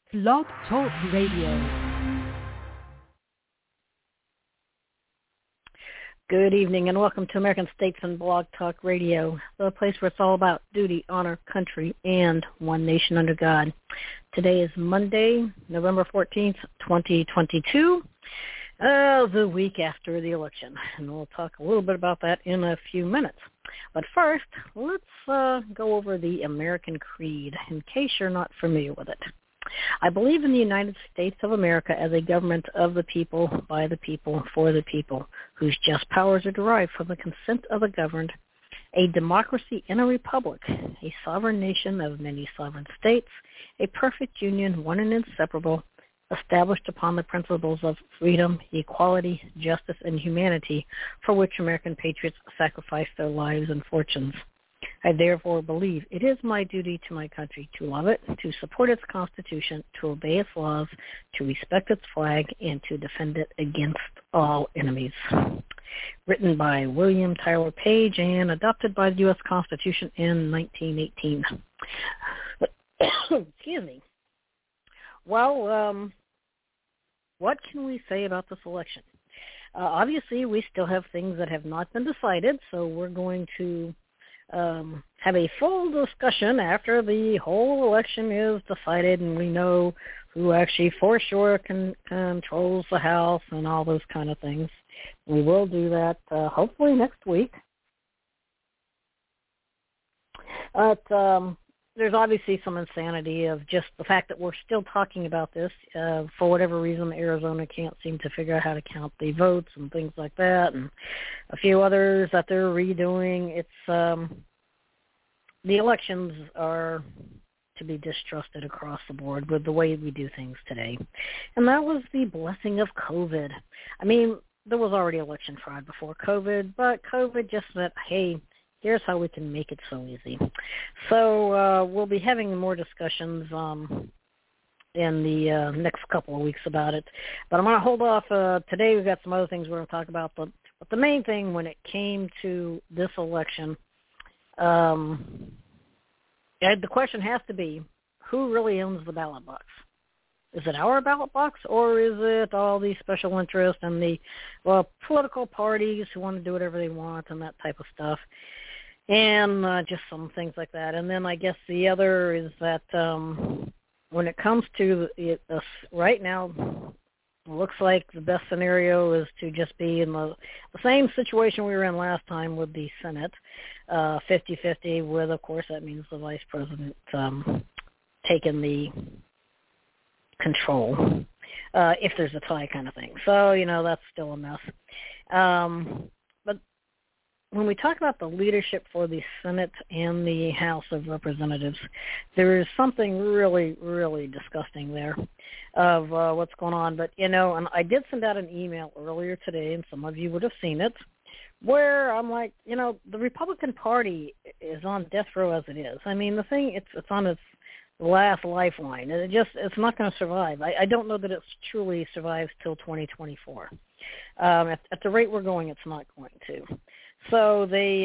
Blog Talk Radio. Good evening and welcome to American Statesman Blog Talk Radio, the place where it's all about duty, honor, country, and one nation under God. Today is Monday, November 14th, 2022, the week after the election. And we'll talk a little bit about that in a few minutes. But first, let's go over the American Creed, in case you're not familiar with it. I believe in the United States of America as a government of the people, by the people, for the people, whose just powers are derived from the consent of the governed, a democracy in a republic, a sovereign nation of many sovereign states, a perfect union, one and inseparable, established upon the principles of freedom, equality, justice, and humanity, for which American patriots sacrificed their lives and fortunes. I therefore believe it is my duty to my country to love it, to support its Constitution, to obey its laws, to respect its flag, and to defend it against all enemies. Written by William Tyler Page and adopted by the U.S. Constitution in 1918. Excuse me. Well, what can we say about this election? Obviously, we still have things that have not been decided, so we're going to have a full discussion after the whole election is decided and we know who actually for sure controls the House and all those kind of things. We will do that hopefully next week. But there's obviously some insanity of just the fact that we're still talking about this. For whatever reason, Arizona can't seem to figure out how to count the votes and things like that, and a few others that they're redoing. It's the elections are to be distrusted across the board with the way we do things today. And that was the blessing of COVID. I mean, there was already election fraud before COVID, but COVID just said, hey, here's how we can make it so easy. So we'll be having more discussions in the next couple of weeks about it. But I'm going to hold off. Today we've got some other things we're going to talk about. But the main thing when it came to this election, the question has to be, who really owns the ballot box? Is it our ballot box, or is it all these special interests and the political parties who want to do whatever they want and that type of stuff? And just some things like that. And then I guess the other is that when it comes to it, right now, it looks like the best scenario is to just be in the same situation we were in last time with the Senate, 50-50, with, of course, that means the vice president taking the control, if there's a tie kind of thing. So, that's still a mess. But when we talk about the leadership for the Senate and the House of Representatives, there is something really, really disgusting there of what's going on. But, and I did send out an email earlier today, and some of you would have seen it, where I'm like, the Republican Party is on death row as it is. I mean, the thing, it's on its last lifeline, and it's not going to survive. I don't know that it truly survives till 2024. At the rate we're going, it's not going to. So they,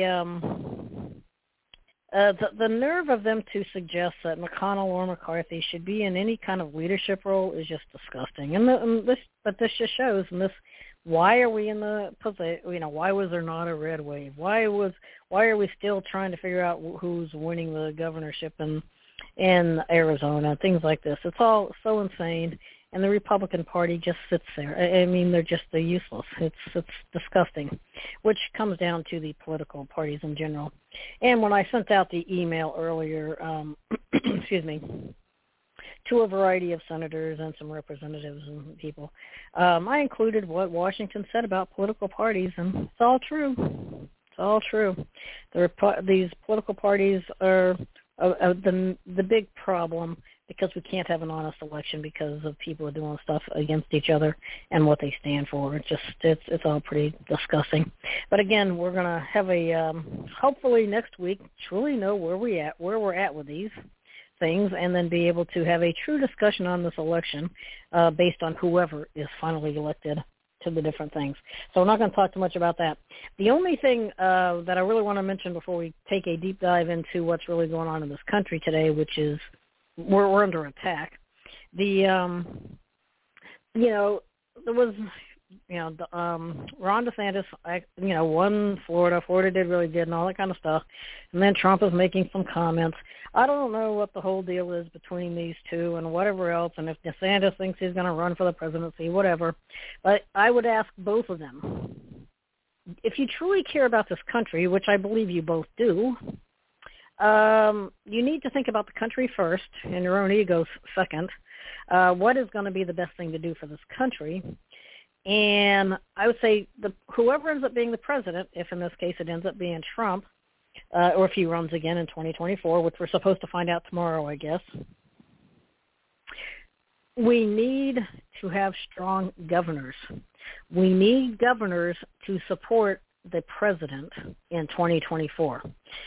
the nerve of them to suggest that McConnell or McCarthy should be in any kind of leadership role is just disgusting. But this just shows, why are we in the position? Why was there not a red wave? Why are we still trying to figure out who's winning the governorship in Arizona? Things like this. It's all so insane. And the Republican Party just sits there. I mean, they're useless. It's disgusting, which comes down to the political parties in general. And when I sent out the email earlier, excuse me, to a variety of senators and some representatives and people, I included what Washington said about political parties, and it's all true. It's all true. These political parties are the big problem, because we can't have an honest election because of people doing stuff against each other and what they stand for. It's all pretty disgusting. But again, we're going to have a hopefully next week truly know where we're at with these things, and then be able to have a true discussion on this election based on whoever is finally elected to the different things. So we're not going to talk too much about that. The only thing that I really want to mention before we take a deep dive into what's really going on in this country today, which is we're under attack, The there was, Ron DeSantis, won Florida. Florida did really good and all that kind of stuff. And then Trump is making some comments. I don't know what the whole deal is between these two and whatever else, and if DeSantis thinks he's going to run for the presidency, whatever. But I would ask both of them, if you truly care about this country, which I believe you both do, you need to think about the country first and your own egos second. What is going to be the best thing to do for this country? And I would say whoever ends up being the president, if in this case it ends up being Trump, or if he runs again in 2024, which we're supposed to find out tomorrow, I guess, we need to have strong governors. We need governors to support the president in 2024.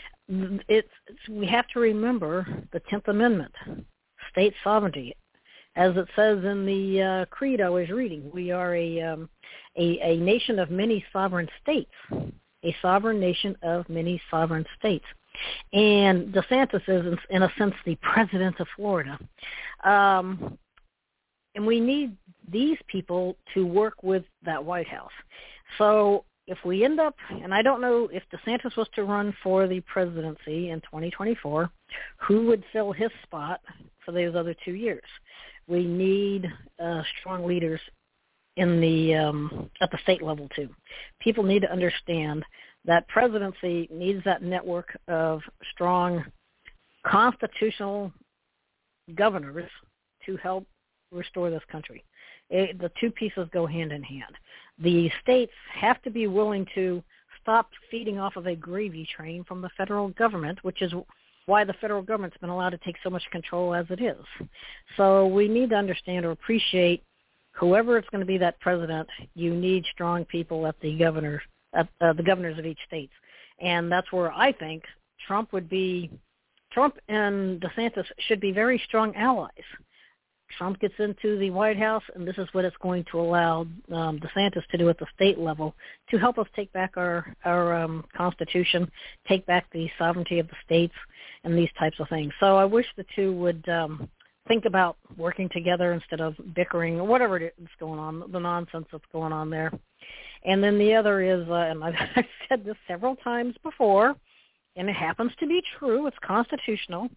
We have to remember the 10th Amendment, state sovereignty. As it says in the creed I was reading, we are a nation of many sovereign states, a sovereign nation of many sovereign states. And DeSantis is, in a sense, the president of Florida. And we need these people to work with that White House. So if we end up, and I don't know if DeSantis was to run for the presidency in 2024, who would fill his spot for those other 2 years? We need strong leaders in the at the state level too. People need to understand that presidency needs that network of strong constitutional governors to help restore this country. The two pieces go hand in hand. The states have to be willing to stop feeding off of a gravy train from the federal government, which is why the federal government's been allowed to take so much control as it is. So we need to understand or appreciate whoever it's going to be that president. You need strong people at the governors of each state, and that's where I think Trump and DeSantis should be very strong allies. Trump gets into the White House, and this is what it's going to allow DeSantis to do at the state level to help us take back our Constitution, take back the sovereignty of the states, and these types of things. So I wish the two would think about working together instead of bickering or whatever is going on, the nonsense that's going on there. And then the other is, and I've said this several times before, and it happens to be true, it's constitutional,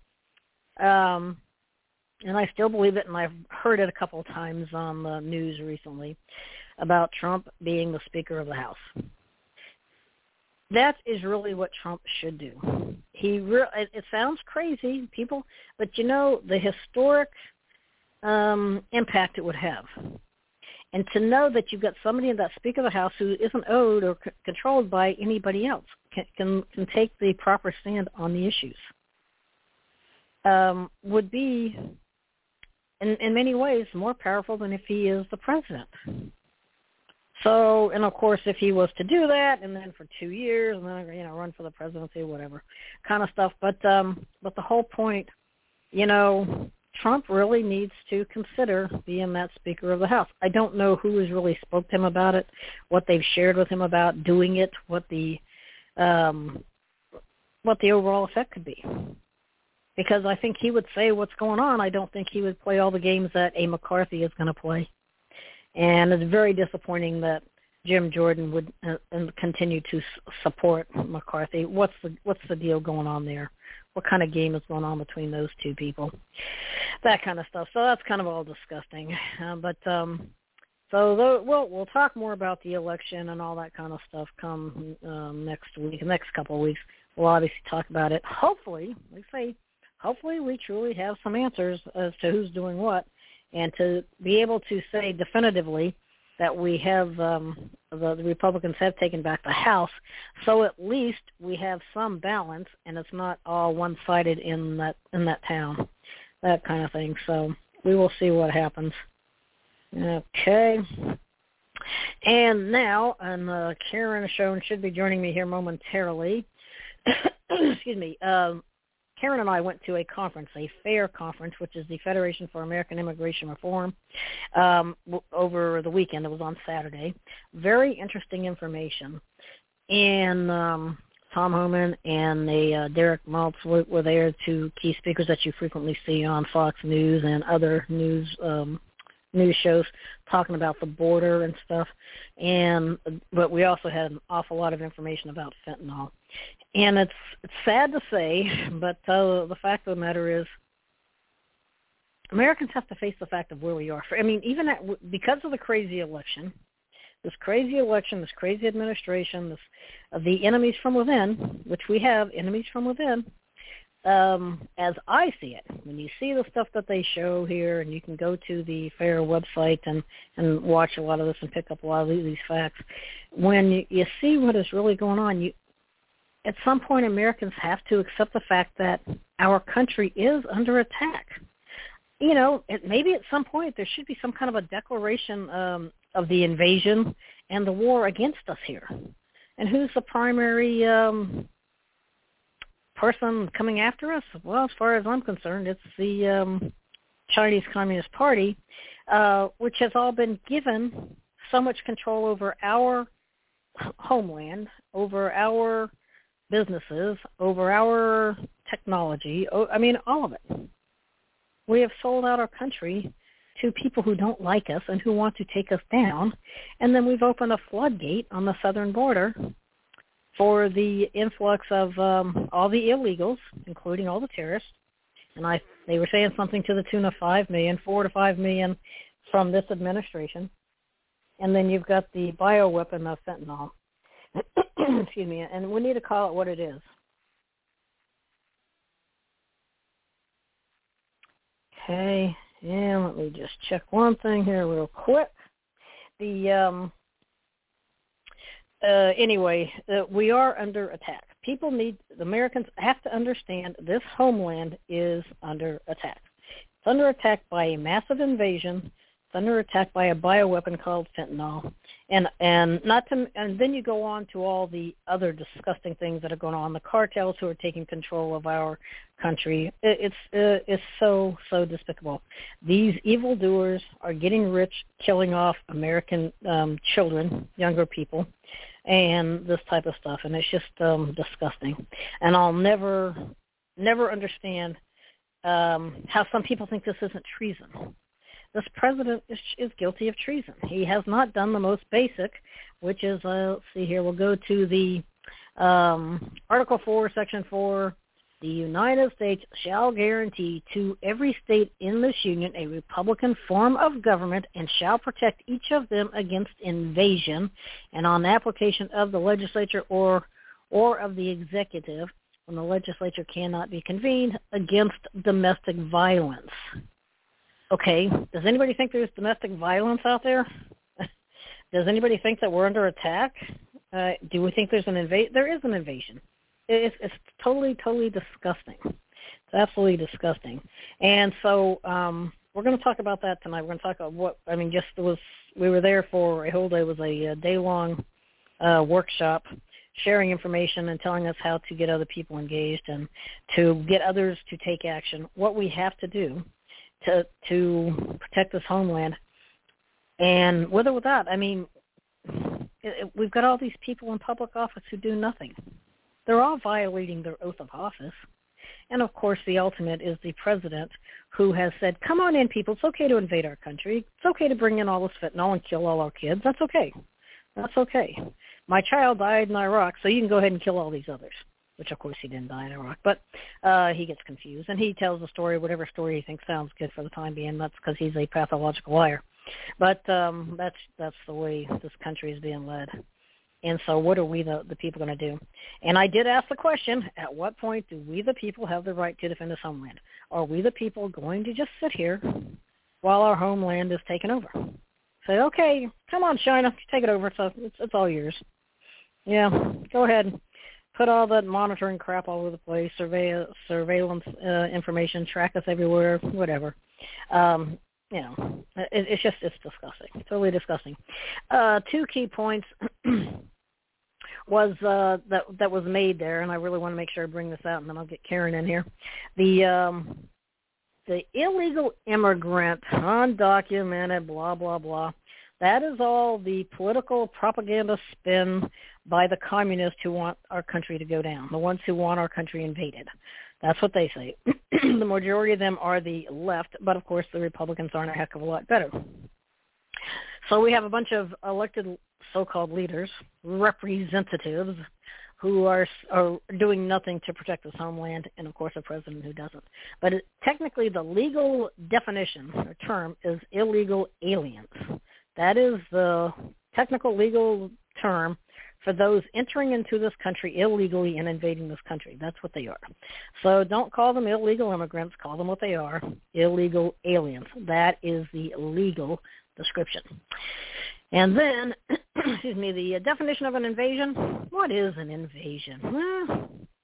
and I still believe it, and I've heard it a couple of times on the news recently about Trump being the Speaker of the House. That is really what Trump should do. It sounds crazy, people, but the historic impact it would have. And to know that you've got somebody in that Speaker of the House who isn't owed or controlled by anybody else, can take the proper stand on the issues, would be, in many ways, more powerful than if he is the president. So, and of course, if he was to do that, and then for 2 years, and then run for the presidency, whatever kind of stuff. But the whole point, Trump really needs to consider being that Speaker of the House. I don't know who has really spoke to him about it, what they've shared with him about doing it, what the overall effect could be. Because I think he would say what's going on. I don't think he would play all the games that a McCarthy is going to play. And it's very disappointing that Jim Jordan would continue to support McCarthy. What's the deal going on there? What kind of game is going on between those two people? That kind of stuff. So that's kind of all disgusting. We'll talk more about the election and all that kind of stuff come next couple of weeks. We'll obviously talk about it. Hopefully we truly have some answers as to who's doing what, and to be able to say definitively that we have the Republicans have taken back the House, so at least we have some balance, and it's not all one-sided in that town, that kind of thing. So we will see what happens. Okay. And now, Karen Schoen should be joining me here momentarily. Excuse me. Karen and I went to a conference, a FAIR conference, which is the Federation for American Immigration Reform, over the weekend. It was on Saturday. Very interesting information. And Tom Homan and Derek Maltz were there, two key speakers that you frequently see on Fox News and other news shows talking about the border and stuff. But we also had an awful lot of information about fentanyl. And it's sad to say, but the fact of the matter is, Americans have to face the fact of where we are. Even because of the crazy election, this crazy administration, the enemies from within, which we have enemies from within, as I see it, when you see the stuff that they show here, and you can go to the FAIR website and watch a lot of this and pick up a lot of these facts, when you see what is really going on, at some point Americans have to accept the fact that our country is under attack. Maybe at some point there should be some kind of a declaration of the invasion and the war against us here. And who's the primary person coming after us? Well, as far as I'm concerned, it's the Chinese Communist Party, which has all been given so much control over our homeland, over our businesses, over our technology. All of it. We have sold out our country to people who don't like us and who want to take us down, and then we've opened a floodgate on the southern border for the influx of all the illegals, including all the terrorists. And they were saying something to the tune of 4 to 5 million from this administration. And then you've got the bioweapon of fentanyl. Excuse me, and we need to call it what it is. Okay, and let me just check one thing here real quick. We are under attack. Americans have to understand this homeland is under attack. It's under attack by a massive invasion. It's under attack by a bioweapon called fentanyl, and then you go on to all the other disgusting things that are going on. The cartels who are taking control of our country. It's so despicable. These evildoers are getting rich, killing off American children, younger people, and this type of stuff. And it's just disgusting. And I'll never understand how some people think this isn't treason. This president is guilty of treason. He has not done the most basic, which is, let's see here, we'll go to the Article 4, Section 4. The United States shall guarantee to every state in this union a republican form of government and shall protect each of them against invasion and on application of the legislature or of the executive when the legislature cannot be convened against domestic violence. Okay, does anybody think there's domestic violence out there? Does anybody think that we're under attack? Do we think there's an invasion? There is an invasion. It's totally disgusting. It's absolutely disgusting. And so we're going to talk about that tonight. We're going to talk about we were there for a whole day. It was a day-long workshop sharing information and telling us how to get other people engaged and to get others to take action, what we have to do to protect this homeland. And with or without, we've got all these people in public office who do nothing. They're all violating their oath of office. And, of course, the ultimate is the president who has said, come on in, people. It's okay to invade our country. It's okay to bring in all this fentanyl and kill all our kids. That's okay. That's okay. My child died in Iraq, so you can go ahead and kill all these others, which, of course, he didn't die in Iraq. But he gets confused, and he tells the story, whatever story he thinks sounds good for the time being. That's because he's a pathological liar. But that's the way this country is being led. And so what are we, the people, going to do? And I did ask the question, at what point do we, the people, have the right to defend this homeland? Are we, the people, going to just sit here while our homeland is taken over? Say, okay, come on, China, take it over. So it's all yours. Yeah, go ahead. Put all that monitoring crap all over the place, surveillance information, track us everywhere, whatever. It's disgusting. Totally disgusting. 2 key points was that was made there, and I really want to make sure I bring this out, and then I'll get Karen in here. The illegal immigrant, undocumented, blah, blah, blah. That is all the political propaganda spin by the communists who want our country to go down, the ones who want our country invaded. That's what they say. The majority of them are the left, but of course the Republicans aren't a heck of a lot better. So we have a bunch of elected so-called leaders, representatives, who are doing nothing to protect this homeland, and of course a president who doesn't. But technically the legal definition or term is illegal aliens. That is the technical legal term for those entering into this country illegally and invading this country. That's what they are. So don't call them illegal immigrants. Call them what they are, illegal aliens. That is the legal description. And then, excuse me, the definition of an invasion. What is an invasion? Well,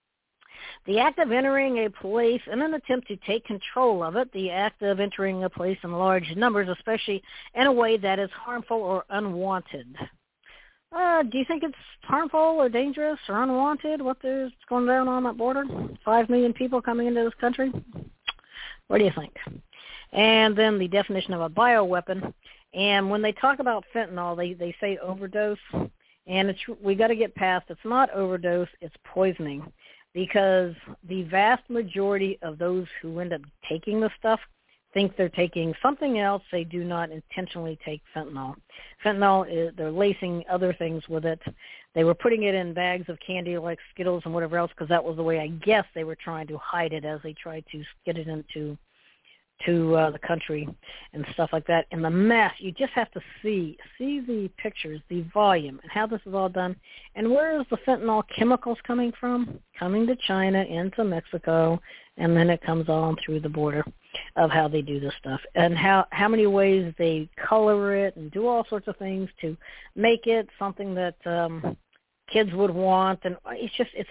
the act of entering a place in an attempt to take control of it, the act of entering a place in large numbers, especially in a way that is harmful or unwanted. Do you think it's harmful or dangerous or unwanted what there's going down on that border? 5 million people coming into this country? What do you think? And then the definition of a bioweapon. And when they talk about fentanyl, they say overdose. And we got to get past, it's not overdose, it's poisoning. Because the vast majority of those who end up taking the stuff think they're taking something else. They do not intentionally take fentanyl. Fentanyl, they're lacing other things with it. They were putting it in bags of candy like Skittles and whatever else because that was the way I guess they were trying to hide it as they tried to get it into the country and stuff like that. And the mess, you just have to see the pictures, the volume, and how this is all done. And where is the fentanyl chemicals coming from? Coming to China, into Mexico, and then it comes on through the border of how they do this stuff and how many ways they color it and do all sorts of things to make it something that kids would want. And it's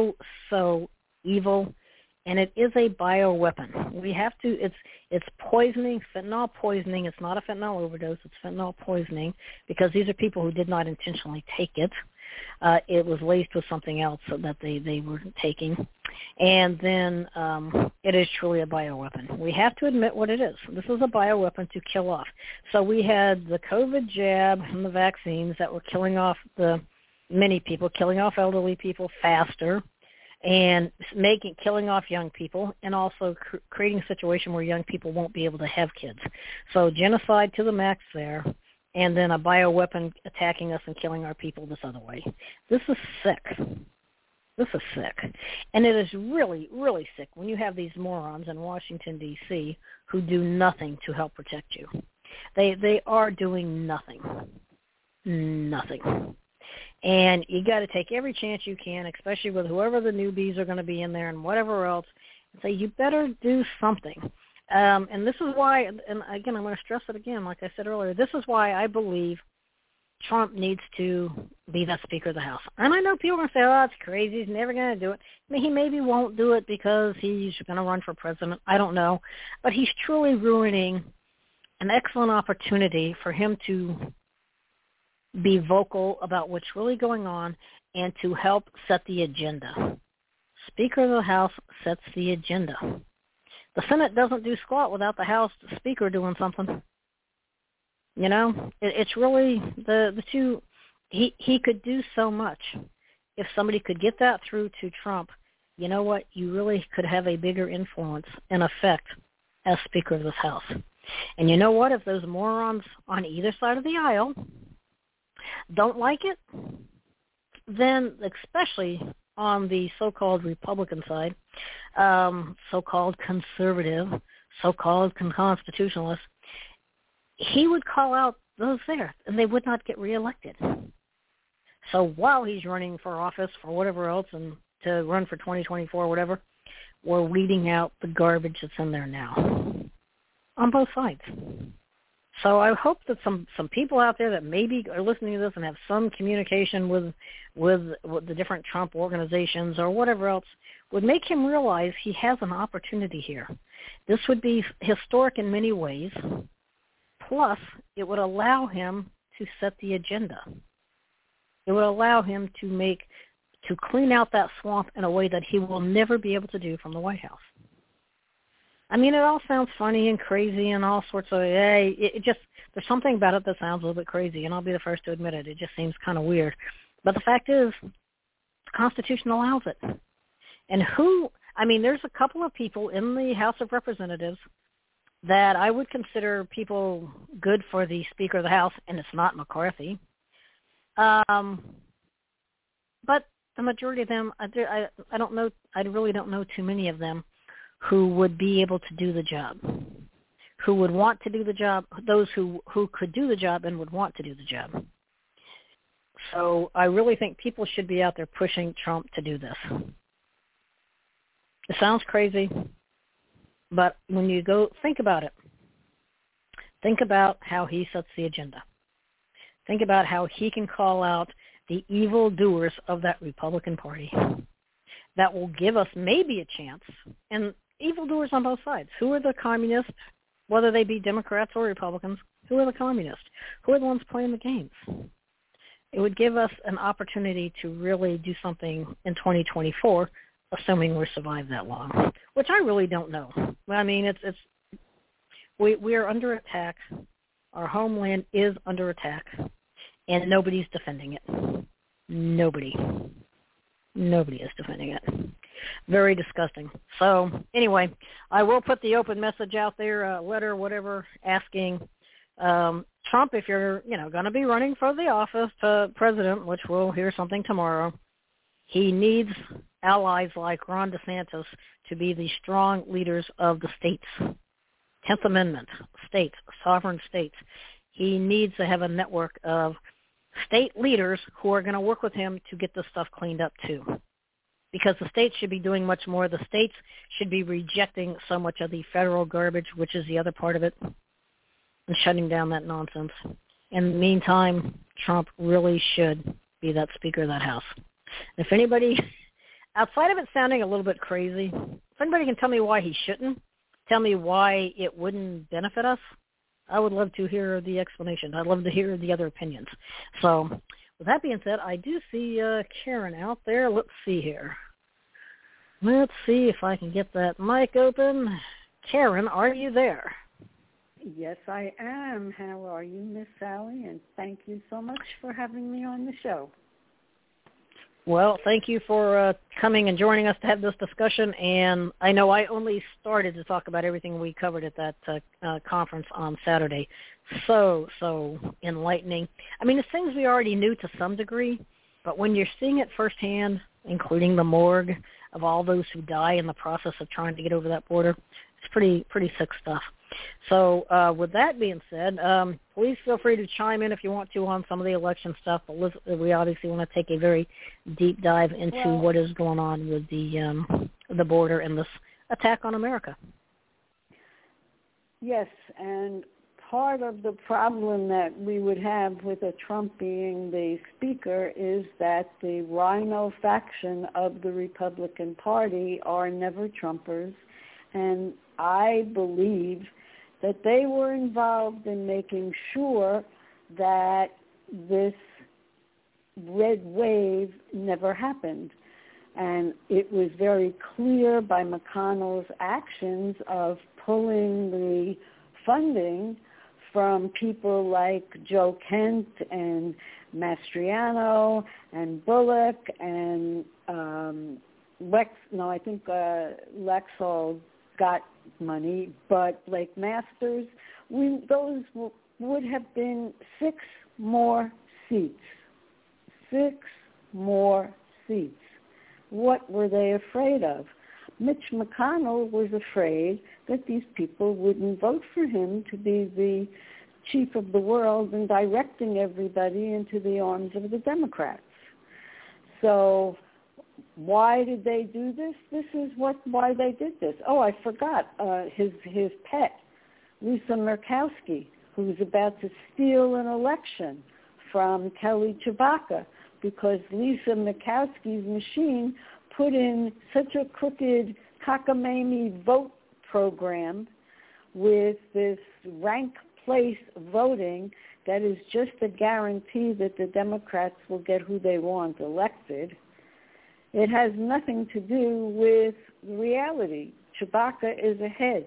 so evil. And it is a bioweapon. We have to, it's poisoning, fentanyl poisoning. It's not a fentanyl overdose. It's fentanyl poisoning because these are people who did not intentionally take it. It was laced with something else that they were taking. And then it is truly a bioweapon. We have to admit what it is. This is a bioweapon to kill off. So we had the COVID jab and the vaccines that were killing off many people, killing off elderly people faster, and killing off young people, and also creating a situation where young people won't be able to have kids. So genocide to the max there, and then a bioweapon attacking us and killing our people this other way. This is sick. This is sick. And it is really, really sick when you have these morons in Washington, D.C. who do nothing to help protect you. They are doing nothing. Nothing. And you got to take every chance you can, especially with whoever the newbies are going to be in there and whatever else, and say, you better do something. And this is why, and again, I'm going to stress it again, like I said earlier, this is why I believe Trump needs to be the Speaker of the House. And I know people are going to say, oh, that's crazy, he's never going to do it. I mean, he maybe won't do it because he's going to run for president. I don't know. But he's truly ruining an excellent opportunity for him to be vocal about what's really going on and to help set the agenda. Speaker of the House sets the agenda. The Senate doesn't do squat without the House Speaker doing something. You know, it's really the two. He could do so much. If somebody could get that through to Trump, you know what? You really could have a bigger influence and effect as Speaker of this House. And you know what? If those morons on either side of the aisle don't like it, then especially on the so-called Republican side, so-called conservative, so-called constitutionalist, he would call out those there, and they would not get reelected. So while he's running for office for whatever else and to run for 2024 or whatever, we're weeding out the garbage that's in there now on both sides. So I hope that some people out there that maybe are listening to this and have some communication with the different Trump organizations or whatever else would make him realize he has an opportunity here. This would be historic in many ways. Plus, it would allow him to set the agenda. It would allow him to clean out that swamp in a way that he will never be able to do from the White House. I mean, it all sounds funny and crazy and all sorts of, it just, there's something about it that sounds a little bit crazy, and I'll be the first to admit it. It just seems kind of weird. But the fact is, the Constitution allows it. And there's a couple of people in the House of Representatives that I would consider people good for the Speaker of the House, and it's not McCarthy. But the majority of them, I don't know, I really don't know too many of them who would be able to do the job, who would want to do the job, those who could do the job and would want to do the job. So I really think people should be out there pushing Trump to do this. It sounds crazy, but when you go think about it, think about how he sets the agenda. Think about how he can call out the evildoers of that Republican Party. That will give us maybe a chance, and evildoers on both sides. Who are the communists, whether they be Democrats or Republicans? Who are the communists? Who are the ones playing the games? It would give us an opportunity to really do something in 2024, assuming we survive that long, which I really don't know. I mean, we are under attack. Our homeland is under attack, and nobody's defending it. Nobody is defending it. Very disgusting. So anyway, I will put the open message out there, letter, whatever, asking Trump, if you're going to be running for the office to president, which we'll hear something tomorrow, he needs allies like Ron DeSantis to be the strong leaders of the states. 10th Amendment, states, sovereign states. He needs to have a network of state leaders who are going to work with him to get this stuff cleaned up too. Because the states should be doing much more. The states should be rejecting so much of the federal garbage, which is the other part of it, and shutting down that nonsense. In the meantime, Trump really should be that Speaker of that House. If anybody, outside of it sounding a little bit crazy, if anybody can tell me why he shouldn't, tell me why it wouldn't benefit us, I would love to hear the explanation. I'd love to hear the other opinions. So with that being said, I do see Karen out there. Let's see here. Let's see if I can get that mic open. Karen, are you there? Yes, I am. How are you, Miss Sally? And thank you so much for having me on the show. Well, thank you for coming and joining us to have this discussion. And I know I only started to talk about everything we covered at that conference on Saturday. So enlightening. I mean, it's things we already knew to some degree, but when you're seeing it firsthand, including the morgue of all those who die in the process of trying to get over that border, it's pretty sick stuff. So with that being said, please feel free to chime in if you want to on some of the election stuff. But we obviously want to take a very deep dive into what is going on with the border and this attack on America. Yes, and part of the problem that we would have with a Trump being the Speaker is that the rhino faction of the Republican Party are never Trumpers, and I believe that they were involved in making sure that this red wave never happened. And it was very clear by McConnell's actions of pulling the funding from people like Joe Kent and Mastriano and Bullock and Lexall got money, but Blake Masters, those would have been 6 more seats. 6 more seats. What were they afraid of? Mitch McConnell was afraid that these people wouldn't vote for him to be the chief of the world and directing everybody into the arms of the Democrats. So why did they do this? This is why they did this. Oh, I forgot his pet, Lisa Murkowski, who was about to steal an election from Kelly Tshibaka because Lisa Murkowski's machine put in such a crooked cockamamie vote program with this rank place voting that is just a guarantee that the Democrats will get who they want elected. It has nothing to do with reality. Tshibaka is ahead.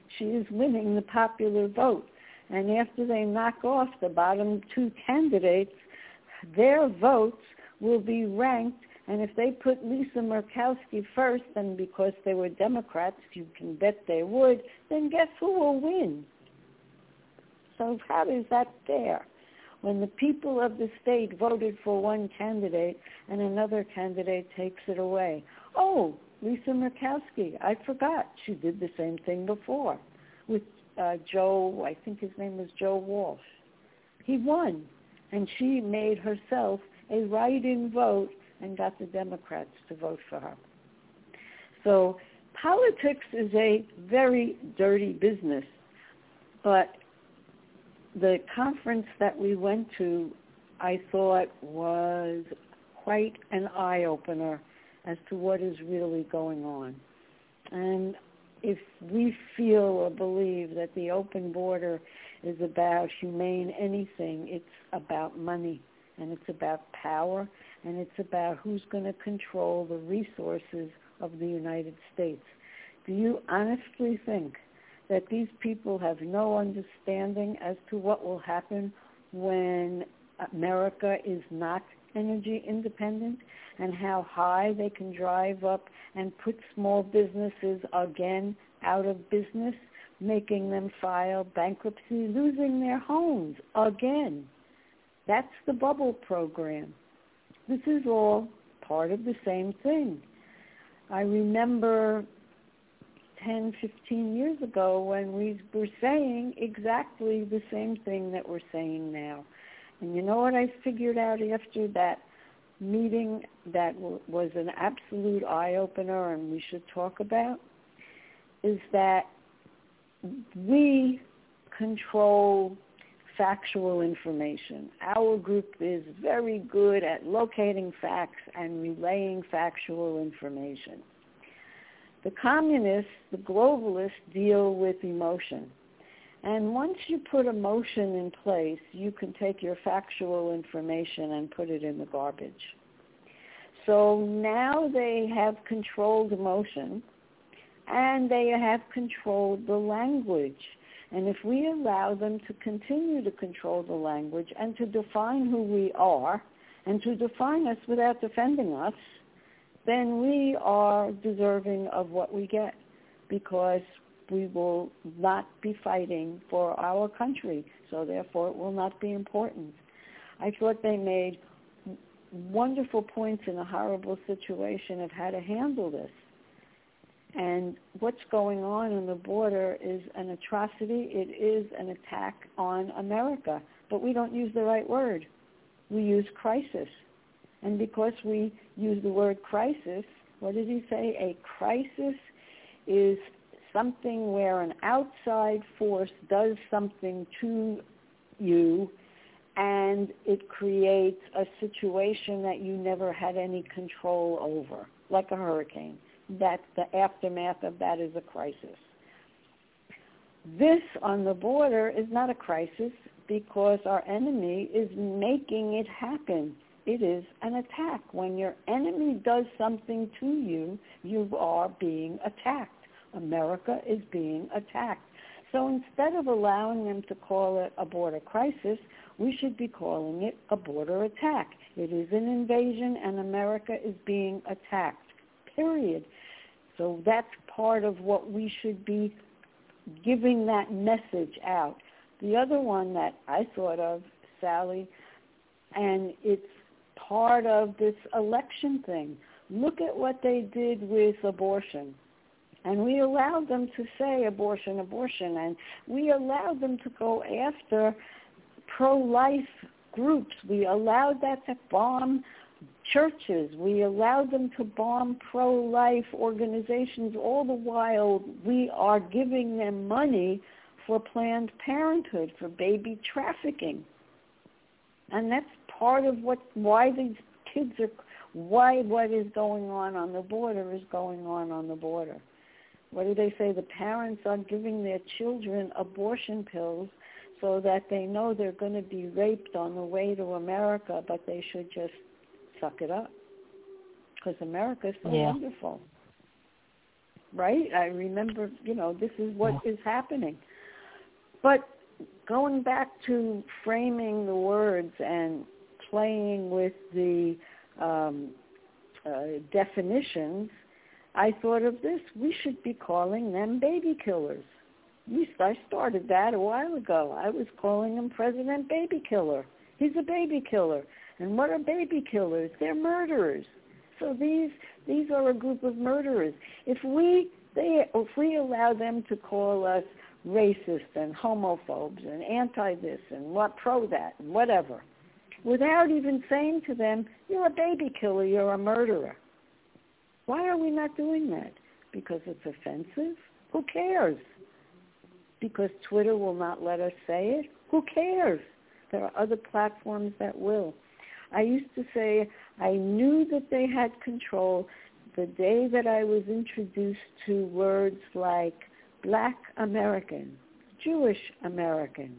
she is winning the popular vote. And after they knock off the bottom two candidates, their votes will be ranked. And if they put Lisa Murkowski first, and because they were Democrats, you can bet they would, then guess who will win? So how is that fair? When the people of the state voted for one candidate and another candidate takes it away. Oh, Lisa Murkowski, I forgot. She did the same thing before with Joe, I think his name was Joe Walsh. He won, and she made herself a write-in vote and got the Democrats to vote for her. So politics is a very dirty business, but the conference that we went to, I thought, was quite an eye-opener as to what is really going on. And if we feel or believe that the open border is about humane anything, it's about money, and it's about power, and it's about who's going to control the resources of the United States. Do you honestly think that these people have no understanding as to what will happen when America is not energy independent, and how high they can drive up and put small businesses again out of business, making them file bankruptcy, losing their homes again? That's the bubble program. This is all part of the same thing. I remember 10, 15 years ago when we were saying exactly the same thing that we're saying now. And you know what I figured out after that meeting that was an absolute eye-opener and we should talk about? Is that we control factual information. Our group is very good at locating facts and relaying factual information. The communists, the globalists, deal with emotion. And once you put emotion in place, you can take your factual information and put it in the garbage. So now they have controlled emotion, and they have controlled the language. And if we allow them to continue to control the language and to define who we are and to define us without defending us, then we are deserving of what we get, because we will not be fighting for our country, so therefore it will not be important. I thought they made wonderful points in a horrible situation of how to handle this. And what's going on the border is an atrocity. It is an attack on America, but we don't use the right word. We use crisis. And because we use the word crisis, what did he say? A crisis is something where an outside force does something to you and it creates a situation that you never had any control over, like a hurricane. That the aftermath of that is a crisis. This on the border is not a crisis because our enemy is making it happen. It is an attack. When your enemy does something to you, you are being attacked. America is being attacked. So instead of allowing them to call it a border crisis, we should be calling it a border attack. It is an invasion and America is being attacked, period. So that's part of what we should be giving that message out. The other one that I thought of, Sally, and it's part of this election thing. Look at what they did with abortion. And we allowed them to say abortion, abortion, and we allowed them to go after pro-life groups. We allowed that to bomb churches. We allowed them to bomb pro-life organizations. All the while, we are giving them money for Planned Parenthood, for baby trafficking. And that's part of why these kids are, why what is going on the border is going on the border. What do they say? The parents are giving their children abortion pills so that they know they're going to be raped on the way to America, but they should just suck it up because America is so wonderful. right? I remember, this is what is happening. But going back to framing the words and playing with the definitions, I thought of this. We should be calling them baby killers. At least I started that a while ago. I was calling him President Baby Killer. He's a baby killer. And what are baby killers? They're murderers. So these are a group of murderers. If we allow them to call us racist and homophobes and anti-this and pro-that and whatever, without even saying to them, you're a baby killer, you're a murderer. Why are we not doing that? Because it's offensive? Who cares? Because Twitter will not let us say it? Who cares? There are other platforms that will. I used to say I knew that they had control the day that I was introduced to words like Black American, Jewish American,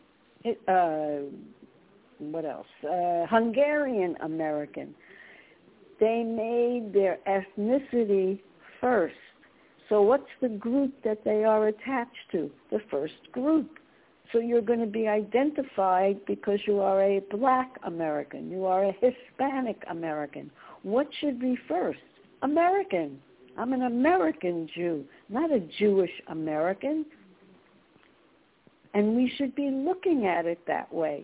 what else? Hungarian American. They made their ethnicity first. So what's the group that they are attached to? The first group. So you're going to be identified because you are a Black American. You are a Hispanic American. What should be first? American. I'm an American Jew, not a Jewish American. And we should be looking at it that way.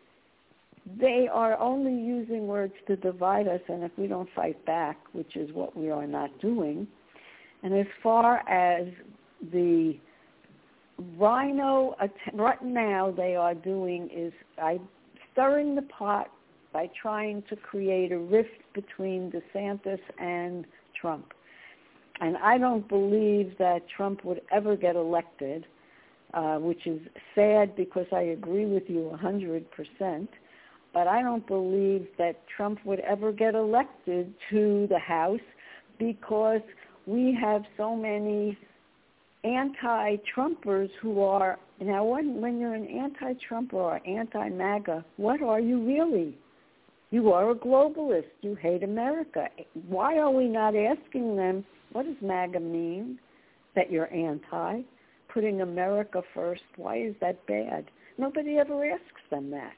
They are only using words to divide us, and if we don't fight back, which is what we are not doing. And as far as the Rhino, right now they are doing is stirring the pot by trying to create a rift between DeSantis and Trump. And I don't believe that Trump would ever get elected, which is sad because I agree with you 100%. But I don't believe that Trump would ever get elected to the House because we have so many anti-Trumpers who are, now when you're an anti-Trump or anti-MAGA, what are you really? You are a globalist. You hate America. Why are we not asking them, what does MAGA mean, that you're anti? Putting America first, why is that bad? Nobody ever asks them that.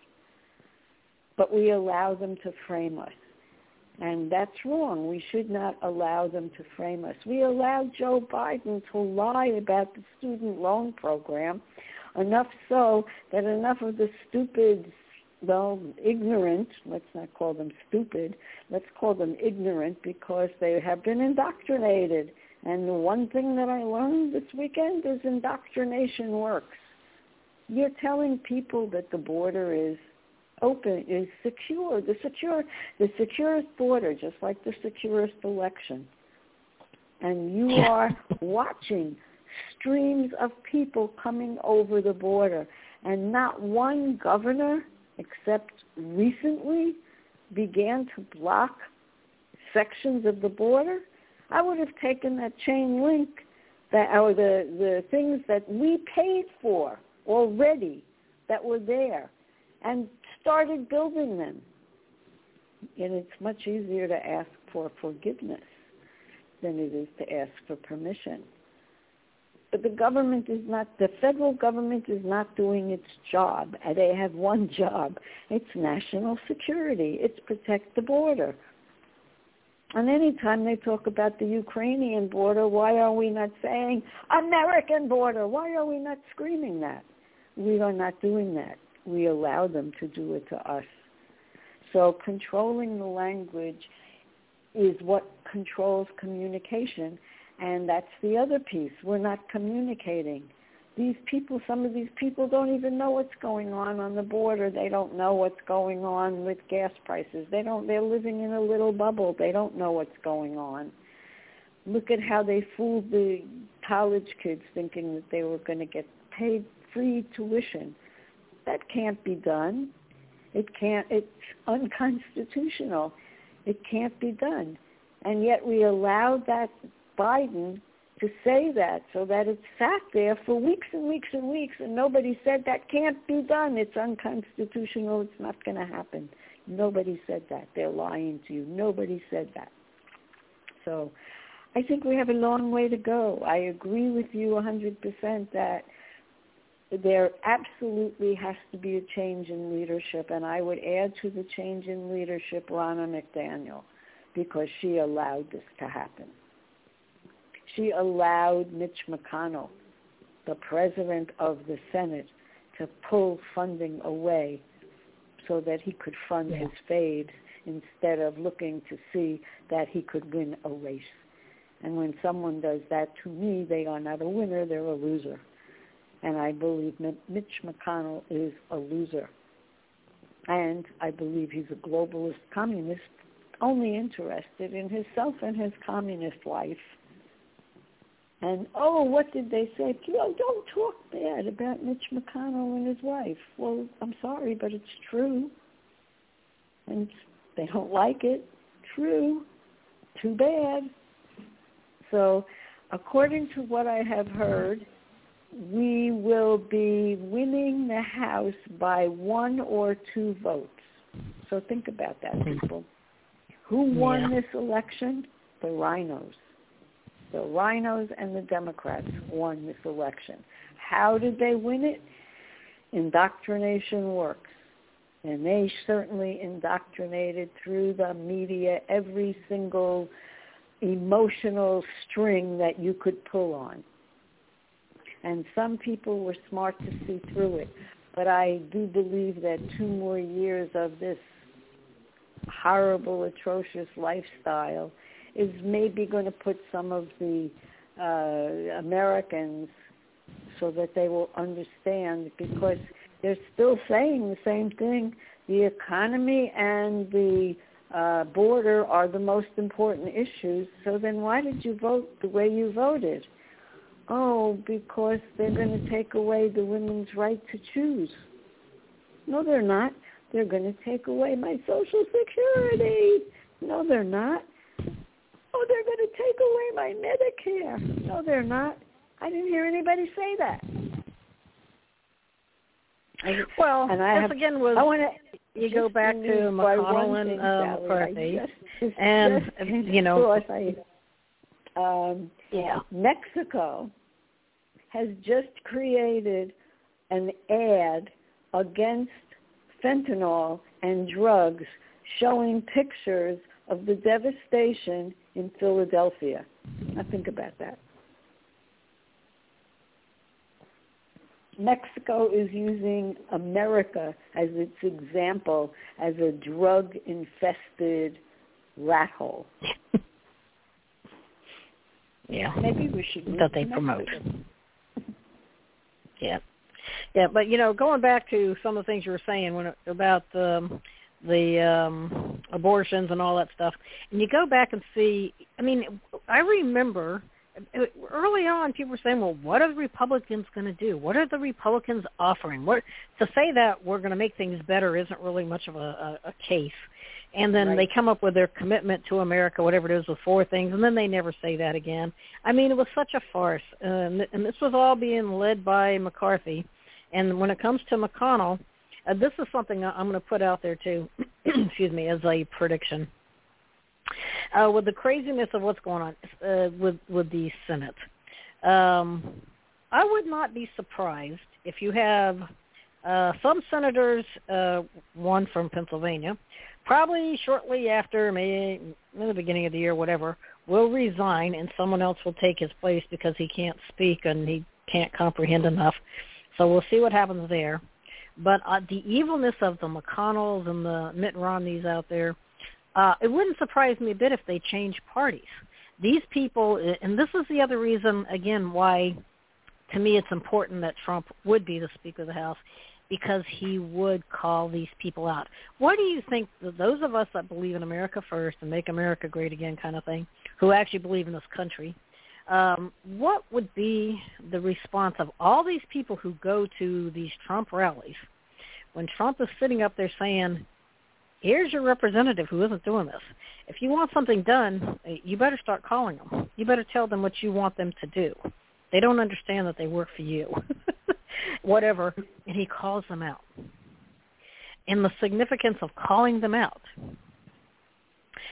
But we allow them to frame us. And that's wrong. We should not allow them to frame us. We allowed Joe Biden to lie about the student loan program, enough so that enough of the stupid, ignorant, let's not call them stupid, let's call them ignorant because they have been indoctrinated. And the one thing that I learned this weekend is indoctrination works. You're telling people that the border is open, is secure, the securest border, just like the securest election. And you are watching streams of people coming over the border, and not one governor, except recently, began to block sections of the border. I would have taken that chain link, or the things that we paid for already that were there, and started building them. And it's much easier to ask for forgiveness than it is to ask for permission. But the federal government is not doing its job. They have one job. It's national security. It's protect the border. And anytime they talk about the Ukrainian border, why are we not saying American border? Why are we not screaming that? We are not doing that. We allow them to do it to us. So controlling the language is what controls communication, and that's the other piece. We're not communicating. Some of these people don't even know what's going on the border. They don't know what's going on with gas prices. They're living in a little bubble. They don't know what's going on. Look at how they fooled the college kids thinking that they were going to get paid free tuition. That can't be done. It's unconstitutional. It can't be done. And yet we allowed that Biden to say that so that it sat there for weeks and weeks and weeks, and nobody said that can't be done. It's unconstitutional. It's not going to happen. Nobody said that. They're lying to you. Nobody said that. So I think we have a long way to go. I agree with you 100% that there absolutely has to be a change in leadership, and I would add to the change in leadership Ronna McDaniel, because she allowed this to happen. She allowed Mitch McConnell, the president of the Senate, to pull funding away so that he could fund his fades instead of looking to see that he could win a race. And when someone does that to me, they are not a winner, they're a loser. And I believe Mitch McConnell is a loser. And I believe he's a globalist communist, only interested in himself and his communist wife. And, what did they say? Don't talk bad about Mitch McConnell and his wife. Well, I'm sorry, but it's true. And they don't like it. True. Too bad. So, according to what I have heard, we will be winning the House by 1 or 2 votes. So think about that, people. Who won this election? The rhinos. The rhinos and the Democrats won this election. How did they win it? Indoctrination works. And they certainly indoctrinated through the media every single emotional string that you could pull on. And some people were smart to see through it. But I do believe that 2 more years of this horrible, atrocious lifestyle is maybe going to put some of the Americans so that they will understand, because they're still saying the same thing. The economy and the border are the most important issues. So then why did you vote the way you voted? Because they're going to take away the women's right to choose. No, they're not. They're going to take away my Social Security. No, they're not. They're going to take away my Medicare. No, they're not. I didn't hear anybody say that. Well, this again was, you go back to McConnell and McCarthy, Mexico has just created an ad against fentanyl and drugs showing pictures of the devastation in Philadelphia. Now think about that. Mexico is using America as its example as a drug-infested rat hole. Maybe we should that they promote. Yeah, but going back to some of the things you were saying about the abortions and all that stuff, and you go back and see. I mean, I remember early on people were saying, "Well, what are the Republicans going to do? What are the Republicans offering? What to say that we're going to make things better isn't really much of a case." And then they come up with their commitment to America, whatever it is, with 4 things, and then they never say that again. I mean, it was such a farce. And this was all being led by McCarthy. And when it comes to McConnell, this is something I'm going to put out there, too, excuse me, as a prediction. With the craziness of what's going on with the Senate, I would not be surprised if you have some senators, one from Pennsylvania, probably shortly after, maybe in the beginning of the year, whatever, will resign and someone else will take his place because he can't speak and he can't comprehend enough. So we'll see what happens there. But the evilness of the McConnells and the Mitt Romneys out there, it wouldn't surprise me a bit if they change parties. These people, and this is the other reason, again, why to me it's important that Trump would be the Speaker of the House, because he would call these people out. What do you think, those of us that believe in America first and make America great again kind of thing, who actually believe in this country, what would be the response of all these people who go to these Trump rallies when Trump is sitting up there saying, here's your representative who isn't doing this. If you want something done, you better start calling them. You better tell them what you want them to do. They don't understand that they work for you. Whatever, and he calls them out. And the significance of calling them out.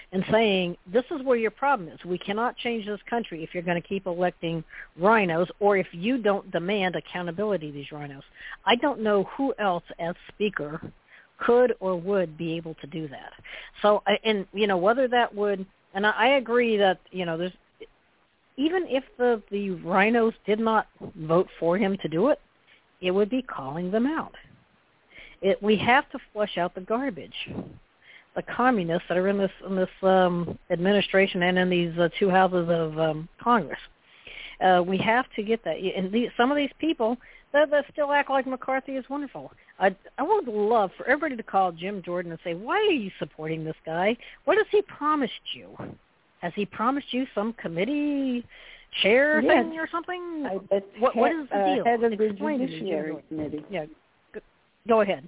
and saying, this is where your problem is. We cannot change this country if you're going to keep electing rhinos or if you don't demand accountability of these rhinos. I don't know who else as speaker could or would be able to do that. So, and, whether that would, and I agree that, there's, even if the rhinos did not vote for him to do it, it would be calling them out. We have to flush out the garbage, the communists that are in this administration and in these two houses of Congress. We have to get that. And some of these people that still act like McCarthy is wonderful. I would love for everybody to call Jim Jordan and say, why are you supporting this guy? What has he promised you? Has he promised you some committee chair thing or something? What is the deal? Head of the Judiciary Committee. Yeah, go ahead.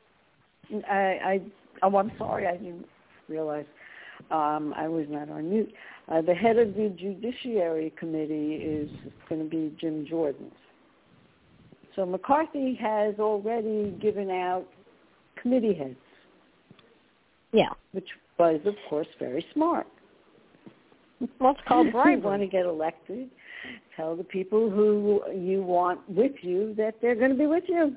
I'm sorry, I didn't realize I was not on mute. The head of the Judiciary Committee is going to be Jim Jordan. So McCarthy has already given out committee heads. Yeah. Which was, of course, very smart. Well, it's called bribery. You want to get elected, tell the people who you want with you that they're going to be with you.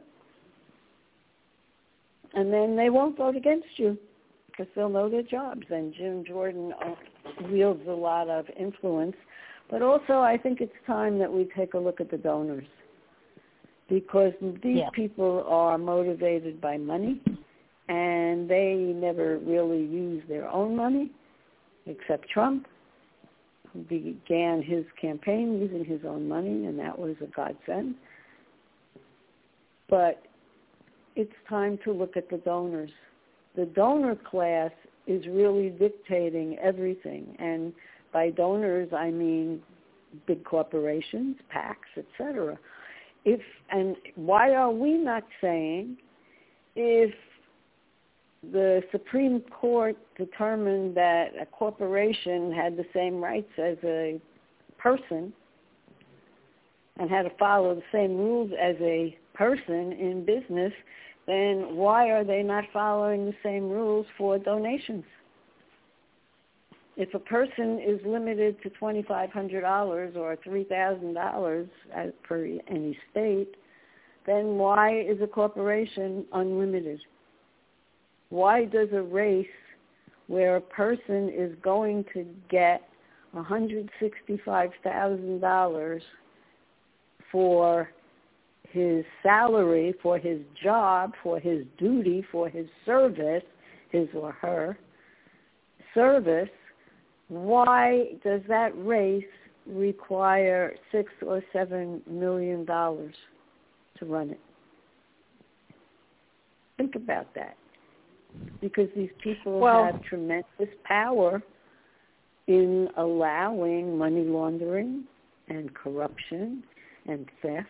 And then they won't vote against you because they'll know their jobs. And Jim Jordan wields a lot of influence. But also I think it's time that we take a look at the donors because these people are motivated by money, and they never really use their own money except Trump, who began his campaign using his own money, and that was a godsend. But it's time to look at the donors. The donor class is really dictating everything, and by donors I mean big corporations, PACs, etc. And why are we not saying if the Supreme Court determined that a corporation had the same rights as a person and had to follow the same rules as a person in business, then why are they not following the same rules for donations? If a person is limited to $2,500 or $3,000 as per any state, then why is a corporation unlimited? Why does a race where a person is going to get $165,000 for his salary, for his job, for his duty, for his service, his or her service, why does that race require $6 or $7 million to run it? Think about that. Because these people have tremendous power in allowing money laundering and corruption and theft.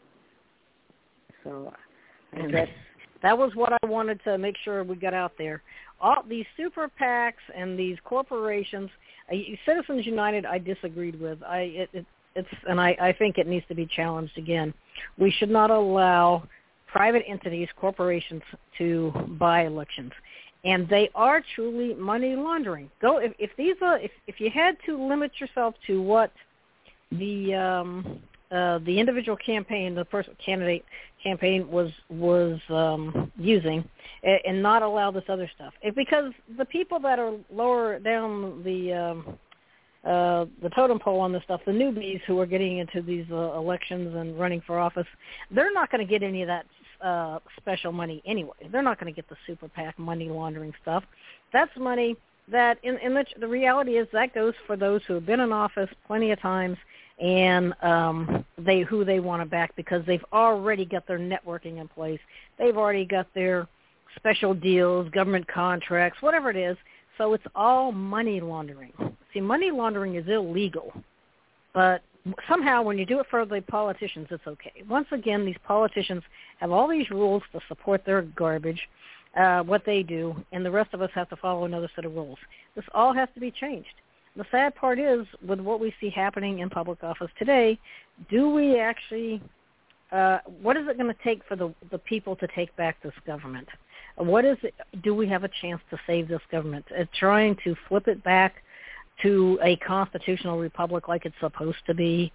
So I guess that was what I wanted to make sure we got out there. All these super PACs and these corporations, Citizens United, I disagreed with. I think it needs to be challenged again. We should not allow private entities, corporations, to buy elections, and they are truly money laundering. If you had to limit yourself to what the individual campaign, the candidate campaign was using, and not allow this other stuff, because the people that are lower down the totem pole on this stuff, the newbies who are getting into these elections and running for office, they're not going to get any of that special money anyway. They're not going to get the super PAC money laundering stuff. That's money that, in the reality is, that goes for those who have been in office plenty of times and who they want to back because they've already got their networking in place. They've already got their special deals, government contracts, whatever it is. So it's all money laundering. See, money laundering is illegal, but somehow when you do it for the politicians, it's okay. Once again, these politicians have all these rules to support their garbage, what they do, and the rest of us have to follow another set of rules. This all has to be changed. The sad part is, with what we see happening in public office today, do we actually, what is it going to take for the people to take back this government? What is it? Do we have a chance to save this government? Trying to flip it back to a constitutional republic like it's supposed to be,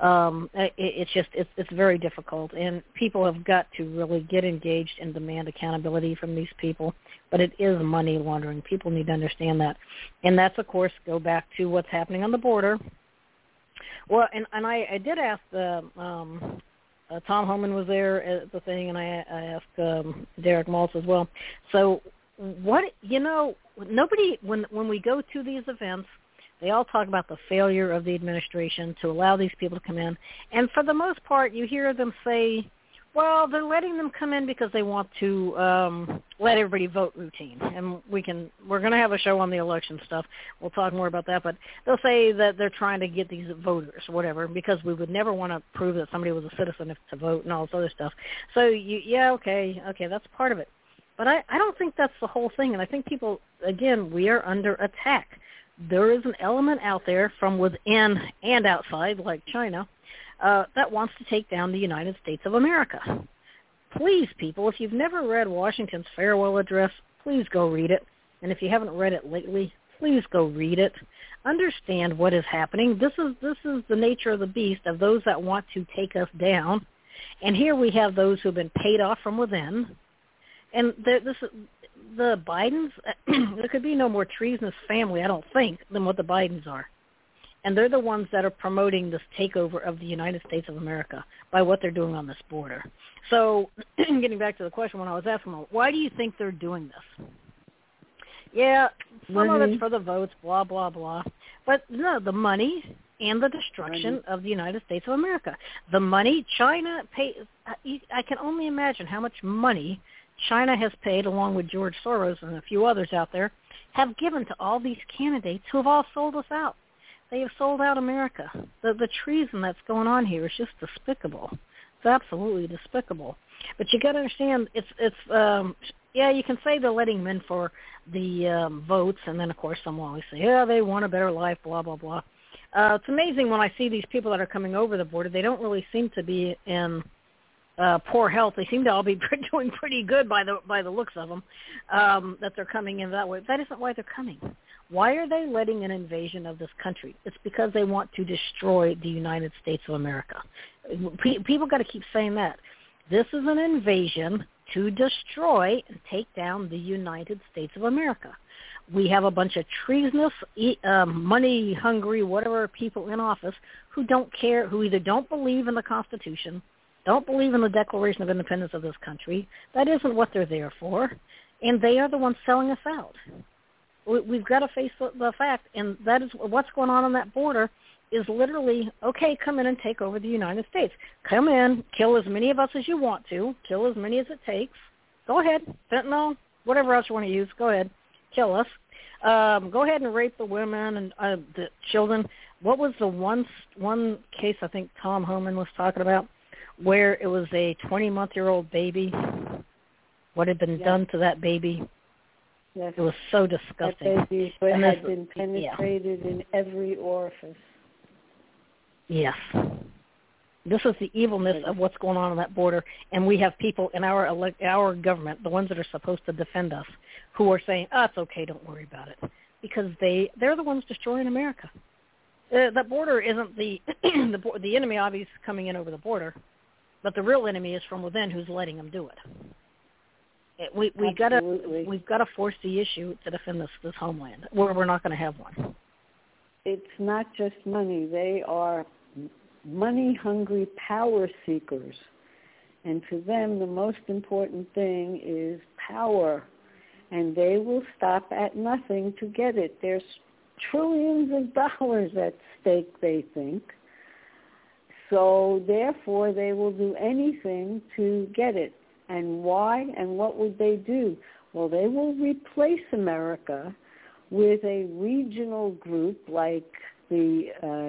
it's very difficult, and people have got to really get engaged and demand accountability from these people. But it is money laundering. People need to understand that, and that's, of course, go back to what's happening on the border. Well, and I did ask Tom Homan was there at the thing, and I asked Derek Maltz as well. So nobody, when we go to these events, they all talk about the failure of the administration to allow these people to come in. And for the most part, you hear them say, well, they're letting them come in because they want to let everybody vote routine. And we're going to have a show on the election stuff. We'll talk more about that. But they'll say that they're trying to get these voters or whatever, because we would never want to prove that somebody was a citizen to vote and all this other stuff. So, okay, that's part of it. But I don't think that's the whole thing. And I think people, again, we are under attack. There is an element out there from within and outside, like China, that wants to take down the United States of America. Please, people, if you've never read Washington's farewell address, please go read it. And if you haven't read it lately, please go read it. Understand what is happening. This is the nature of the beast of those that want to take us down. And here we have those who have been paid off from within. And the Bidens, there could be no more treasonous family, I don't think, than what the Bidens are. And they're the ones that are promoting this takeover of the United States of America by what they're doing on this border. So getting back to the question when I was asking them, why do you think they're doing this? Yeah, some of it's for the votes, blah, blah, blah. But no, the money and the destruction of the United States of America. The money China pays, I can only imagine how much money China has paid, along with George Soros and a few others out there, have given to all these candidates who have all sold us out. They have sold out America. The treason that's going on here is just despicable. It's absolutely despicable. But you got to understand, you can say they're letting them in for the votes, and then, of course, some will always say, they want a better life, blah, blah, blah. It's amazing when I see these people that are coming over the border, they don't really seem to be in poor health. They seem to all be doing pretty good by the looks of them, that they're coming in that way. That isn't why they're coming. Why are they letting an invasion of this country? It's because they want to destroy the United States of America. People got to keep saying that. This is an invasion to destroy and take down the United States of America. We have a bunch of treasonous, money-hungry, whatever people in office who don't care, who either don't believe in the Constitution, don't believe in the Declaration of Independence of this country. That isn't what they're there for, and they are the ones selling us out. We've got to face the fact, and that is what's going on that border is literally, okay, come in and take over the United States. Come in, kill as many of us as you want to, kill as many as it takes. Go ahead, fentanyl, whatever else you want to use, go ahead, kill us. Go ahead and rape the women and the children. What was the one case I think Tom Homan was talking about, where it was a 20-month-old baby? What had been done to that baby? Yes. It was so disgusting. That baby had been penetrated in every orifice. Yes. This is the evilness of what's going on that border, and we have people in our government, the ones that are supposed to defend us, who are saying, it's okay, don't worry about it, because they're the ones destroying America. That border isn't the enemy, obviously, coming in over the border, but the real enemy is from within, who's letting them do it. We've got to force the issue to defend this homeland, where we're not going to have one. It's not just money. They are money-hungry power seekers. And to them, the most important thing is power. And they will stop at nothing to get it. There's trillions of dollars at stake, they think. So therefore, they will do anything to get it. And why and what would they do? Well, they will replace America with a regional group like the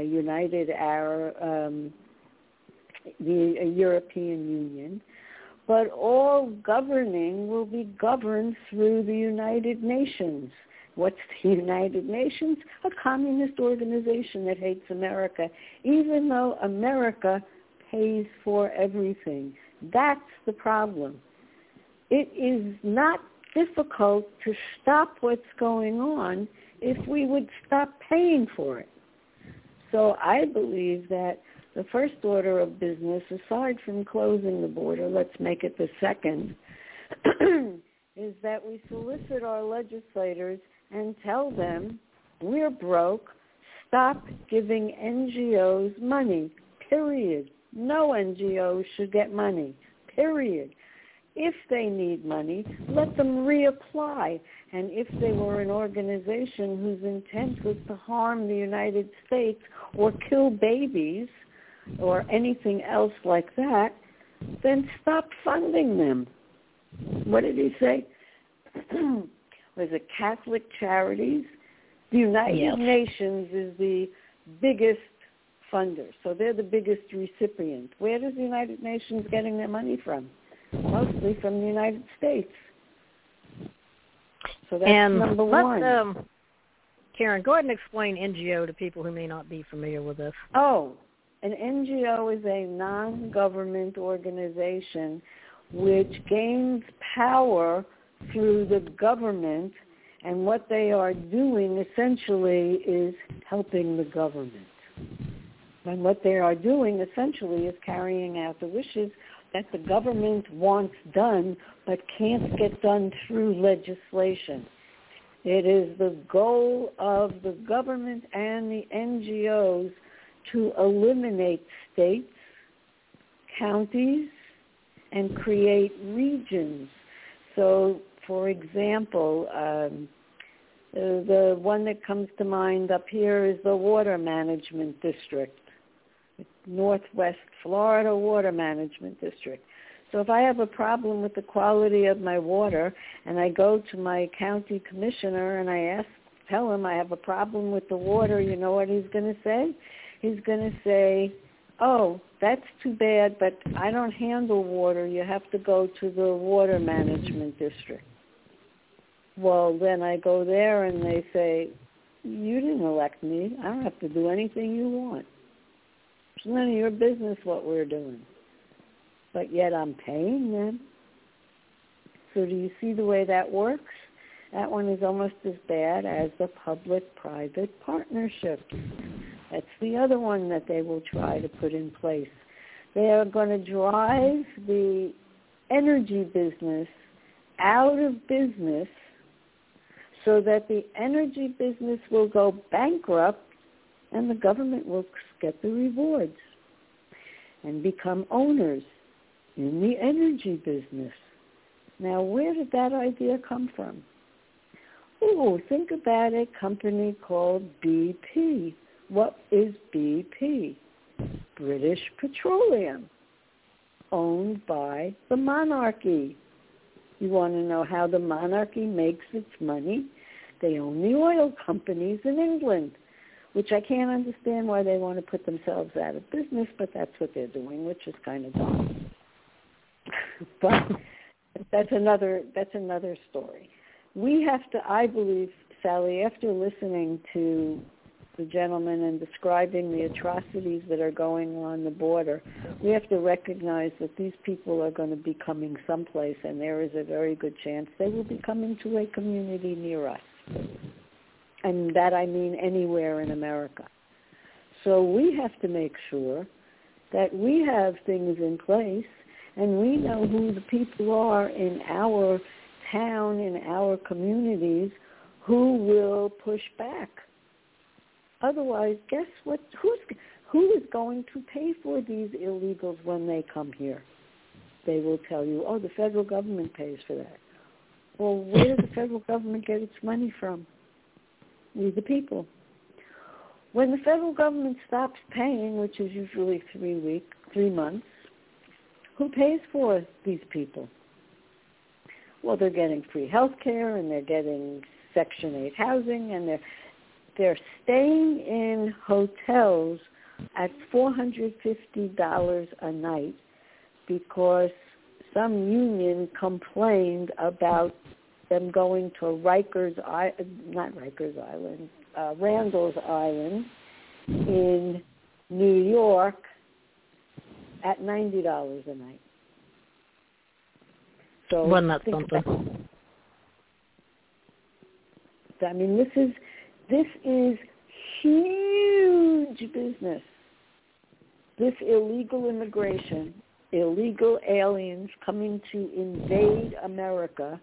the European Union, but all governing will be governed through the United Nations. What's the United Nations? A communist organization that hates America, even though America pays for everything. That's the problem. It is not difficult to stop what's going on if we would stop paying for it. So I believe that the first order of business, aside from closing the border, let's make it the second, is that we solicit our legislators and tell them, we're broke, stop giving NGOs money, period. No NGOs should get money, period. If they need money, let them reapply. And if they were an organization whose intent was to harm the United States or kill babies or anything else like that, then stop funding them. What did he say? Was it Catholic Charities? The United Nations is the biggest funder, so they're the biggest recipient. Where does the United Nations getting their money from? Mostly from the United States. So that's number one. Karen, go ahead and explain NGO to people who may not be familiar with this. Oh, an NGO is a non-government organization which gains power through the government, and what they are doing essentially is helping the government. And what they are doing essentially is carrying out the wishes that the government wants done but can't get done through legislation. It is the goal of the government and the NGOs to eliminate states, counties, and create regions. So, for example, the one that comes to mind up here is the Water Management District, Northwest Florida Water Management District. So if I have a problem with the quality of my water and I go to my county commissioner and I tell him I have a problem with the water, you know what he's going to say? He's going to say, oh, that's too bad, but I don't handle water. You have to go to the Water Management District. Well, then I go there and they say, you didn't elect me. I don't have to do anything you want. It's none of your business what we're doing. But yet I'm paying them. So do you see the way that works? That one is almost as bad as the public-private partnership. That's the other one that they will try to put in place. They are going to drive the energy business out of business so that the energy business will go bankrupt and the government will get the rewards and become owners in the energy business. Now, where did that idea come from? Oh, think about a company called BP. What is BP? British Petroleum, owned by the monarchy. You want to know how the monarchy makes its money? They own the oil companies in England, which I can't understand why they want to put themselves out of business, but that's what they're doing, which is kind of dumb. But that's another story. We have to, I believe, Sally, after listening to the gentleman and describing the atrocities that are going on the border, we have to recognize that these people are going to be coming someplace, and there is a very good chance they will be coming to a community near us. And that I mean anywhere in America. So we have to make sure that we have things in place and we know who the people are in our town, in our communities, who will push back. Otherwise, guess what? Who is going to pay for these illegals when they come here? They will tell you, oh, the federal government pays for that. Well, where does the federal government get its money from? We the people. When the federal government stops paying, which is usually 3 months, who pays for these people? Well, they're getting free health care and they're getting Section 8 housing and they're staying in hotels at $450 a night because some union complained about them going to Randall's Island in New York at $90 a night. So wasn't that something? I mean, this is huge business. This illegal immigration, illegal aliens coming to invade America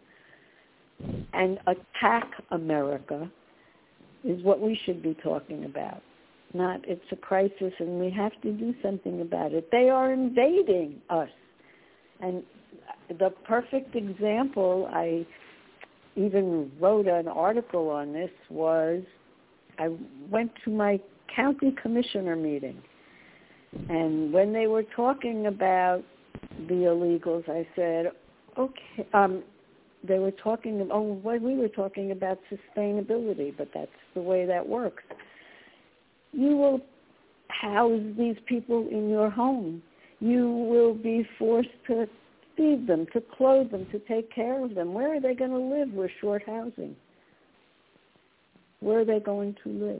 and attack America is what we should be talking about. Not it's a crisis and we have to do something about it. They are invading us. And the perfect example, I even wrote an article on this, was I went to my county commissioner meeting. And when they were talking about the illegals, I said, okay, they were talking, we were talking about sustainability, but that's the way that works. You will house these people in your home. You will be forced to feed them, to clothe them, to take care of them. Where are they going to live? We're short housing. Where are they going to live?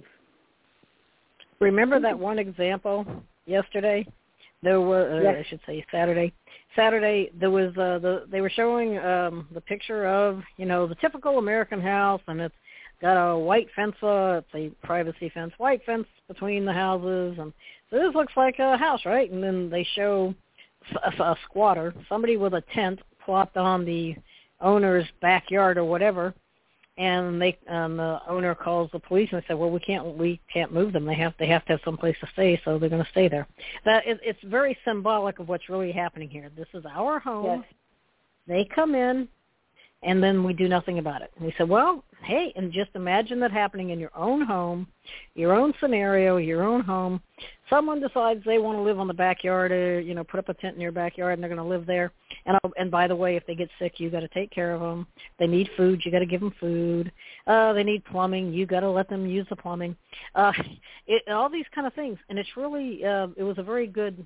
Remember that one example yesterday? There were, yes. I should say Saturday. Saturday, there was they were showing the picture of, the typical American house, and it's got a white fence, it's a privacy fence, white fence between the houses, and so this looks like a house, right? And then they show a squatter, somebody with a tent plopped on the owner's backyard or whatever, and the owner calls the police and said, well, we can't move them. They have to have some place to stay, so they're going to stay there. It's very symbolic of what's really happening here. This is our home. Yes. They come in, and then we do nothing about it. And we said, well, hey, and just imagine that happening in your own home, your own scenario, your own home. Someone decides they want to live on the backyard, or, put up a tent in your backyard, and they're going to live there. And by the way, if they get sick, you got to take care of them. They need food, you got to give them food. They need plumbing, you got to let them use the plumbing. All these kind of things, and it's really it was a very good,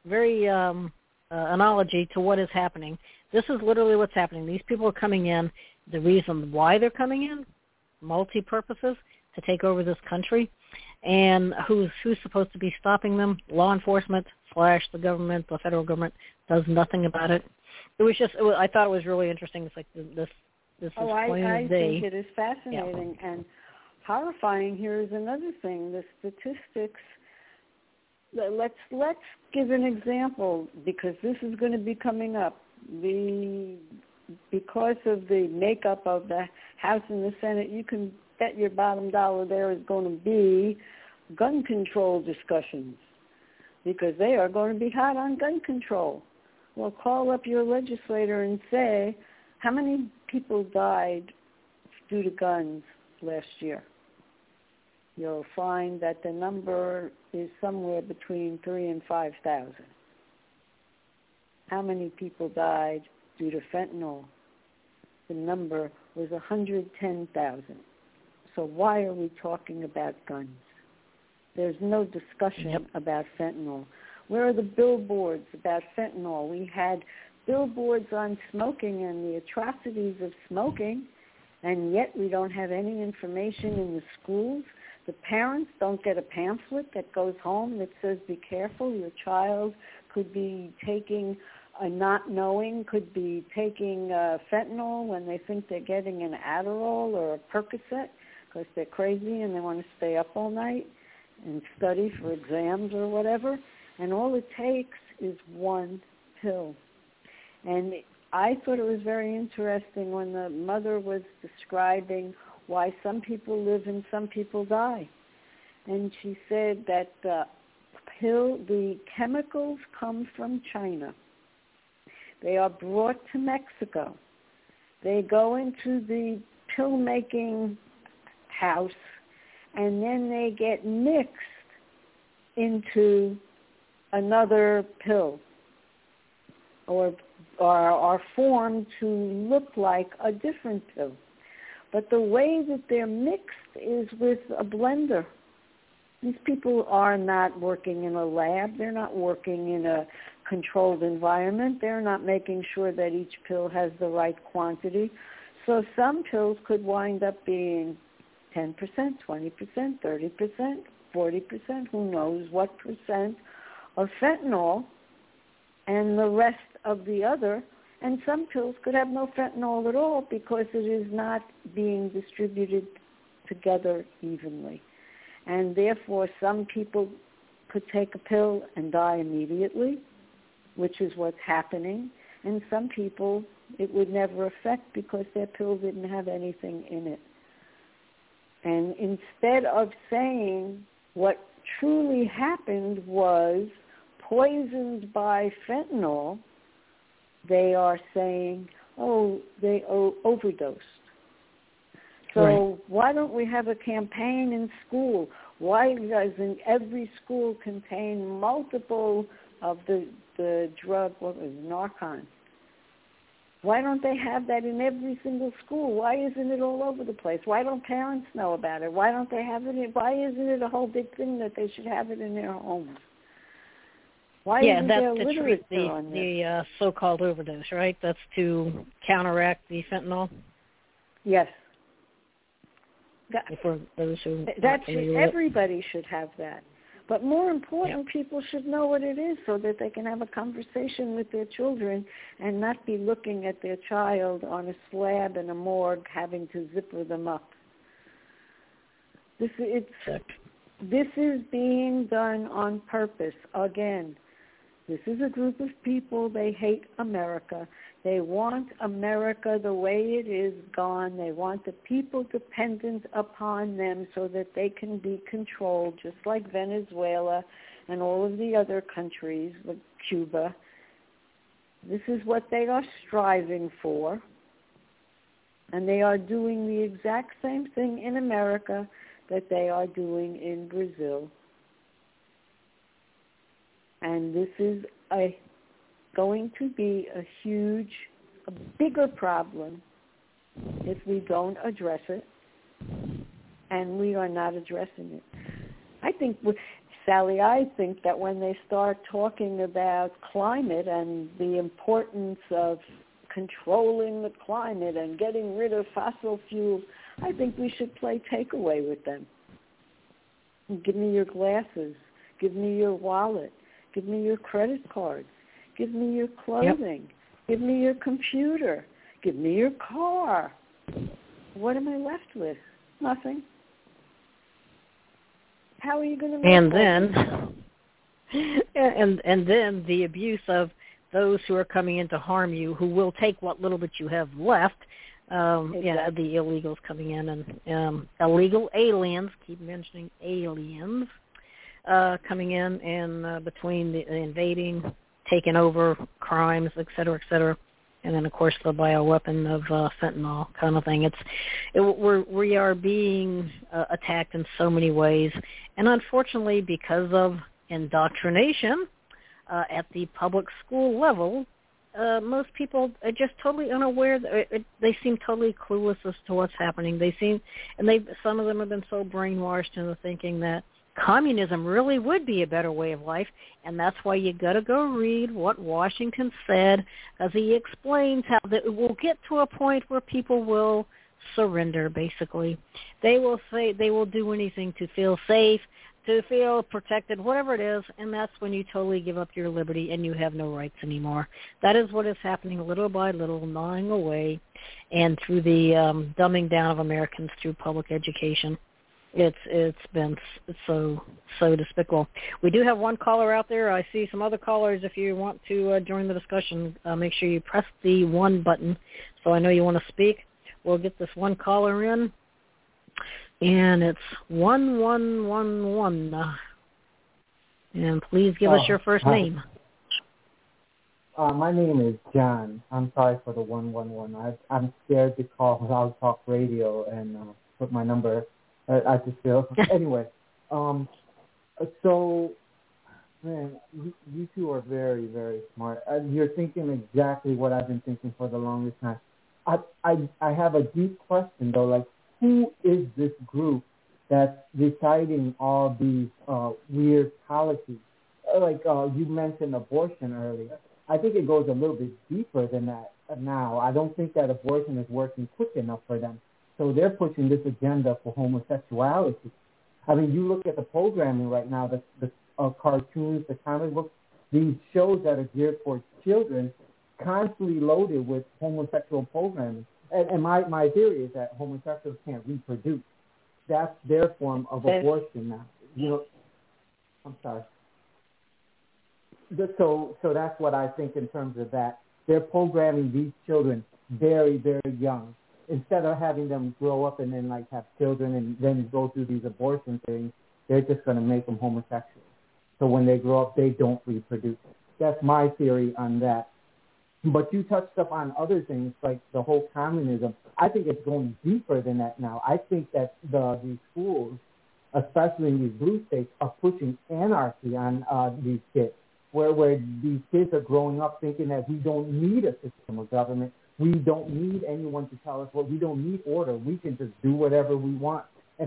analogy to what is happening. This is literally what's happening. These people are coming in. The reason why they're coming in, multi-purposes, to take over this country. And who's supposed to be stopping them? Law enforcement / the government, the federal government, does nothing about it. I thought it was really interesting. It's like this is plain as day. I think it is fascinating and horrifying. Here is another thing: the statistics. Let's give an example, because this is going to be coming up. Because of the makeup of the House and the Senate, you can bet your bottom dollar there is going to be gun control discussions, because they are going to be hot on gun control. Well, call up your legislator and say, how many people died due to guns last year? You'll find that the number is somewhere between 3,000 and 5,000. How many people died due to fentanyl? The number was 110,000. So why are we talking about guns? There's no discussion about fentanyl. Where are the billboards about fentanyl? We had billboards on smoking and the atrocities of smoking, and yet we don't have any information in the schools. The parents don't get a pamphlet that goes home that says, be careful, your child could be taking not knowing, could be taking fentanyl when they think they're getting an Adderall or a Percocet because they're crazy and they want to stay up all night and study for exams or whatever. And all it takes is one pill. And I thought it was very interesting when the mother was describing why some people live and some people die. And she said that the chemicals come from China. They are brought to Mexico. They go into the pill-making house, and then they get mixed into another pill or are formed to look like a different pill. But the way that they're mixed is with a blender. These people are not working in a lab. They're not working in a controlled environment. They're not making sure that each pill has the right quantity. So some pills could wind up being 10%, 20%, 30%, 40%, who knows what percent of fentanyl, and the rest of the other. And some pills could have no fentanyl at all because it is not being distributed together evenly. And therefore, some people could take a pill and die immediately, which is what's happening. And some people it would never affect because their pill didn't have anything in it. And instead of saying what truly happened was poisoned by fentanyl, they are saying, oh, they overdosed. So right. Why don't we have a campaign in school? Why doesn't every school contain multiple of the drug, what was it, Narcan? Why don't they have that in every single school? Why isn't it all over the place? Why don't parents know about it? Why don't they have it? Why isn't it a whole big thing that they should have it in their homes? Why isn't there literature on this? The so-called overdose, right? That's to counteract the fentanyl? Yes. For those who everybody should have that. But more important, people should know what it is so that they can have a conversation with their children and not be looking at their child on a slab in a morgue having to zipper them up. This is being done on purpose. Again, this is a group of people, they hate America. They want America the way it is gone. They want the people dependent upon them so that they can be controlled, just like Venezuela and all of the other countries, like Cuba. This is what they are striving for. And they are doing the exact same thing in America that they are doing in Brazil. And this is going to be a bigger problem if we don't address it, and we are not addressing it. I think, Sally, I think that when they start talking about climate and the importance of controlling the climate and getting rid of fossil fuels, I think we should play takeaway with them. Give me your glasses. Give me your wallet. Give me your credit cards. Give me your clothing. Yep. Give me your computer. Give me your car. What am I left with? Nothing. How are you going to make and then the abuse of those who are coming in to harm you, who will take what little bit you have left. Exactly. Yeah, the illegals coming in and illegal aliens. Keep mentioning aliens coming in and between the invading, taking over crimes, et cetera, and then of course the bioweapon of fentanyl kind of thing. We are being attacked in so many ways, and unfortunately, because of indoctrination at the public school level, most people are just totally unaware. They seem totally clueless as to what's happening. Some of them have been so brainwashed into thinking that communism really would be a better way of life, and that's why you got to go read what Washington said, as he explains how that it will get to a point where people will surrender. Basically, they will say they will do anything to feel safe, to feel protected, whatever it is, and that's when you totally give up your liberty and you have no rights anymore. That is what is happening little by little, gnawing away, and through the dumbing down of Americans through public education. It's been so despicable. We do have one caller out there. I see some other callers. If you want to join the discussion, make sure you press the 1 button so I know you want to speak. We'll get this one caller in, and it's 1111. And please give us your first name. My name is John. I'm sorry for the 111. I'm scared to call Blog Talk Radio and put my number. I just feel anyway. So, man, you two are very, very smart. You're thinking exactly what I've been thinking for the longest time. I have a deep question though. Like, who is this group that's deciding all these weird policies? Like you mentioned abortion earlier. I think it goes a little bit deeper than that now. I don't think that abortion is working quick enough for them. So they're pushing this agenda for homosexuality. I mean, you look at the programming right now, the cartoons, the comic books, these shows that are geared for children, constantly loaded with homosexual programming. And my theory is that homosexuals can't reproduce. that's their form of abortion now. You know, I'm sorry. So that's what I think in terms of that. They're programming these children very, very young. Instead of having them grow up and then like have children and then go through these abortion things, they're just going to make them homosexual. So when they grow up, they don't reproduce. That's my theory on that. But you touched up on other things like the whole communism. I think it's going deeper than that now. I think that these schools, especially in these blue states, are pushing anarchy on these kids, where these kids are growing up thinking that we don't need a system of government. We don't need anyone to tell us what. We don't need order. We can just do whatever we want.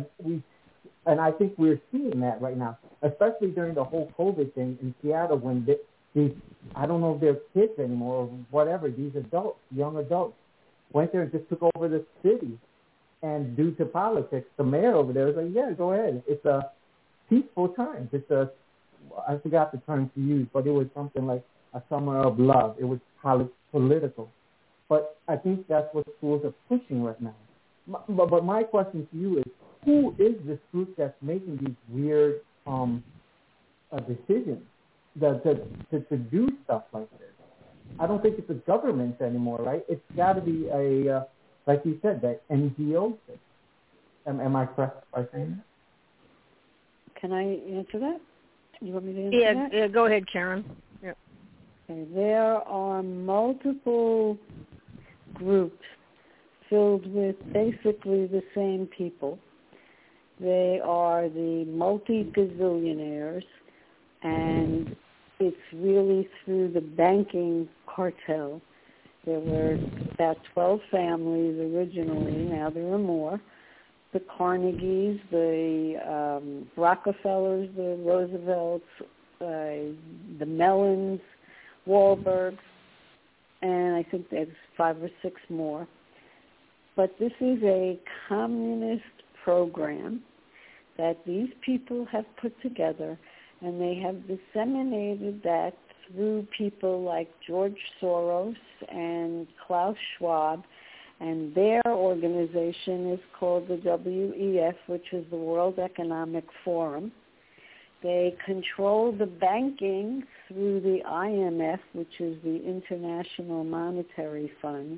And I think we're seeing that right now, especially during the whole COVID thing in Seattle when these, I don't know if they're kids anymore or whatever, these adults, young adults, went there and just took over the city. And due to politics, the mayor over there was like, yeah, go ahead. It's a peaceful time. I forgot the term to use, but it was something like a summer of love. It was political. But I think that's what schools are pushing right now. But my question to you is, who is this group that's making these weird decisions to do stuff like this? I don't think it's the government anymore, right? It's got to be like you said, that NGO thing. Am I correct by saying that? Can I answer that? You want me to answer that? Yeah, go ahead, Karen. Yeah. Okay, there are multiple groups filled with basically the same people. They are the multi-gazillionaires, and it's really through the banking cartel. There were about 12 families originally. Now there are more. The Carnegies, the Rockefellers, the Roosevelts, the Mellons, Wahlbergs, and I think there's 5 or 6 more. But this is a communist program that these people have put together, and they have disseminated that through people like George Soros and Klaus Schwab, and their organization is called the WEF, which is the World Economic Forum. They control the banking through the IMF, which is the International Monetary Fund.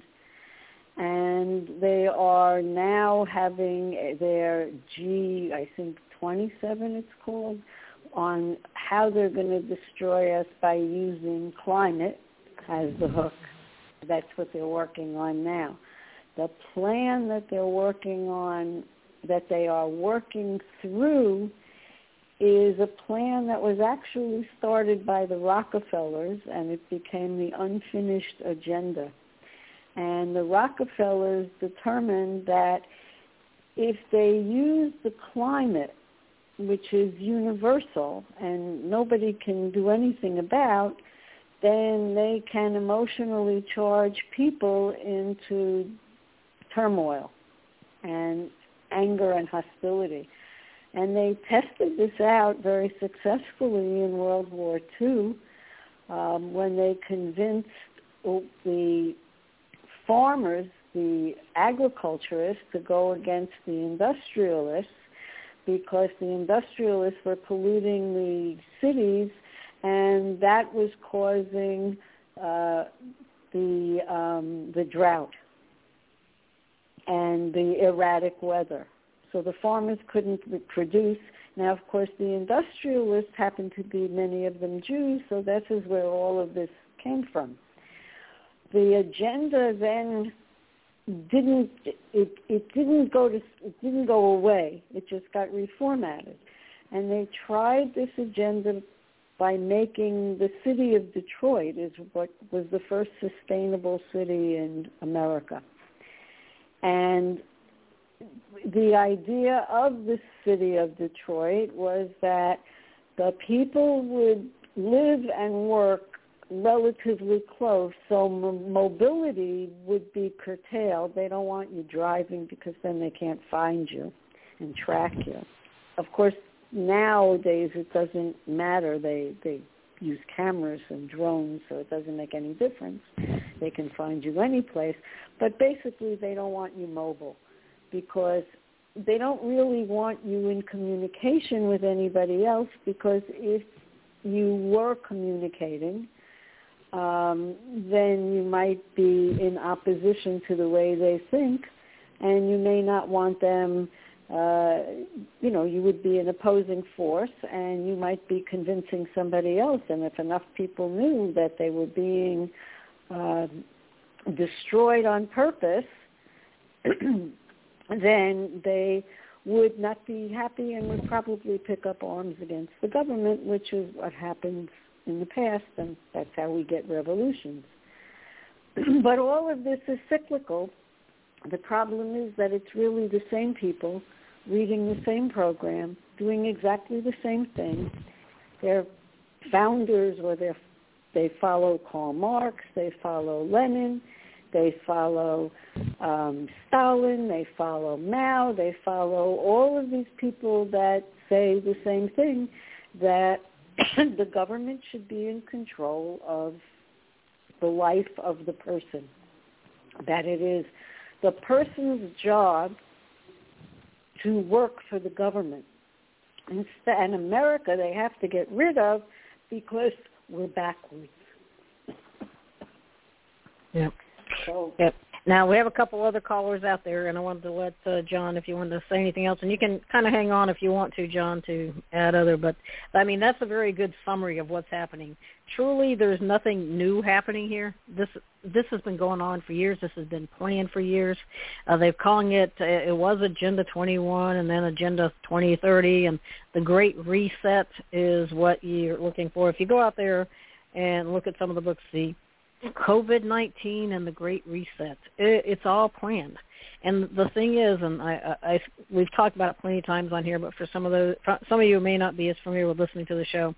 And they are now having their G27 it's called, on how they're going to destroy us by using climate as the hook. That's what they're working on now. The plan that they're working on, that they are working through, is a plan that was actually started by the Rockefellers, and it became the unfinished agenda. And the Rockefellers determined that if they use the climate, which is universal and nobody can do anything about, then they can emotionally charge people into turmoil and anger and hostility. And they tested this out very successfully in World War II when they convinced the farmers, the agriculturists, to go against the industrialists, because the industrialists were polluting the cities, and that was causing the drought and the erratic weather. So the farmers couldn't produce. Now, of course, the industrialists happened to be, many of them, Jews, so that is where all of this came from. The agenda then didn't go away. It just got reformatted. And they tried this agenda by making the city of Detroit is what was the first sustainable city in America. And the idea of the city of Detroit was that the people would live and work relatively close, so mobility would be curtailed. They don't want you driving because then they can't find you and track you. Of course, nowadays it doesn't matter. They use cameras and drones, so it doesn't make any difference. They can find you any place. But basically they don't want you mobile, because they don't really want you in communication with anybody else, because if you were communicating, then you might be in opposition to the way they think, and you may not want them, you would be an opposing force, and you might be convincing somebody else. And if enough people knew that they were being destroyed on purpose, then they would not be happy and would probably pick up arms against the government, which is what happens in the past, and that's how we get revolutions. But all of this is cyclical. The problem is that it's really the same people reading the same program, doing exactly the same thing. They're founders, or they follow Karl Marx, they follow Lenin, they follow Stalin, they follow Mao, they follow all of these people that say the same thing, that the government should be in control of the life of the person, that it is the person's job to work for the government. And America they have to get rid of because we're backwards. Yeah. So, yep. Now, we have a couple other callers out there, and I wanted to let John, if you wanted to say anything else, and you can kind of hang on if you want to, John, to add other, but, I mean, that's a very good summary of what's happening. Truly, there's nothing new happening here. This has been going on for years. This has been planned for years. They're calling it was Agenda 21 and then Agenda 2030, and the Great Reset is what you're looking for. If you go out there and look at some of the books, see, COVID-19 and the Great Reset. It's all planned. And the thing is, and we've talked about it plenty of times on here, but for some of you who may not be as familiar with listening to the show,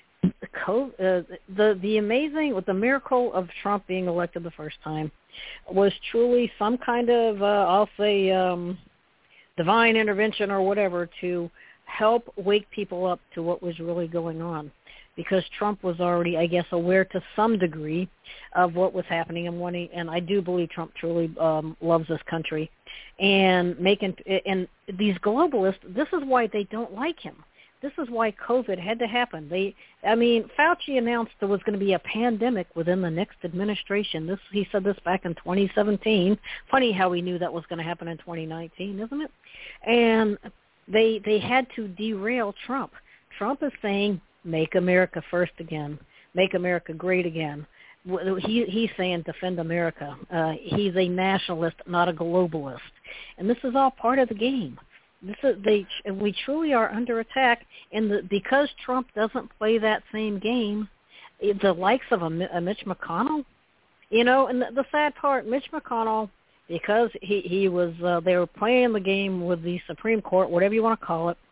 the amazing, with the miracle of Trump being elected the first time, was truly some kind of, I'll say, divine intervention or whatever to help wake people up to what was really going on. Because Trump was already, I guess, aware to some degree of what was happening, and I do believe Trump truly loves this country. And these globalists, this is why they don't like him. This is why COVID had to happen. Fauci announced there was going to be a pandemic within the next administration. He said this back in 2017. Funny how he knew that was going to happen in 2019, isn't it? And they had to derail Trump. Trump is saying, make America first again. Make America great again. He's saying defend America. He's a nationalist, not a globalist. And this is all part of the game. We truly are under attack. And because Trump doesn't play that same game, the likes of a Mitch McConnell, and the sad part, Mitch McConnell, because he was, they were playing the game with the Supreme Court, whatever you want to call it.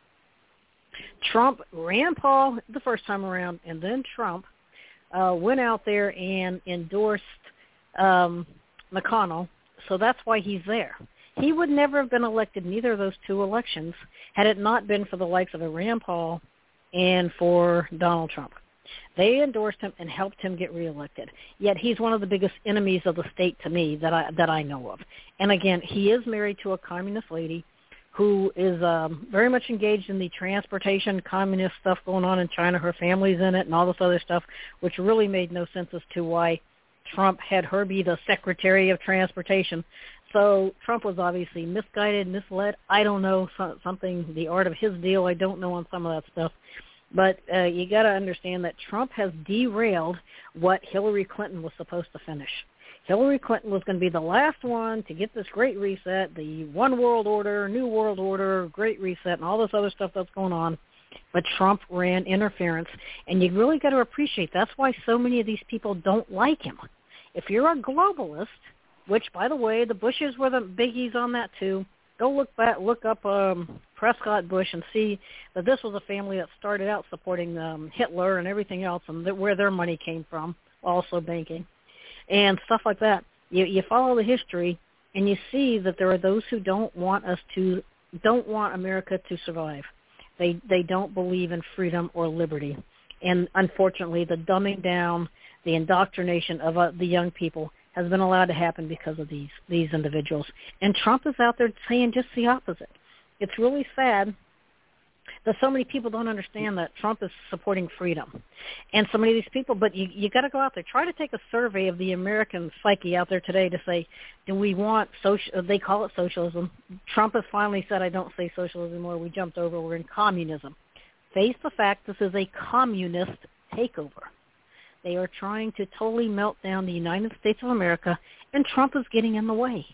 Rand Paul the first time around, and then Trump went out there and endorsed McConnell, so that's why he's there. He would never have been elected in either of those two elections had it not been for the likes of a Rand Paul and for Donald Trump. They endorsed him and helped him get reelected. Yet he's one of the biggest enemies of the state to me that I know of. And again, he is married to a communist lady who is very much engaged in the transportation communist stuff going on in China. Her family's in it and all this other stuff, which really made no sense as to why Trump had her be the Secretary of Transportation. So Trump was obviously misguided, misled. I don't know, something, the art of his deal, I don't know on some of that stuff. But you got to understand that Trump has derailed what Hillary Clinton was supposed to finish. Hillary Clinton was going to be the last one to get this great reset, the one world order, new world order, great reset, and all this other stuff that's going on. But Trump ran interference, and you really got to appreciate that's why so many of these people don't like him. If you're a globalist, which, by the way, the Bushes were the biggies on that too. Go look up Prescott Bush and see that this was a family that started out supporting Hitler and everything else, and where their money came from, also banking. And stuff like that. You follow the history, and you see that there are those who don't want America to survive. They don't believe in freedom or liberty. And unfortunately, the dumbing down, the indoctrination of the young people has been allowed to happen because of these individuals. And Trump is out there saying just the opposite. it's really sad that so many people don't understand that Trump is supporting freedom. And so many of these people, but you got to go out there. Try to take a survey of the American psyche out there today to say, do we want social, they call it socialism. Trump has finally said, I don't say socialism anymore. We jumped over. We're in communism. Face the fact this is a communist takeover. They are trying to totally melt down the United States of America, and Trump is getting in the way.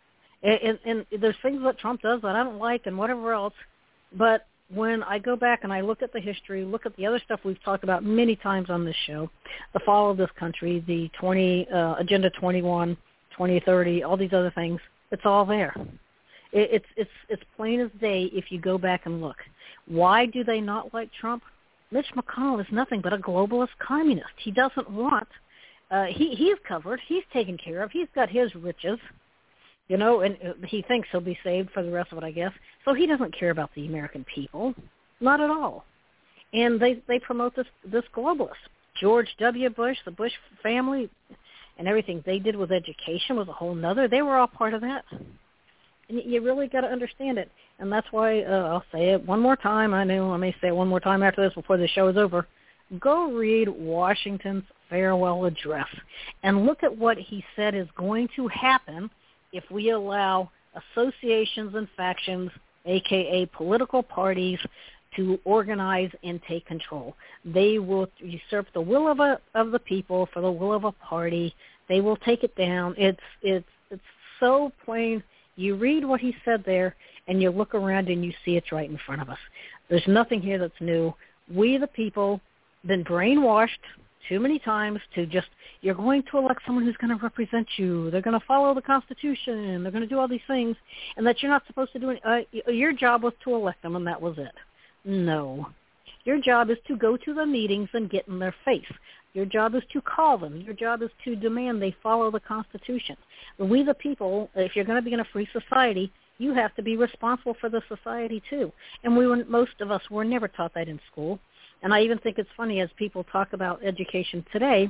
And there's things that Trump does that I don't like and whatever else, but when I go back and I look at the history, look at the other stuff we've talked about many times on this show, the fall of this country, the Agenda 21, 2030, all these other things, it's all there. It's plain as day if you go back and look. Why do they not like Trump? Mitch McConnell is nothing but a globalist communist. He doesn't want, he's covered, he's taken care of, he's got his riches, you know, and he thinks he'll be saved for the rest of it, I guess. So he doesn't care about the American people, not at all. And they promote this globalist. George W. Bush, the Bush family, and everything they did with education was a whole nother. They were all part of that. And you really got to understand it. And that's why I'll say it one more time. I know I may say it one more time after this before the show is over. Go read Washington's farewell address and look at what he said is going to happen if we allow associations and factions, a.k.a. political parties, to organize and take control. They will usurp the will of the people for the will of a party. They will take it down. It's so plain. You read what he said there, and you look around and you see it's right in front of us. There's nothing here that's new. We, the people, been brainwashed too many times to just, you're going to elect someone who's going to represent you. They're going to follow the Constitution. They're going to do all these things, and that you're not supposed to do it. Your job was to elect them, and that was it. No. Your job is to go to the meetings and get in their face. Your job is to call them. Your job is to demand they follow the Constitution. We, the people, if you're going to be in a free society, you have to be responsible for the society too. And most of us were never taught that in school. And I even think it's funny as people talk about education today.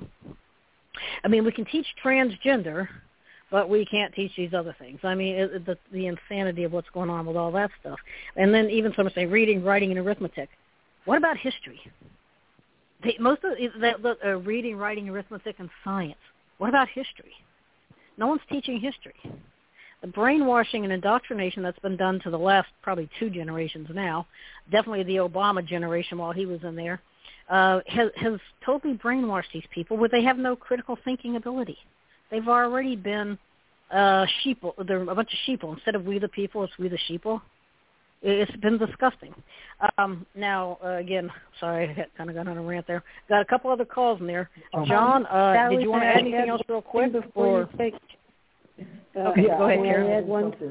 I mean, we can teach transgender, but we can't teach these other things. I mean, the insanity of what's going on with all that stuff. And then even some say reading, writing, and arithmetic. What about history? Most of the reading, writing, arithmetic, and science. What about history? No one's teaching history. The brainwashing and indoctrination that's been done to the last probably 2 generations now, definitely the Obama generation while he was in there, has totally brainwashed these people where they have no critical thinking ability. They've already been sheeple. They're a bunch of sheeple. Instead of we the people, it's we the sheeple. It's been disgusting. Now, again, sorry, I kind of got on a rant there. Got a couple other calls in there. John, did you want to add anything else real quick? Before you take... Okay, go ahead, Karen.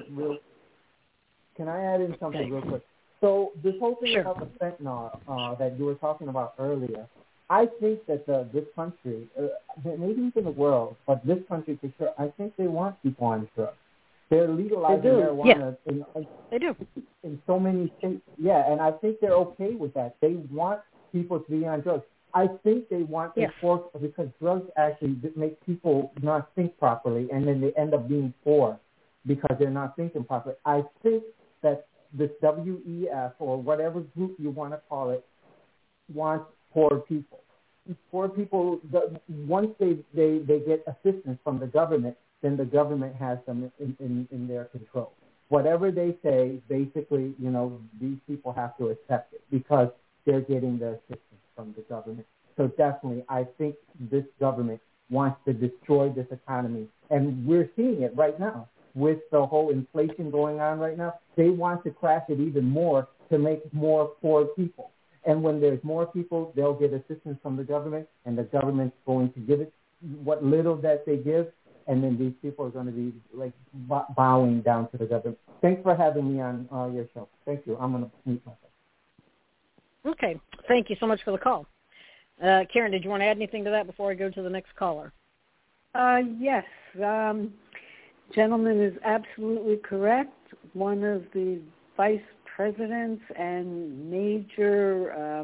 Can I add in something real quick? So this whole thing Sure. about the fentanyl that you were talking about earlier, I think that this country, maybe even the world, but this country for sure, I think they want people on drugs. They're legalizing marijuana They do. in so many states. Yeah, and I think they're okay with that. They want people to be on drugs. I think they want to force, because drugs actually make people not think properly, and then they end up being poor because they're not thinking properly. I think that this WEF, or whatever group you want to call it, wants poor people. Poor people, once they get assistance from the government, then the government has them in their control. Whatever they say, basically, these people have to accept it because they're getting the assistance from the government. So definitely, I think this government wants to destroy this economy. And we're seeing it right now with the whole inflation going on right now. They want to crash it even more to make more poor people. And when there's more people, they'll get assistance from the government, and the government's going to give it what little that they give, and then these people are going to be like bowing down to the government. Thanks for having me on your show. Thank you. I'm going to mute myself. Okay. Thank you so much for the call. Karen, did you want to add anything to that before I go to the next caller? Yes. Gentleman is absolutely correct. One of the vice presidents and major,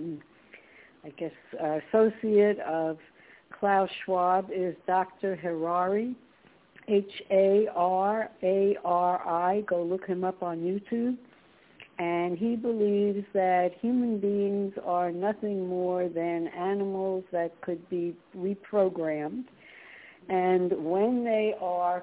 associate of Klaus Schwab is Dr. Harari, Harari. Go look him up on YouTube. And he believes that human beings are nothing more than animals that could be reprogrammed. And when they are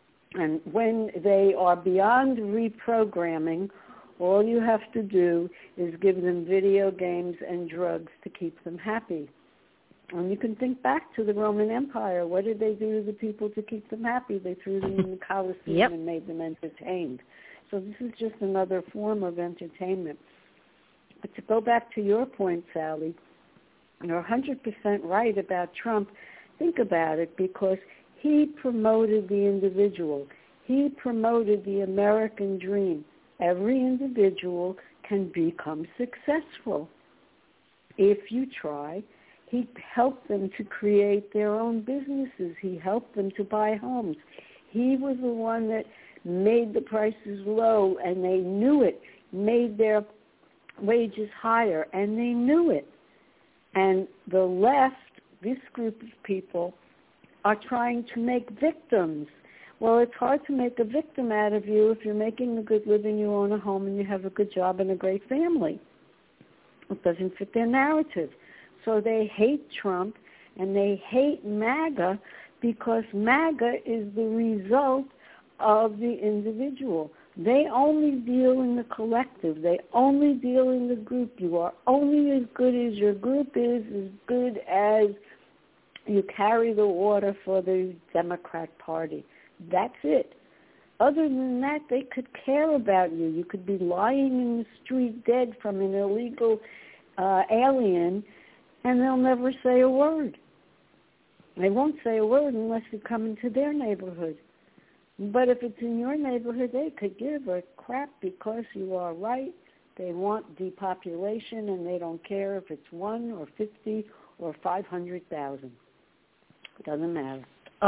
beyond reprogramming, all you have to do is give them video games and drugs to keep them happy. And you can think back to the Roman Empire. What did they do to the people to keep them happy? They threw them in the Colosseum and made them entertained. So this is just another form of entertainment. But to go back to your point, Sally, you're 100% right about Trump. Think about it, because he promoted the individual. He promoted the American dream. Every individual can become successful if you try. He helped them to create their own businesses. He helped them to buy homes. He was the one that made the prices low, and they knew it, made their wages higher, and they knew it. And the left, this group of people, are trying to make victims. Well, it's hard to make a victim out of you if you're making a good living, you own a home, and you have a good job and a great family. It doesn't fit their narrative. So they hate Trump, and they hate MAGA, because MAGA is the result of the individual. They only deal in the collective. They only deal in the group. You are only as good as your group is, as good as you carry the water for the Democrat Party. That's it. Other than that, they could care about you. You could be lying in the street dead from an illegal alien, and they'll never say a word. They won't say a word unless you come into their neighborhood. But if it's in your neighborhood, they could give a crap, because you are right. They want depopulation, and they don't care if it's 1 or 50 or 500,000. It doesn't matter.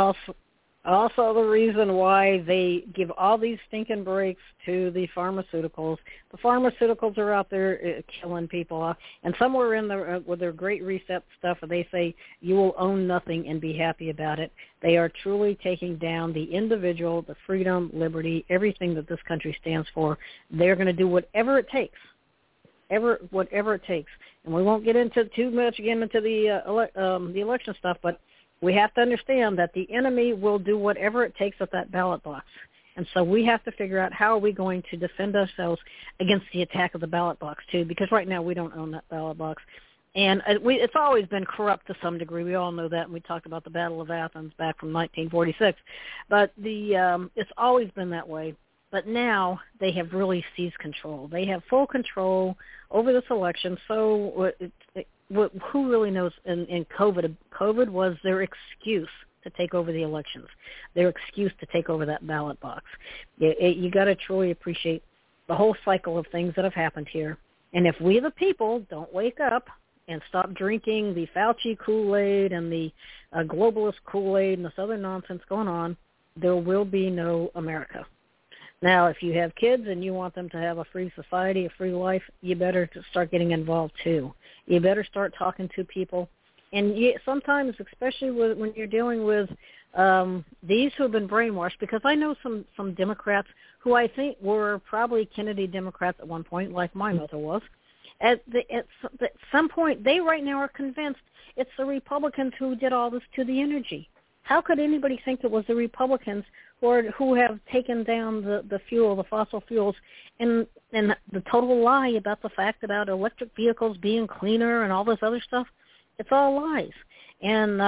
Also the reason why they give all these stinking breaks to the pharmaceuticals. The pharmaceuticals are out there killing people off. And somewhere in the with their Great Reset stuff, they say you will own nothing and be happy about it. They are truly taking down the individual, the freedom, liberty, everything that this country stands for. They're going to do whatever it takes. Whatever it takes. And we won't get into too much again into the election stuff, but we have to understand that the enemy will do whatever it takes at that ballot box. And so we have to figure out how are we going to defend ourselves against the attack of the ballot box, too, because right now we don't own that ballot box. And it's always been corrupt to some degree. We all know that, and we talked about the Battle of Athens back from 1946. But it's always been that way. But now they have really seized control. They have full control over this election. So who really knows? In COVID was their excuse to take over the elections, their excuse to take over that ballot box. You got to truly appreciate the whole cycle of things that have happened here. And if we the people don't wake up and stop drinking the Fauci Kool-Aid and the globalist Kool-Aid and this other nonsense going on, there will be no America. Now, if you have kids and you want them to have a free society, a free life, you better start getting involved too. You better start talking to people. And sometimes, especially when you're dealing with these who have been brainwashed, because I know some Democrats who I think were probably Kennedy Democrats at one point, like my mother was. At some point, they right now are convinced it's the Republicans who did all this to the energy. How could anybody think it was the Republicans who have taken down the fuel, the fossil fuels, and the total lie about the fact about electric vehicles being cleaner and all this other stuff? It's all lies. And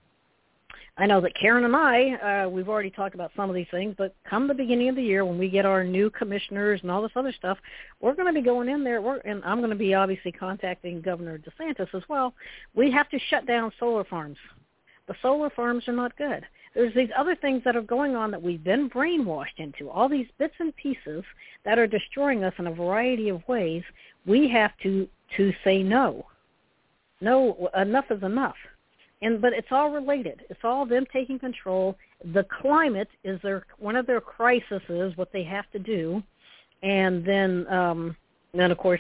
I know that Karen and I, we've already talked about some of these things, but come the beginning of the year when we get our new commissioners and all this other stuff, we're going to be going in there, and I'm going to be obviously contacting Governor DeSantis as well. We have to shut down solar farms. The solar farms are not good. There's these other things that are going on that we've been brainwashed into, all these bits and pieces that are destroying us in a variety of ways. We have to say no. No, enough is enough. But it's all related. It's all them taking control. The climate is one of their crises, what they have to do. And then of course,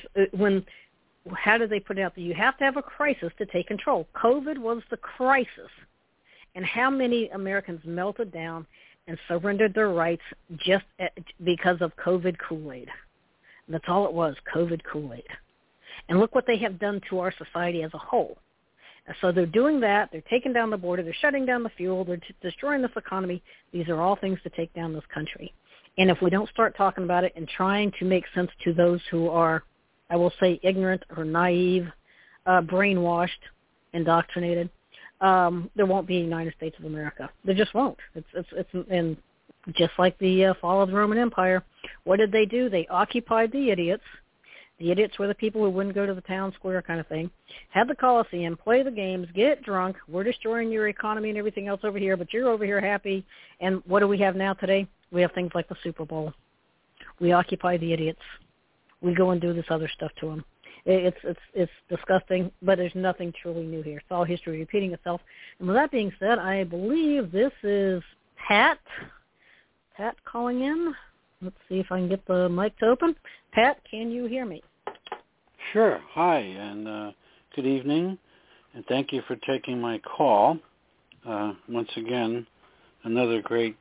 how do they put it out there? You have to have a crisis to take control. COVID was the crisis. And how many Americans melted down and surrendered their rights just because of COVID Kool-Aid? That's all it was, COVID Kool-Aid. And look what they have done to our society as a whole. So they're doing that. They're taking down the border. They're shutting down the fuel. They're destroying this economy. These are all things to take down this country. And if we don't start talking about it and trying to make sense to those who are, I will say, ignorant or naive, brainwashed, indoctrinated, there won't be a United States of America. There just won't. It's and just like the fall of the Roman Empire, what did they do? They occupied the idiots. The idiots were the people who wouldn't go to the town square kind of thing, had the Colosseum, play the games, get drunk. We're destroying your economy and everything else over here, but you're over here happy. And what do we have now today? We have things like the Super Bowl. We occupy the idiots. We go and do this other stuff to them. It's disgusting, but there's nothing truly new here. It's all history repeating itself. And with that being said, I believe this is Pat. Pat calling in. Let's see if I can get the mic to open. Pat, can you hear me? Sure. Hi, and good evening, and thank you for taking my call. Once again, another great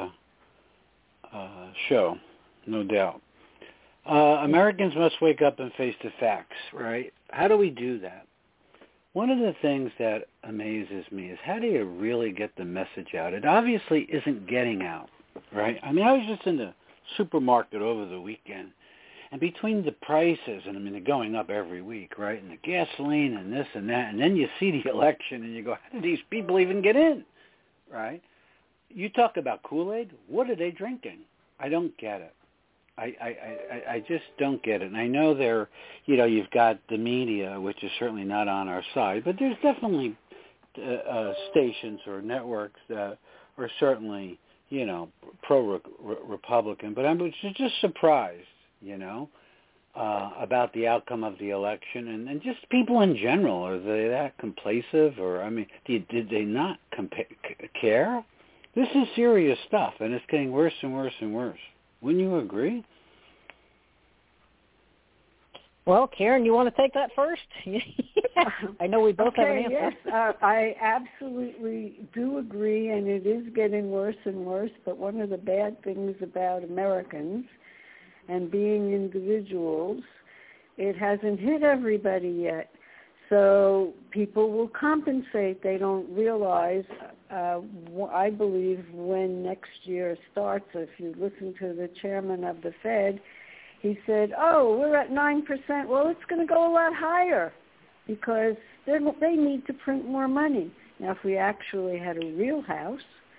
show, no doubt. Americans must wake up and face the facts, right? How do we do that? One of the things that amazes me is how do you really get the message out? It obviously isn't getting out, right? I mean, I was just in the supermarket over the weekend, and between the prices, and I mean, they're going up every week, right, and the gasoline and this and that, and then you see the election and you go, how did these people even get in, right? You talk about Kool-Aid, what are they drinking? I don't get it. I just don't get it. And I know you've got the media, which is certainly not on our side, but there's definitely stations or networks that are certainly, pro-Republican. But I'm just surprised, about the outcome of the election and just people in general. Are they that complacent? Or, I mean, did they not care? This is serious stuff, and it's getting worse and worse and worse. Wouldn't you agree? Well, Karen, you want to take that first? I know we both have an answer. Yes, I absolutely do agree, and it is getting worse and worse. But one of the bad things about Americans and being individuals, it hasn't hit everybody yet. So people will compensate. They don't realize, I believe, when next year starts. If you listen to the chairman of the Fed, he said, we're at 9%. Well, it's going to go a lot higher because they need to print more money. Now, if we actually had a real house,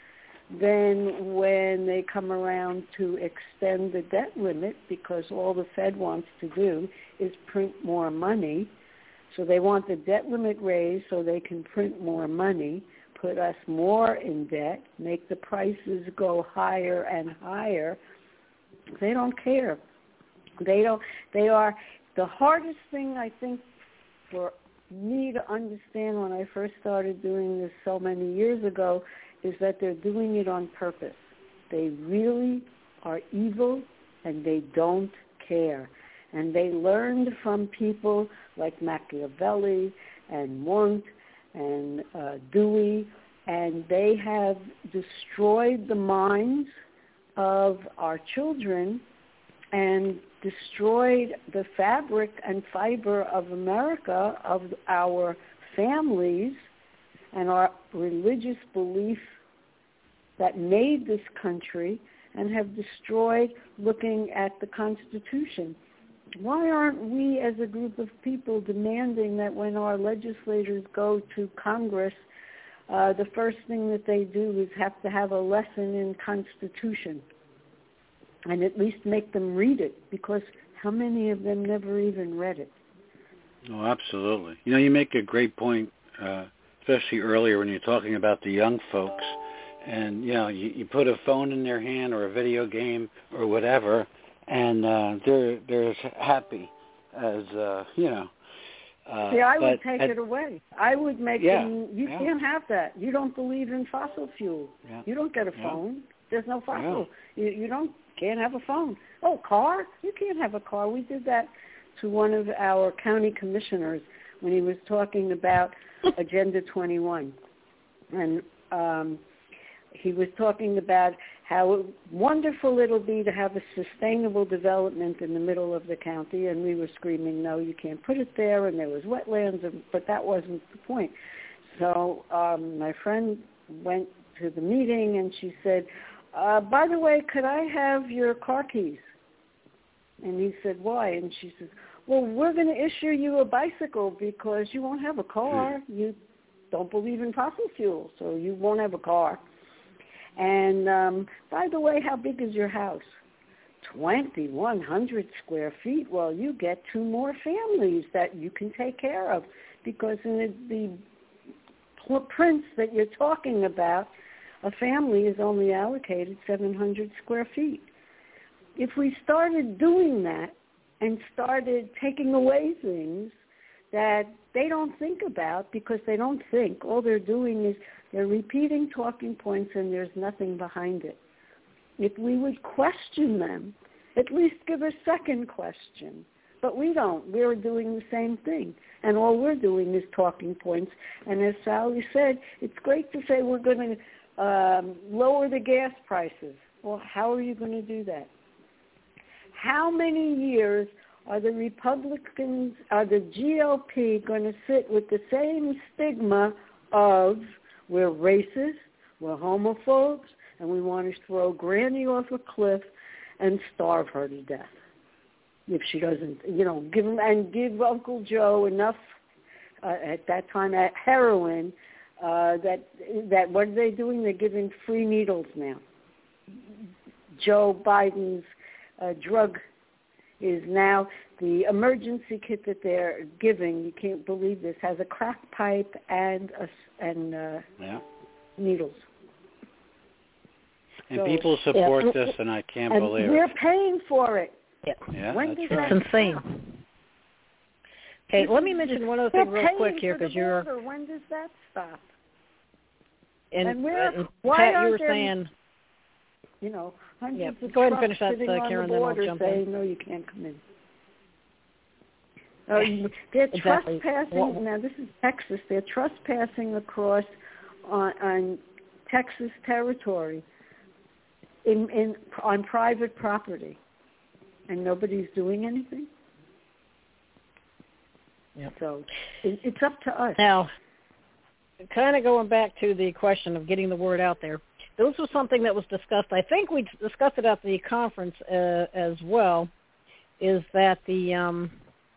then when they come around to extend the debt limit, because all the Fed wants to do is print more money, so they want the debt limit raised so they can print more money, put us more in debt, make the prices go higher and higher. They don't care. They are the hardest thing, I think, for me to understand when I first started doing this so many years ago is that they're doing it on purpose. They really are evil and they don't care. And they learned from people like Machiavelli and Wundt and Dewey, and they have destroyed the minds of our children and destroyed the fabric and fiber of America, of our families, and our religious belief that made this country, and have destroyed looking at the Constitution. Why aren't we as a group of people demanding that when our legislators go to Congress, the first thing that they do is have to have a lesson in Constitution and at least make them read it, because how many of them never even read it? Oh, absolutely. You make a great point, especially earlier when you're talking about the young folks. And, you put a phone in their hand or a video game or whatever, and they're as happy as, See, I would take it away. I would make them, you can't have that. You don't believe in fossil fuel. Yeah. You don't get a phone. There's no fossil. Yeah. You can't have a phone. Oh, car? You can't have a car. We did that to one of our county commissioners when he was talking about Agenda 21. And he was talking about how wonderful it'll be to have a sustainable development in the middle of the county, and we were screaming, no, you can't put it there, and there was wetlands, but that wasn't the point. So my friend went to the meeting, and she said, by the way, could I have your car keys? And he said, why? And she says, well, we're going to issue you a bicycle because you won't have a car. You don't believe in fossil fuel, so you won't have a car. And by the way, how big is your house? 2,100 square feet. Well, you get 2 more families that you can take care of, because in the prints that you're talking about, a family is only allocated 700 square feet. If we started doing that and started taking away things that they don't think about because they don't think, all they're doing is they're repeating talking points and there's nothing behind it. If we would question them, at least give a second question. But we don't. We're doing the same thing. And all we're doing is talking points. And as Sally said, it's great to say we're going to lower the gas prices. Well, how are you going to do that? How many years are the Republicans, are the GOP going to sit with the same stigma of we're racist, we're homophobes, and we want to throw Granny off a cliff and starve her to death if she doesn't, give Uncle Joe enough at that time heroin that what are they doing? They're giving free needles now. Joe Biden's drug is now the emergency kit that they're giving. You can't believe this. Has a crack pipe and needles. And so, people support this, and I can't believe it. We're paying for it. Yeah, that's right. It's insane. Okay, let me mention one other thing real quick here, because you're. When does that stop? And why Pat, aren't you were there, saying. Hundreds of go ahead and finish trucks that, sitting Karen, on the then border I'll jump saying, in. no, you can't come in. They're trespassing. Now, this is Texas. They're trespassing across on Texas territory on private property, and nobody's doing anything. Yep. So it's up to us. Now, kind of going back to the question of getting the word out there, this was something that was discussed. I think we discussed it at the conference as well, is that the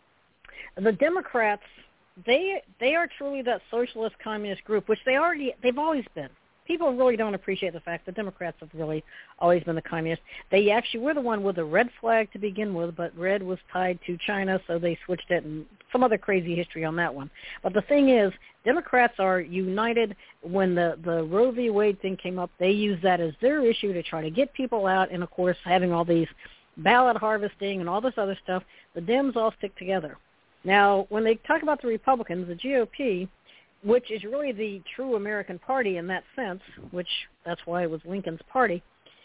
Democrats, they are truly that socialist communist group, which they've always been. People really don't appreciate the fact that Democrats have really always been the communists. They actually were the one with the red flag to begin with, but red was tied to China, so they switched it, and some other crazy history on that one. But the thing is, Democrats are united. When the Roe v. Wade thing came up, they used that as their issue to try to get people out, and, of course, having all these ballot harvesting and all this other stuff, the Dems all stick together. Now, when they talk about the Republicans, the GOP, which is really the true American party in that sense, which that's why it was Lincoln's party,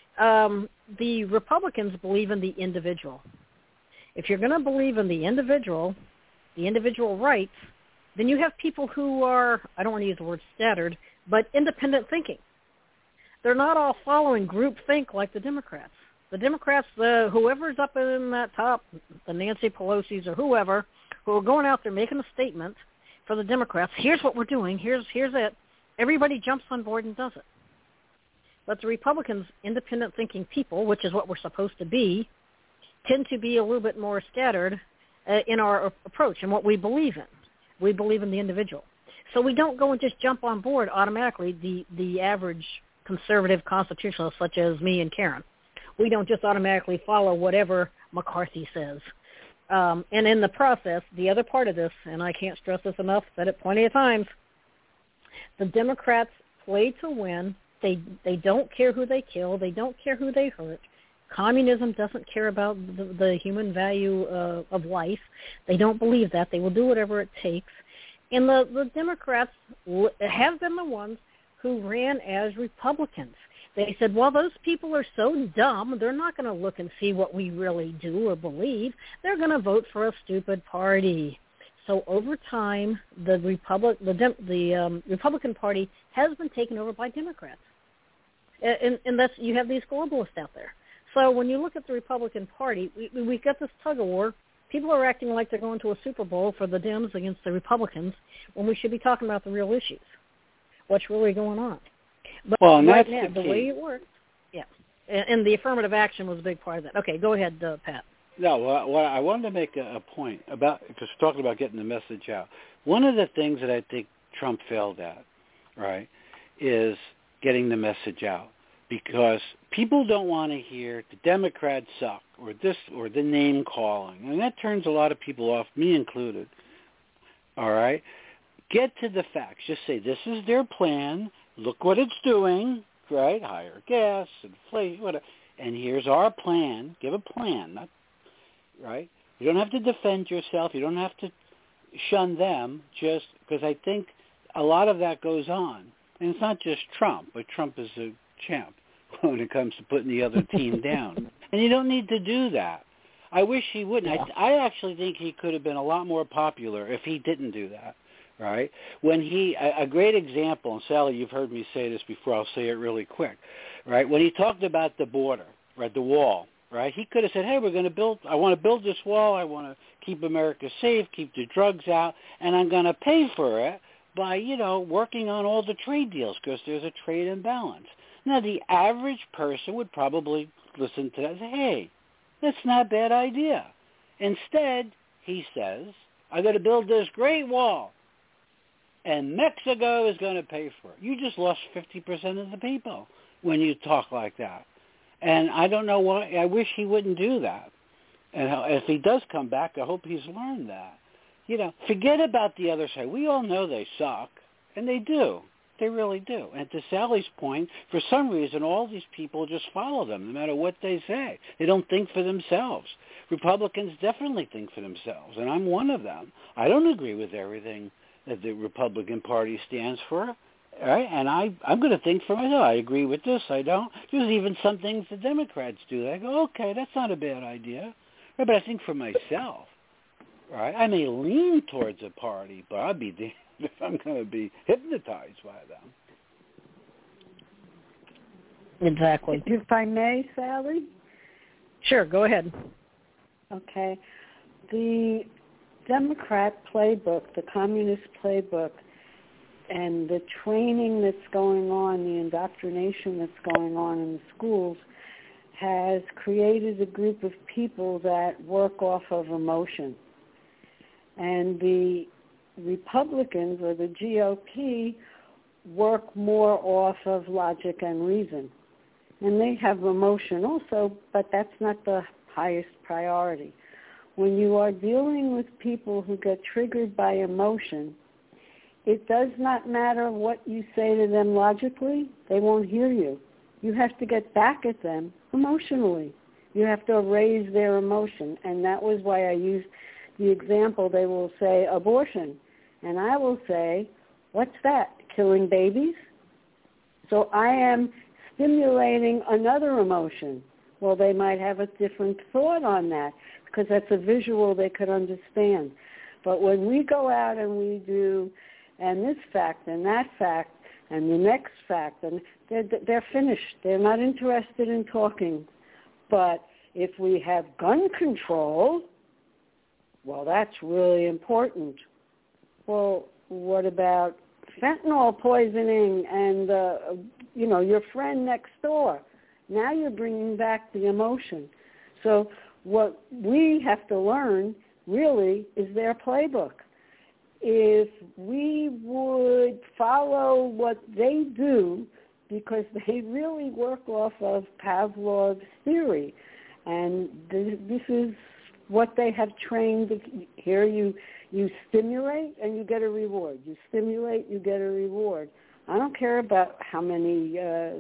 the Republicans believe in the individual. If you're going to believe in the individual rights, then you have people who are, I don't want to use the word scattered, but independent thinking. They're not all following group think like the Democrats. The Democrats, whoever's up in that top, the Nancy Pelosi's or whoever, who are going out there making a statement for the Democrats, here's what we're doing, here's it. Everybody jumps on board and does it. But the Republicans, independent thinking people, which is what we're supposed to be, tend to be a little bit more scattered in our approach and what we believe in. We believe in the individual. So we don't go and just jump on board automatically, the average conservative constitutionalist such as me and Karen. We don't just automatically follow whatever McCarthy says. And in the process, the other part of this, and I can't stress this enough, said it plenty of times, the Democrats play to win. They don't care who they kill. They don't care who they hurt. Communism doesn't care about the human value of life. They don't believe that. They will do whatever it takes. And the Democrats have been the ones who ran as Republicans. They said, well, those people are so dumb, they're not going to look and see what we really do or believe. They're going to vote for a stupid party. So over time, the Republican Party has been taken over by Democrats. And that's, you have these globalists out there. So when you look at the Republican Party, we've got this tug of war. People are acting like they're going to a Super Bowl for the Dems against the Republicans when we should be talking about the real issues. What's really going on? But well, right that's now, the way it works, yeah. And the affirmative action was a big part of that. Okay, go ahead, Pat. No, well, I wanted to make a point about, because we're talking about getting the message out. One of the things that I think Trump failed at, right, is getting the message out. Because people don't want to hear the Democrats suck or this or the name calling. And that turns a lot of people off, me included. All right? Get to the facts. Just say, this is their plan. Look what it's doing, right? Higher gas, inflation, whatever. And here's our plan. Give a plan, not, right? You don't have to defend yourself. You don't have to shun them, just because I think a lot of that goes on. And it's not just Trump, but Trump is a champ when it comes to putting the other team down. And you don't need to do that. I wish he wouldn't. Yeah. I actually think he could have been a lot more popular if he didn't do that, right? When a great example, and Sally, you've heard me say this before, I'll say it really quick, right? When he talked about the border, right, the wall, right, he could have said, hey, I want to build this wall, I want to keep America safe, keep the drugs out, and I'm going to pay for it by, working on all the trade deals because there's a trade imbalance. Now, the average person would probably listen to that and say, hey, that's not a bad idea. Instead, he says, I'm going to build this great wall, and Mexico is going to pay for it. You just lost 50% of the people when you talk like that. And I don't know why. I wish he wouldn't do that. And if he does come back, I hope he's learned that. Forget about the other side. We all know they suck, and they do. They really do. And to Sally's point, for some reason, all these people just follow them, no matter what they say. They don't think for themselves. Republicans definitely think for themselves, and I'm one of them. I don't agree with everything that the Republican Party stands for, right? And I'm going to think for myself. I agree with this. I don't. There's even some things the Democrats do. I go, okay, that's not a bad idea. Right, but I think for myself, right? I may lean towards a party, but I'll be damned if I'm going to be hypnotized by them. Exactly. If I may, Sally? Sure, go ahead. Okay. The Democrat playbook, the communist playbook, and the training that's going on, the indoctrination that's going on in the schools has created a group of people that work off of emotion. And the Republicans or the GOP work more off of logic and reason. And they have emotion also, but that's not the highest priority. When you are dealing with people who get triggered by emotion, it does not matter what you say to them logically, they won't hear you. You have to get back at them emotionally. You have to raise their emotion. And that was why I used the example. They will say abortion. And I will say, what's that? Killing babies? So I am stimulating another emotion. Well, they might have a different thought on that because that's a visual they could understand. But when we go out and we do, and this fact and that fact and the next fact, and they're finished. They're not interested in talking. But if we have gun control, well, that's really important. Well, what about fentanyl poisoning and, your friend next door? Now you're bringing back the emotion. So what we have to learn really is their playbook. If we would follow what they do, because they really work off of Pavlov's theory, and this is what they have trained. Here you stimulate and you get a reward. You stimulate, you get a reward. I don't care about how many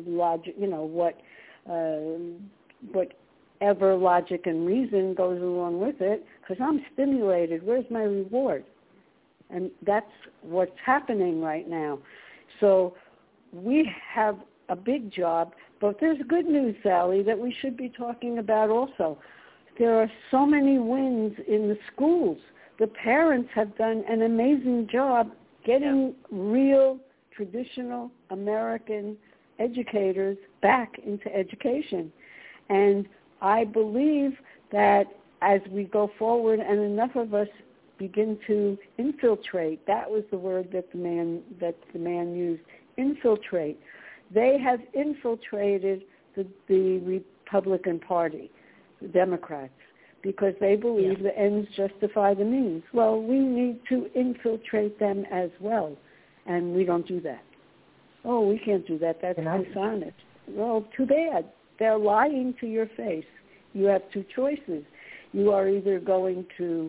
whatever logic and reason goes along with it, because I'm stimulated. Where's my reward? And that's what's happening right now. So we have a big job, but there's good news, Sally, that we should be talking about also. There are so many wins in the schools. The parents have done an amazing job getting real traditional American educators back into education. And I believe that as we go forward and enough of us begin to infiltrate, that was the word that the man used, infiltrate. They have infiltrated the Republican Party, the Democrats, because they believe the ends justify the means. Well, we need to infiltrate them as well, and we don't do that. Oh, we can't do that. That's dishonest. Well, too bad. They're lying to your face. You have two choices. You are either going to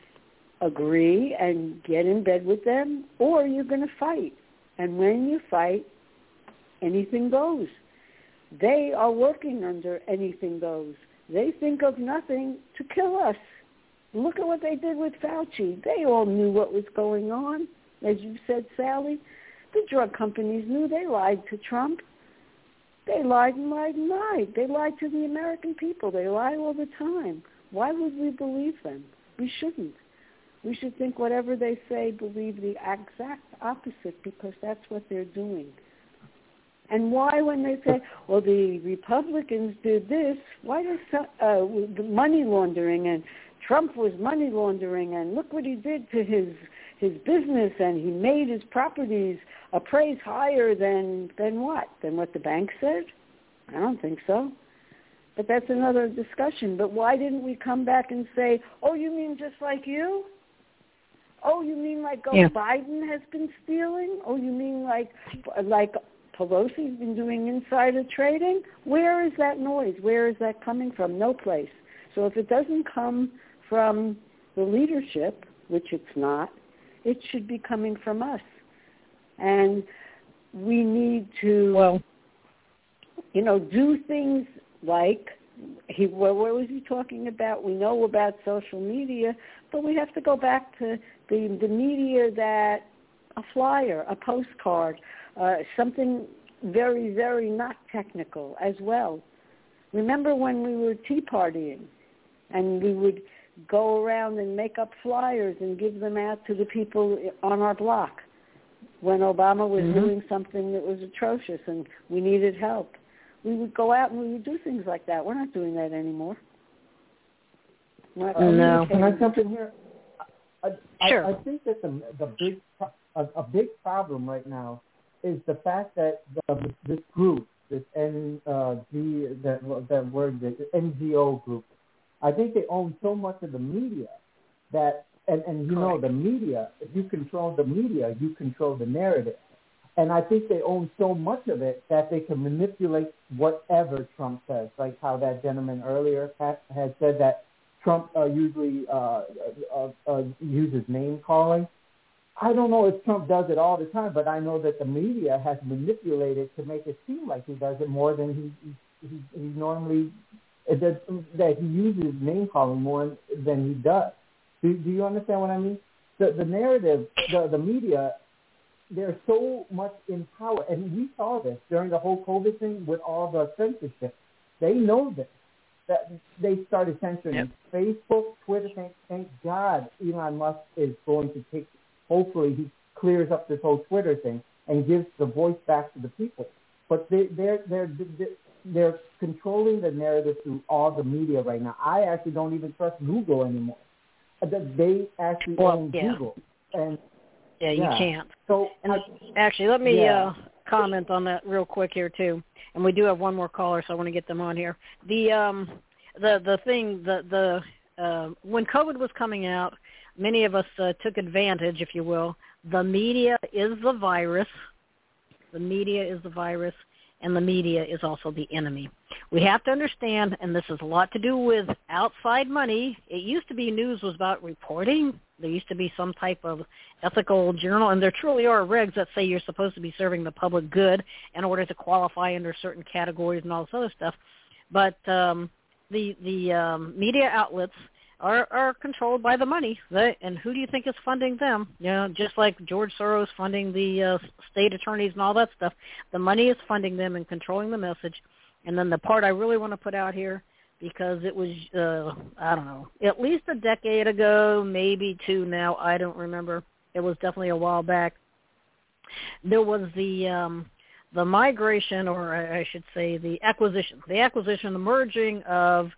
agree and get in bed with them, or you're going to fight. And when you fight, anything goes. They are working under anything goes. They think of nothing to kill us. Look at what they did with Fauci. They all knew what was going on. As you said, Sally, the drug companies knew. They lied to Trump. They lied and lied and lied. They lied to the American people. They lie all the time. Why would we believe them? We shouldn't. We should think whatever they say, believe the exact opposite, because that's what they're doing. And why, when they say, well, the Republicans did this, why does the money laundering, and Trump was money laundering, and look what he did to his business, and he made his properties appraised higher than what? Than what the bank said? I don't think so. But that's another discussion. But why didn't we come back and say, oh, you mean just like you? Oh, you mean like Biden has been stealing? Oh, you mean like Pelosi's been doing insider trading? Where is that noise? Where is that coming from? No place. So if it doesn't come from the leadership, which it's not, it should be coming from us. And we need to, do things like, what was he talking about? We know about social media, but we have to go back to the media that a flyer, a postcard, something very, very not technical as well. Remember when we were tea partying and we would go around and make up flyers and give them out to the people on our block when Obama was doing something that was atrocious and we needed help? We would go out and we would do things like that. We're not doing that anymore. No. Can I jump in here? Sure. I think that a big problem right now is the fact that this group, this NGO group, I think they own so much of the media that, and the media, if you control the media, you control the narrative. And I think they own so much of it that they can manipulate whatever Trump says, like how that gentleman earlier had said that Trump usually uses name-calling. I don't know if Trump does it all the time, but I know that the media has manipulated to make it seem like he does it more than he normally, that he uses name-calling more than he does. Do you understand what I mean? The narrative, the media, they're so much in power. And we saw this during the whole COVID thing with all the censorship. They know this. That they started censoring Facebook, Twitter. Thank God Elon Musk is going to take, hopefully he clears up this whole Twitter thing and gives the voice back to the people. But they're controlling the narrative through all the media right now. I actually don't even trust Google anymore. They actually own Google. And you can't. So actually, let me comment on that real quick here too. And we do have one more caller, so I want to get them on here. The thing, when COVID was coming out, many of us took advantage, if you will. The media is the virus. The media is the virus, and the media is also the enemy. We have to understand, and this has a lot to do with outside money. It used to be news was about reporting. There used to be some type of ethical journal, and there truly are regs that say you're supposed to be serving the public good in order to qualify under certain categories and all this other stuff. But the media outlets are controlled by the money. And who do you think is funding them? Just like George Soros funding the state attorneys and all that stuff. The money is funding them and controlling the message. And then the part I really want to put out here, because it was, I don't know, at least a decade ago, maybe two now, I don't remember. It was definitely a while back. There was the the migration, or I should say the acquisition, the merging of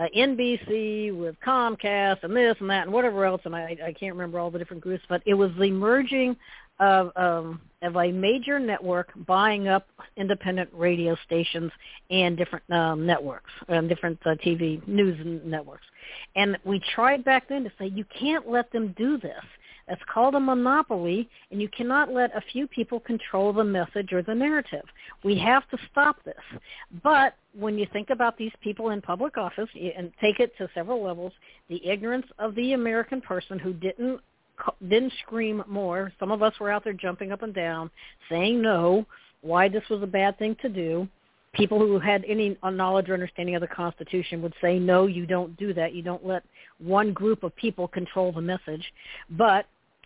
NBC with Comcast and this and that and whatever else, and I can't remember all the different groups, but it was the merging of a major network buying up independent radio stations and different networks and different TV news networks. And we tried back then to say, you can't let them do this. That's called a monopoly, and you cannot let a few people control the message or the narrative. We have to stop this. But when you think about these people in public office, and take it to several levels, the ignorance of the American person who didn't scream more. Some of us were out there jumping up and down, saying no, why this was a bad thing to do. People who had any knowledge or understanding of the Constitution would say, no, you don't do that. You don't let one group of people control the message. But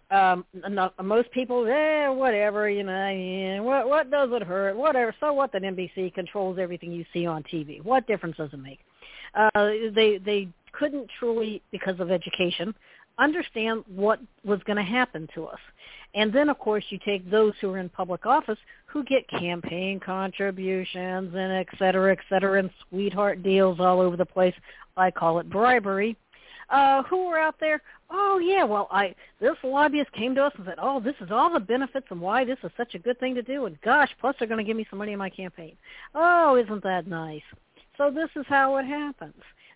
most people, whatever, what does it hurt? Whatever. So what that NBC controls everything you see on TV? What difference does it make? They couldn't truly, because of education, understand what was going to happen to us. And then, of course, you take those who are in public office who get campaign contributions and et cetera, and sweetheart deals all over the place. I call it bribery. Who are out there? Oh, yeah, well, this lobbyist came to us and said, oh, this is all the benefits and why this is such a good thing to do. And, gosh, plus they're going to give me some money in my campaign. Oh, isn't that nice? So this is how it happens.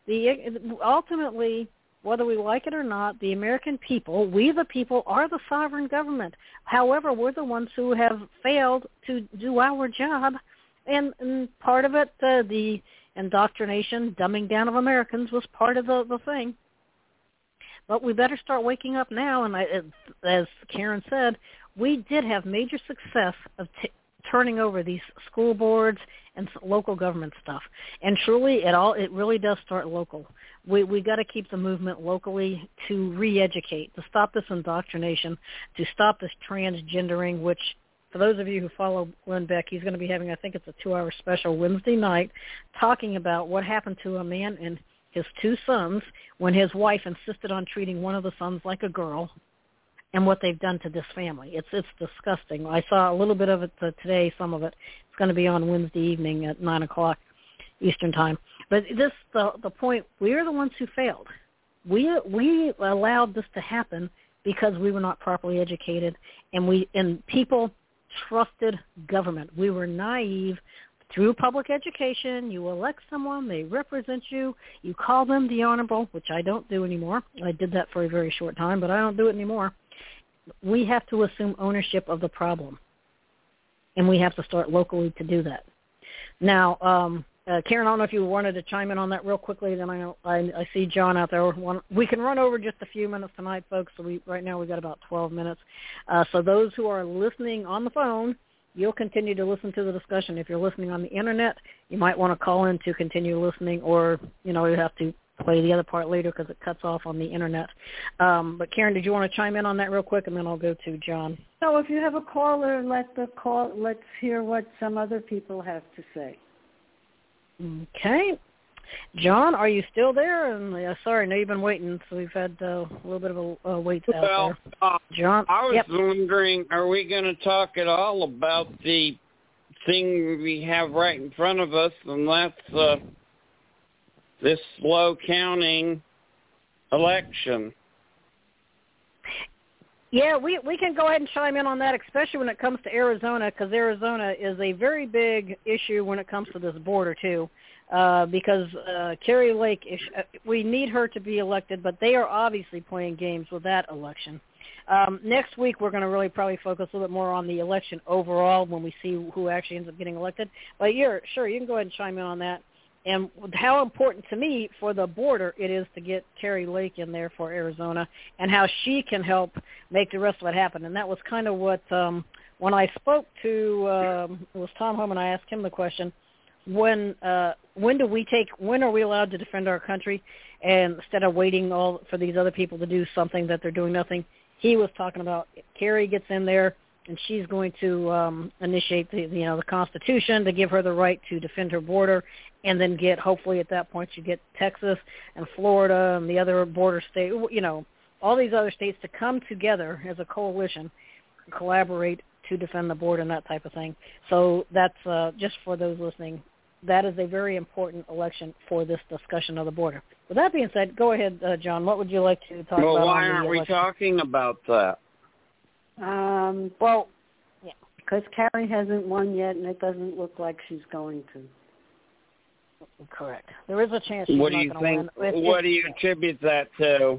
Ultimately, whether we like it or not, the American people, we the people, are the sovereign government. However, we're the ones who have failed to do our job. And part of it, the indoctrination, dumbing down of Americans was part of the thing. But we better start waking up now. And as Karen said, we did have major success of turning over these school boards and local government stuff. And truly, it really does start local. We got to keep the movement locally to re-educate, to stop this indoctrination, to stop this transgendering, which for those of you who follow Glenn Beck, he's going to be having, I think it's a 2-hour special Wednesday night, talking about what happened to a man and his 2 sons when his wife insisted on treating one of the sons like a girl, and what they've done to this family. It's disgusting. I saw a little bit of it today, some of it. It's going to be on Wednesday evening at 9 o'clock Eastern Time. But the point, we're the ones who failed. We allowed this to happen because we were not properly educated, and people trusted government. We were naive. Through public education, you elect someone, they represent you, you call them the honorable, which I don't do anymore. I did that for a very short time, but I don't do it anymore. We have to assume ownership of the problem, and we have to start locally to do that. Now, Karen, I don't know if you wanted to chime in on that real quickly. Then I see John out there. We can run over just a few minutes tonight, folks. So right now we've got about 12 minutes. So those who are listening on the phone, you'll continue to listen to the discussion. If you're listening on the Internet, you might want to call in to continue listening, or, you have to play the other part later because it cuts off on the Internet. But, Karen, did you want to chime in on that real quick, and then I'll go to John? So if you have a caller, let's hear what some other people have to say. Okay. John, are you still there? And sorry, I know you've been waiting, so we've had a little bit of a wait out there. John, I was wondering, are we going to talk at all about the thing we have right in front of us, and that's this slow counting election? Yeah, we can go ahead and chime in on that, especially when it comes to Arizona, because Arizona is a very big issue when it comes to this border, too. Because Kari Lake, we need her to be elected, but they are obviously playing games with that election. Next week, we're going to really probably focus a little bit more on the election overall when we see who actually ends up getting elected. But sure, you can go ahead and chime in on that. And how important to me for the border it is to get Kari Lake in there for Arizona, and how she can help make the rest of it happen. And that was kind of what, when I spoke to, it was Tom Homan, I asked him the question, when are we allowed to defend our country, and instead of waiting for these other people to do something that they're doing nothing? He was talking about Kari gets in there, and she's going to initiate the Constitution to give her the right to defend her border, and then hopefully at that point you get Texas and Florida and the other border states, all these other states to come together as a coalition, collaborate to defend the border and that type of thing. So that's just for those listening. That is a very important election for this discussion of the border. With that being said, go ahead, John. What would you like to talk about? Well, why aren't we talking about that? Well, yeah, because Carrie hasn't won yet, and it doesn't look like she's going to. Correct. There is a chance she's What do not you going to think? win. What do you attribute that to?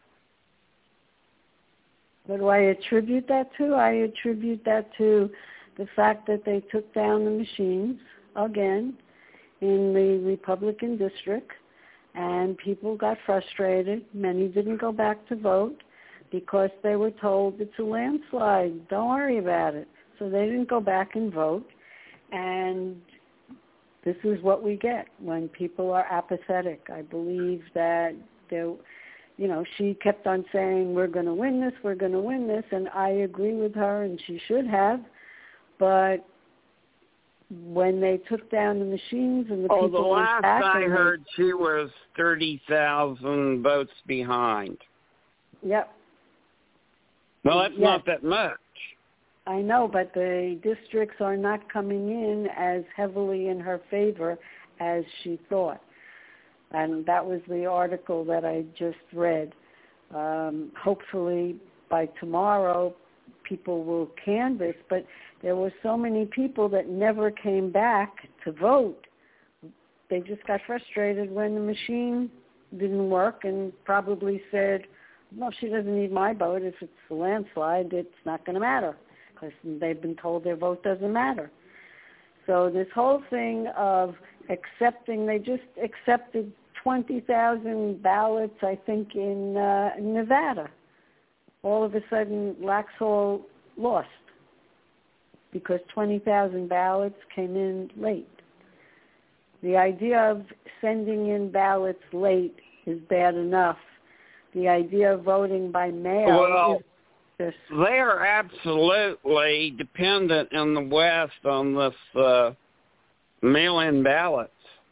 What do I attribute that to? I attribute that to the fact that they took down the machines again in the Republican district, and people got frustrated. Many didn't go back to vote because they were told it's a landslide. Don't worry about it. So they didn't go back and vote, and this is what we get when people are apathetic. I believe that she kept on saying, we're going to win this, and I agree with her, and she should have. But when they took down the machines and the people the last went back, I heard, she was 30,000 votes behind. Yep. Well, that's not that much. I know, but the districts are not coming in as heavily in her favor as she thought. And that was the article that I just read. Hopefully by tomorrow people will canvass, but there were so many people that never came back to vote. They just got frustrated when the machine didn't work and probably said, well, she doesn't need my vote. If it's a landslide, it's not going to matter, because they've been told their vote doesn't matter. So this whole thing of accepting, they just accepted 20,000 ballots, I think, in Nevada. All of a sudden, Laxalt lost because 20,000 ballots came in late. The idea of sending in ballots late is bad enough. The idea of voting by mail is just... They are absolutely dependent in the West on this mail-in ballots.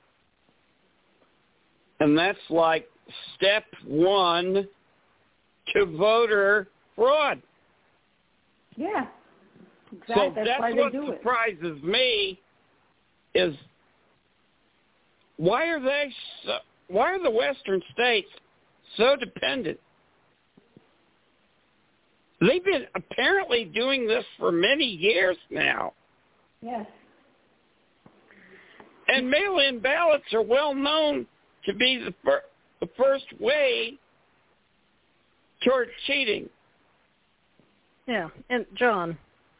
And that's like step one to voter fraud. Yeah, exactly. So that's why what they do surprises me is why are the Western states so dependent? They've been apparently doing this for many years now. Yes. And mail-in ballots are well known to be the first way toward cheating. Yeah, and John,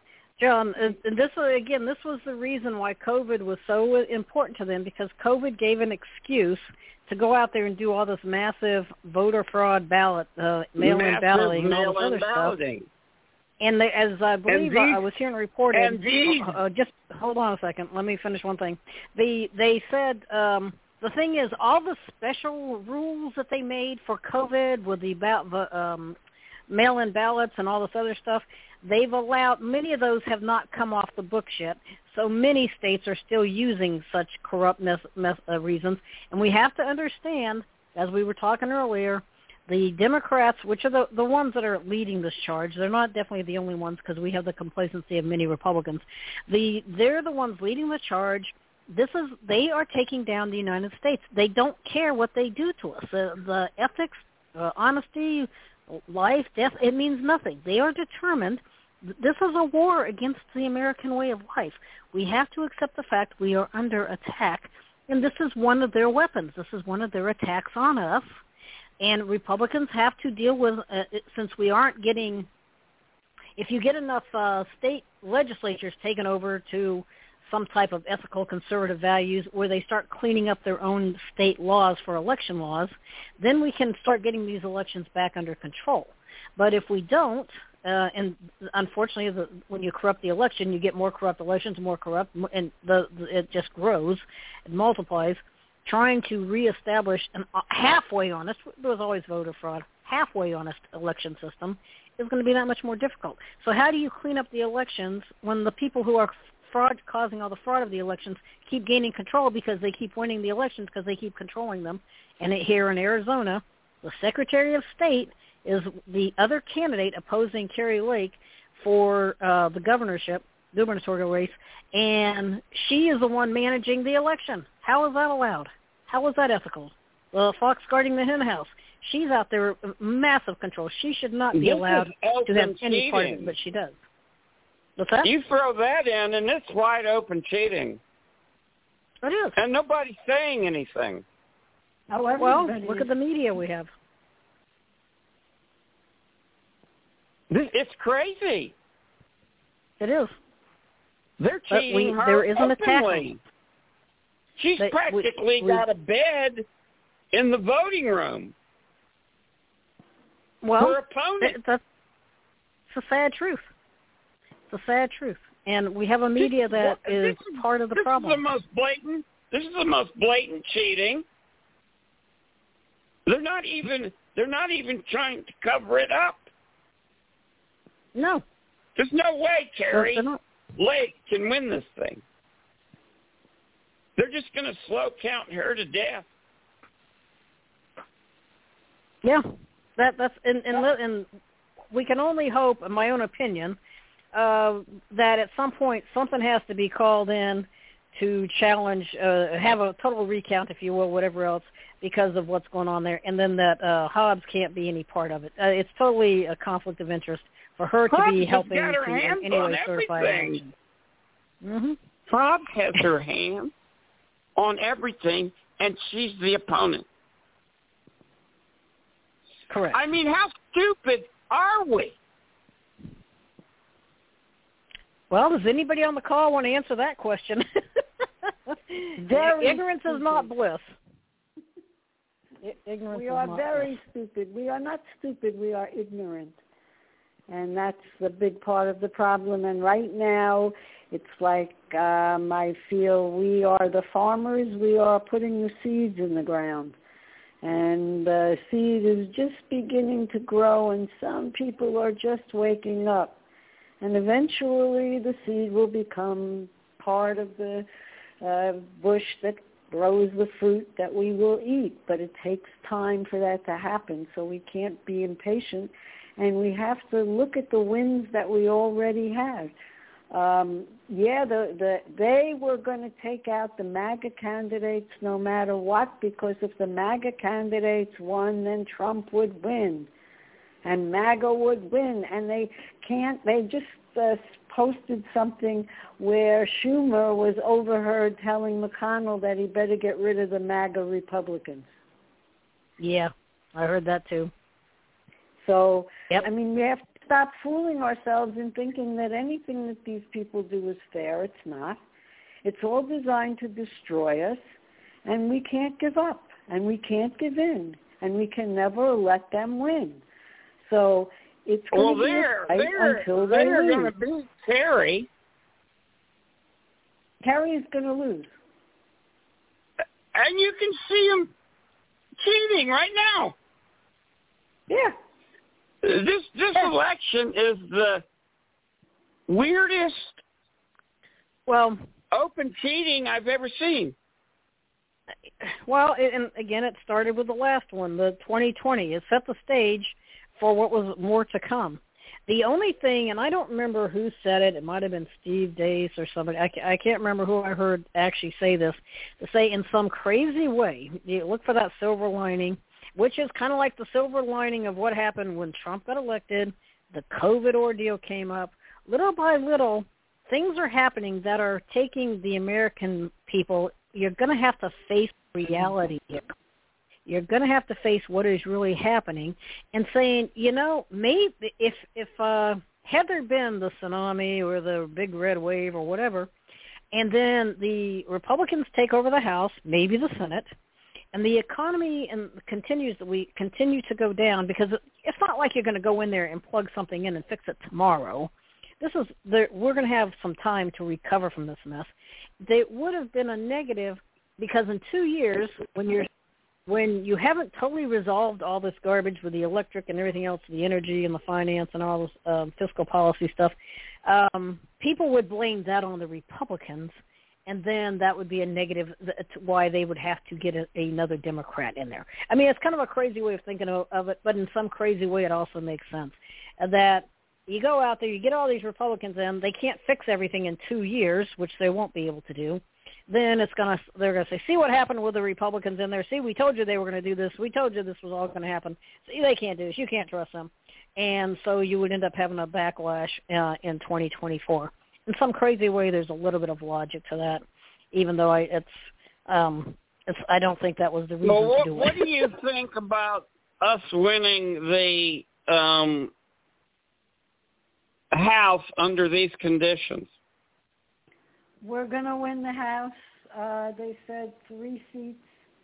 and this was the reason why COVID was so important to them, because COVID gave an excuse to go out there and do all this massive voter fraud ballot, mail-in balloting, and all this other stuff. And as I believe I was hearing reported, just hold on a second, let me finish one thing. They said the thing is, all the special rules that they made for COVID with the mail-in ballots and all this other stuff, they've allowed, many of those have not come off the books yet. So many states are still using such corrupt reasons. And we have to understand, as we were talking earlier, the Democrats, which are the ones that are leading this charge, they're not definitely the only ones, because we have the complacency of many Republicans. They're the ones leading the charge. They are taking down the United States. They don't care what they do to us. The ethics, honesty, life, death, it means nothing. They are determined. This is a war against the American way of life. We have to accept the fact we are under attack, and this is one of their weapons. This is one of their attacks on us, and Republicans have to deal with it, since we aren't getting, if you get enough state legislatures taken over to some type of ethical conservative values where they start cleaning up their own state laws for election laws, then we can start getting these elections back under control. But if we don't, and unfortunately when you corrupt the election, you get more corrupt elections, more corrupt, and it just grows and multiplies. Trying to reestablish an halfway honest, there was always voter fraud, halfway honest election system is going to be that much more difficult. So how do you clean up the elections when the people who are causing all the fraud of the elections keep gaining control, because they keep winning the elections because they keep controlling them? And here in Arizona, the Secretary of State is the other candidate opposing Carrie Lake for the gubernatorial race, and she is the one managing the election. How is that allowed? How is that ethical? Fox guarding the hen house. She's out there, massive control. She should not be allowed to have any part of it, but she does. What's that? You throw that in, and it's wide open cheating. It is. And nobody's saying anything. Well, look at the media we have. It's crazy. It is. They're cheating her there isn't openly. She's practically got a bed in the voting room. Well, her opponent. It's a sad truth. It's a sad truth. And we have a media that is part of the problem. This is the most blatant cheating. They're not even trying to cover it up. No. There's no way, Carrie Lake can win this thing. They're just going to slow count her to death. Yeah. That's and we can only hope, in my own opinion, that at some point something has to be called in to challenge, have a total recount, if you will, whatever else, because of what's going on there, and then that Hobbs can't be any part of it. It's totally a conflict of interest for her to be helping to in any way certify everything. Mm-hmm. Hobbs has her hand on everything, and she's the opponent. Correct. I mean, how stupid are we? Well, does anybody on the call want to answer that question? Ignorance is not bliss. We are very stupid. We are not stupid. We are ignorant. And that's a big part of the problem. And right now, it's like I feel we are the farmers. We are putting the seeds in the ground. And the seed is just beginning to grow, and some people are just waking up. And eventually the seed will become part of the bush that grows the fruit that we will eat. But it takes time for that to happen, so we can't be impatient. And we have to look at the wins that we already have. They were going to take out the MAGA candidates no matter what, because if the MAGA candidates won, then Trump would win. And MAGA would win. And they just posted something where Schumer was overheard telling McConnell that he better get rid of the MAGA Republicans. Yeah, I heard that too. So, yep. I mean, we have to stop fooling ourselves and thinking that anything that these people do is fair. It's not. It's all designed to destroy us, and we can't give up, and we can't give in, and we can never let them win. So it's going to be a fight until they lose. They're going to beat Terry. Terry is going to lose. And you can see him cheating right now. Yeah. This election is the weirdest open cheating I've ever seen. Well, and again, it started with the last one, the 2020. It set the stage for what was more to come. The only thing, and I don't remember who said it, it might have been Steve Dace or somebody, I can't remember who I heard actually say this, to say in some crazy way, you look for that silver lining, which is kind of like the silver lining of what happened when Trump got elected, the COVID ordeal came up. Little by little, things are happening that are taking the American people. You're going to have to face reality here. You're going to have to face what is really happening and saying, maybe if had there been the tsunami or the big red wave or whatever, and then the Republicans take over the House, maybe the Senate, and the economy continues to go down, because it's not like you're going to go in there and plug something in and fix it tomorrow. We're going to have some time to recover from this mess. They would have been a negative, because in 2 years, when you haven't totally resolved all this garbage with the electric and everything else, the energy and the finance and all this fiscal policy stuff, people would blame that on the Republicans. And then that would be a negative, why they would have to get another Democrat in there. I mean, it's kind of a crazy way of thinking of it, but in some crazy way it also makes sense. That you go out there, you get all these Republicans in, they can't fix everything in 2 years, which they won't be able to do. Then they're gonna say, see what happened with the Republicans in there. See, we told you they were gonna do this. We told you this was all gonna happen. See, they can't do this. You can't trust them. And so you would end up having a backlash in 2024. In some crazy way, there's a little bit of logic to that, even though I don't think that was the reason to do it. What do you think about us winning the House under these conditions? We're going to win the House. They said 3 seats.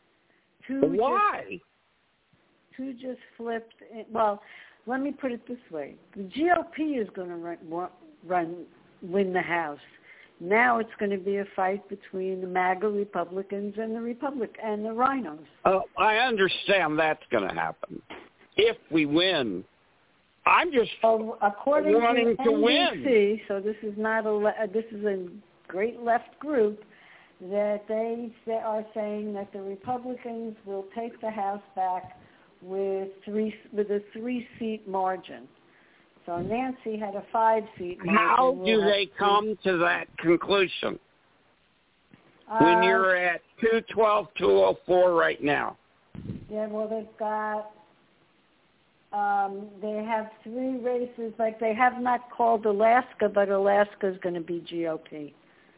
Why? Two just flipped. Well, let me put it this way. The GOP is going to win the House. Now it's going to be a fight between the MAGA Republicans and the Rhinos. Oh, I understand that's going to happen if we win. I'm just according wanting to NBC, win. So this is not this is a great left group that they are saying that the Republicans will take the House back with a 3-seat margin. So Nancy had a 5-seat margin. How do they come to that conclusion when you're at 212, 204 right now? Yeah, well, they've got, they have 3 races. Like, they have not called Alaska, but Alaska's going to be GOP.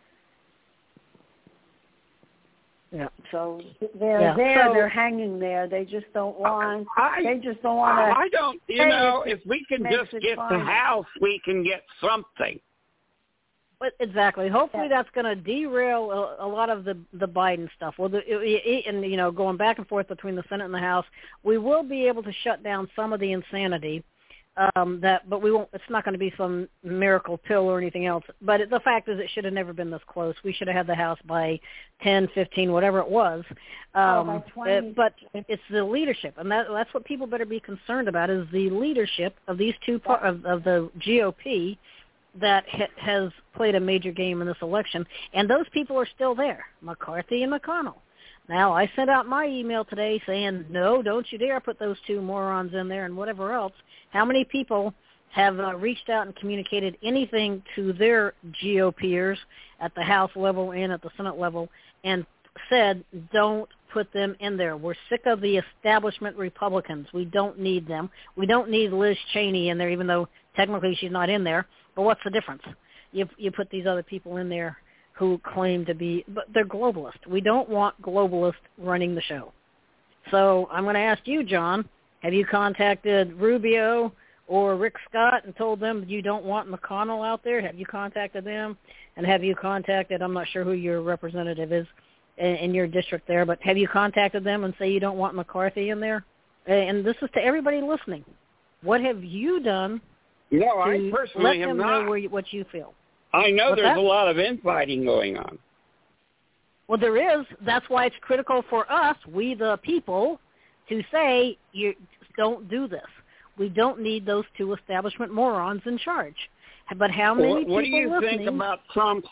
Yeah. So they're hanging there. They just don't want. They just don't want to. I don't. If we can just get the House, we can get something. But exactly. Hopefully, that's going to derail a lot of the Biden stuff. Well, and going back and forth between the Senate and the House, we will be able to shut down some of the insanity. But we won't. It's not going to be some miracle pill or anything else. But the fact is, it should have never been this close. We should have had the House by 10, 15, whatever it was. By 20. But it's the leadership, and that's what people better be concerned about: is the leadership of these two of the GOP that has played a major game in this election. And those people are still there, McCarthy and McConnell. Now, I sent out my email today saying, no, don't you dare put those 2 morons in there and whatever else. How many people have reached out and communicated anything to their GOPers at the House level and at the Senate level and said, don't put them in there. We're sick of the establishment Republicans. We don't need them. We don't need Liz Cheney in there, even though technically she's not in there. But what's the difference? You put these other people in there who claim to be, but they're globalists. We don't want globalists running the show. So I'm going to ask you, John, have you contacted Rubio or Rick Scott and told them you don't want McConnell out there? Have you contacted them? And have you contacted, I'm not sure who your representative is in your district there, but have you contacted them and say you don't want McCarthy in there? And this is to everybody listening. What have you done I personally let them know what you feel? I know there's a lot of infighting going on. Well, there is. That's why it's critical for us, we the people, to say, you don't do this. We don't need those 2 establishment morons in charge. But how many people What do you think about Trump's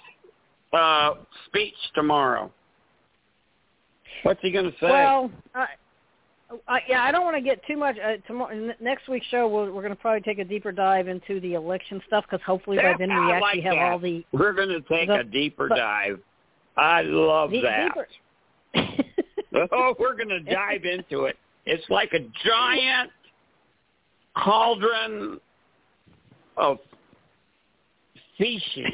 speech tomorrow? What's he going to say? Well, I don't want to get too much. Next week's show, we're going to probably take a deeper dive into the election stuff because hopefully by then we actually have all the. We're going to take a deeper dive. I love that. We're going to dive into it. It's like a giant cauldron of feces.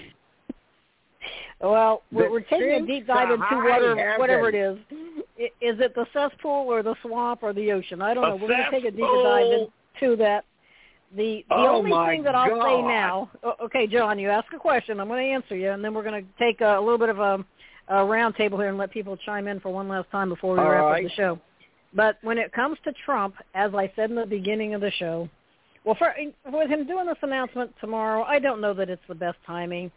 Well, we're taking a deep dive into whatever it is. Is it the cesspool or the swamp or the ocean? I don't know. We're going to take a deeper dive into that. The only thing that I'll say now, okay, John, you ask a question. I'm going to answer you, and then we're going to take a little bit of a round table here and let people chime in for one last time before we wrap up the show. But when it comes to Trump, as I said in the beginning of the show, well, with him doing this announcement tomorrow, I don't know that it's the best timing.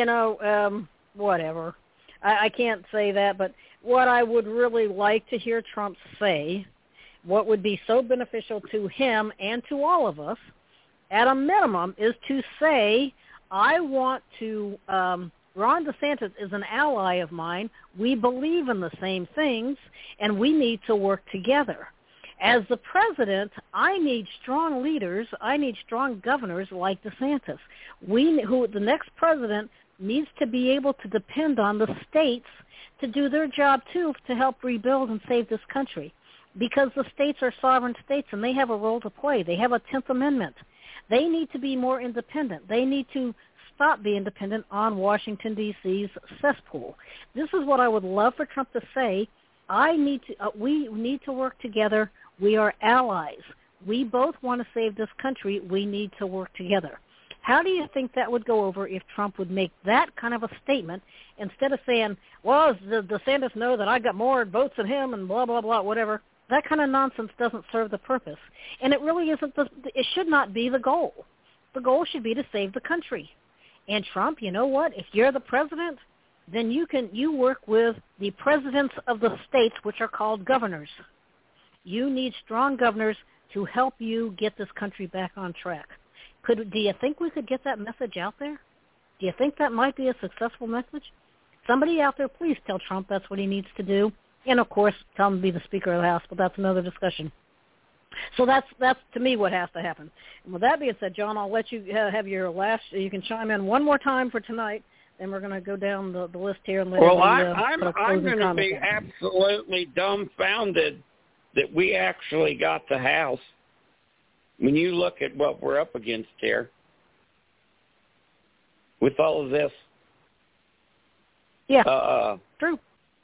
Whatever. I can't say that, but what I would really like to hear Trump say, what would be so beneficial to him and to all of us, at a minimum, is to say, I want to, Ron DeSantis is an ally of mine. We believe in the same things, and we need to work together. As the president, I need strong leaders. I need strong governors like DeSantis. The next president needs to be able to depend on the states to do their job, too, to help rebuild and save this country. Because the states are sovereign states, and they have a role to play. They have a 10th Amendment. They need to be more independent. They need to stop being dependent on Washington, D.C.'s cesspool. This is what I would love for Trump to say. We need to work together. We are allies. We both want to save this country. We need to work together. How do you think that would go over if Trump would make that kind of a statement instead of saying, well, does DeSantis know that I got more votes than him and blah, blah, blah, whatever? That kind of nonsense doesn't serve the purpose. And it really isn't. It should not be the goal. The goal should be to save the country. And Trump, you know what? If you're the president, then you work with the presidents of the states, which are called governors. You need strong governors to help you get this country back on track. Do you think we could get that message out there? Do you think that might be a successful message? Somebody out there, please tell Trump that's what he needs to do. And, of course, tell him to be the Speaker of the House, but that's another discussion. So that's to me what has to happen. And with that being said, John, I'll let you have your last. You can chime in one more time for tonight, then we're going to go down the list here. And I'm going to be absolutely dumbfounded that we actually got the House. When you look at what we're up against here with all of this. Yeah, true.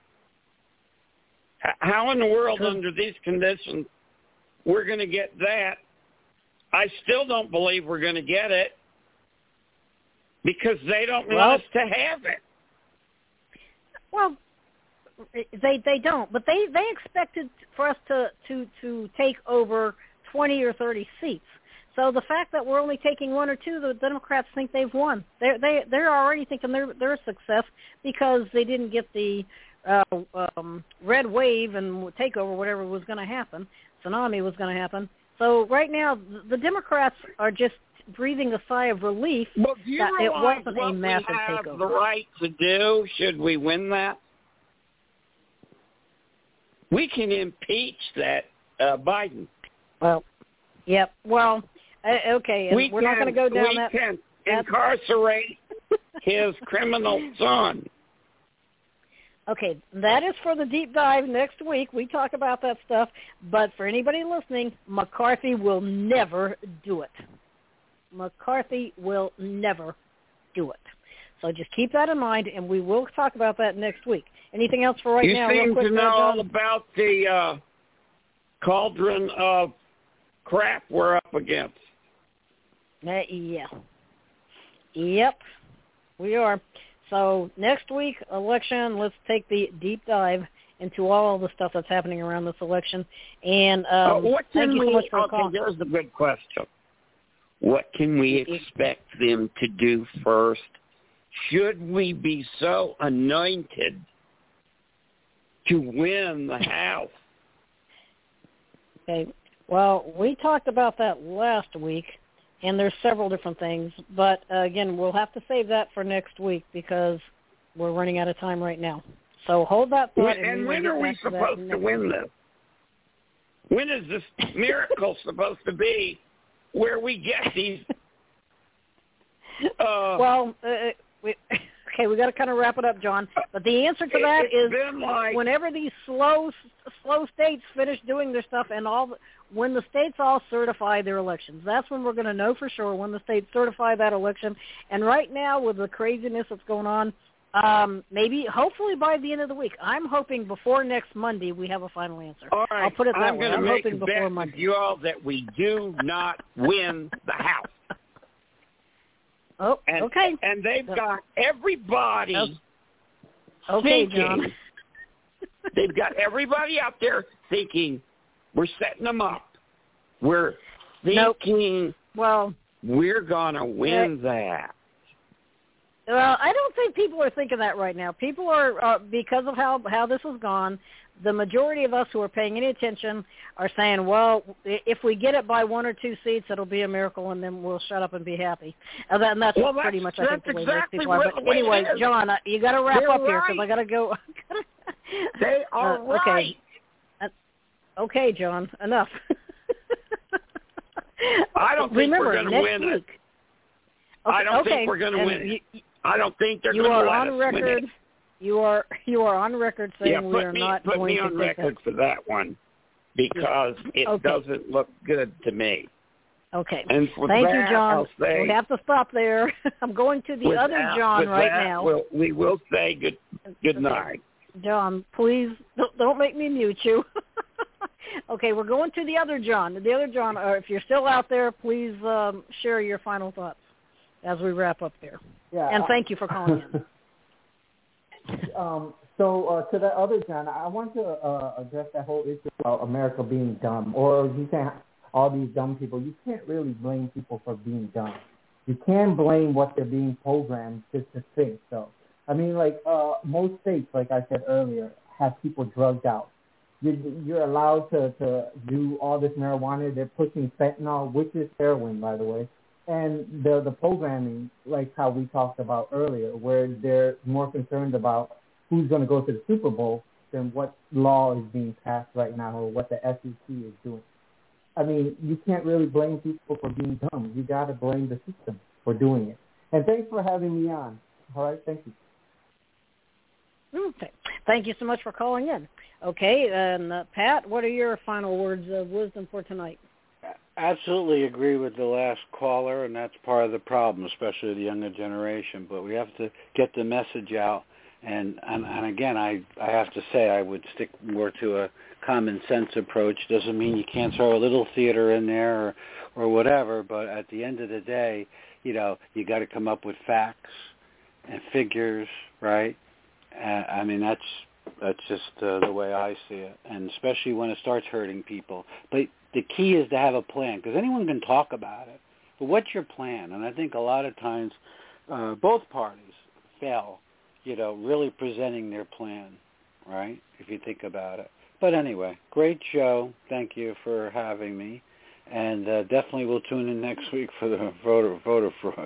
How in the world under these conditions we're going to get that? I still don't believe we're going to get it because they don't want us to have it. Well, they don't, but they expected for us to take over 20 or 30 seats. So the fact that we're only taking one or two, the Democrats think they've won. They're already thinking they're a success because they didn't get the red wave and takeover, whatever was going to happen. Tsunami was going to happen. So right now, the Democrats are just breathing a sigh of relief that it wasn't a massive takeover. We have the right to do should we win that? We can impeach that Biden. Well, yep. Well, okay. And we're not going to go down that. We can incarcerate his criminal son. Okay, that is for the deep dive next week. We talk about that stuff. But for anybody listening, McCarthy will never do it. McCarthy will never do it. So just keep that in mind, and we will talk about that next week. Anything else for right now? You seem real quick, to know all about the cauldron of crap we're up against. Yeah. Yep, we are. So next week, election, let's take the deep dive into all the stuff that's happening around this election. And thank you so much for calling. There's a good question. What can we expect them to do first? Should we be so anointed to win the House? Okay. Well, we talked about that last week, and there's several different things. But, again, we'll have to save that for next week because we're running out of time right now. So hold that thought. And when are we supposed to win this? When is this miracle supposed to be where we get these? We got to kind of wrap it up, John. But the answer to that is whenever these slow states finish doing their stuff and when the states all certify their elections, that's when we're going to know for sure when the states certify that election. And right now, with the craziness that's going on, hopefully by the end of the week. I'm hoping before next Monday we have a final answer. All right. I'll put it that way. I'm hoping before bet Monday. With you all that we do not win the House. Oh, okay. And they've got everybody thinking. John. They've got everybody out there thinking we're setting them up. We're thinking we're going to win that. Well, I don't think people are thinking that right now. People are, because of how this has gone, the majority of us who are paying any attention are saying, well, if we get it by 1 or 2 seats, it'll be a miracle, and then we'll shut up and be happy. And that's pretty much, I think, the way most people are. But anyway, John, you got to wrap up here because I got to go. They are right. Okay, John, enough. I don't think we're going to win it. Okay, I don't think we're going to win it. I don't think they're going to let us win it. You are on record saying we are not going to put me on record for that one because it doesn't look good to me. Okay. And for Thank that, you, John. I'll say, we have to stop there. I'm going to the other John right now. We will say good night. John, please don't make me mute you. Okay, we're going to the other John. The other John, if you're still out there, please share your final thoughts as we wrap up there. Yeah, and thank you for calling in. So to the other John, I want to address that whole issue about America being dumb, or you saying all these dumb people. You can't really blame people for being dumb. You can blame what they're being programmed to think. So, I mean, like most states, like I said earlier, have people drugged out. You're allowed to do all this marijuana. They're pushing fentanyl, which is heroin, by the way. And the programming, like how we talked about earlier, where they're more concerned about who's going to go to the Super Bowl than what law is being passed right now or what the SEC is doing. I mean, you can't really blame people for being dumb. You got to blame the system for doing it. And thanks for having me on. All right, thank you. Okay. Thank you so much for calling in. Okay, and Pat, what are your final words of wisdom for tonight? Absolutely agree with the last caller, and that's part of the problem, especially the younger generation. But we have to get the message out. And again, I have to say I would stick more to a common sense approach. Doesn't mean you can't throw a little theater in there or whatever, but at the end of the day, you got to come up with facts and figures, right? I mean, that's just the way I see it, and especially when it starts hurting people. But the key is to have a plan, because anyone can talk about it. But what's your plan? And I think a lot of times both parties fail, really presenting their plan, right, if you think about it. But anyway, great show. Thank you for having me. And definitely we'll tune in next week for the voter fraud.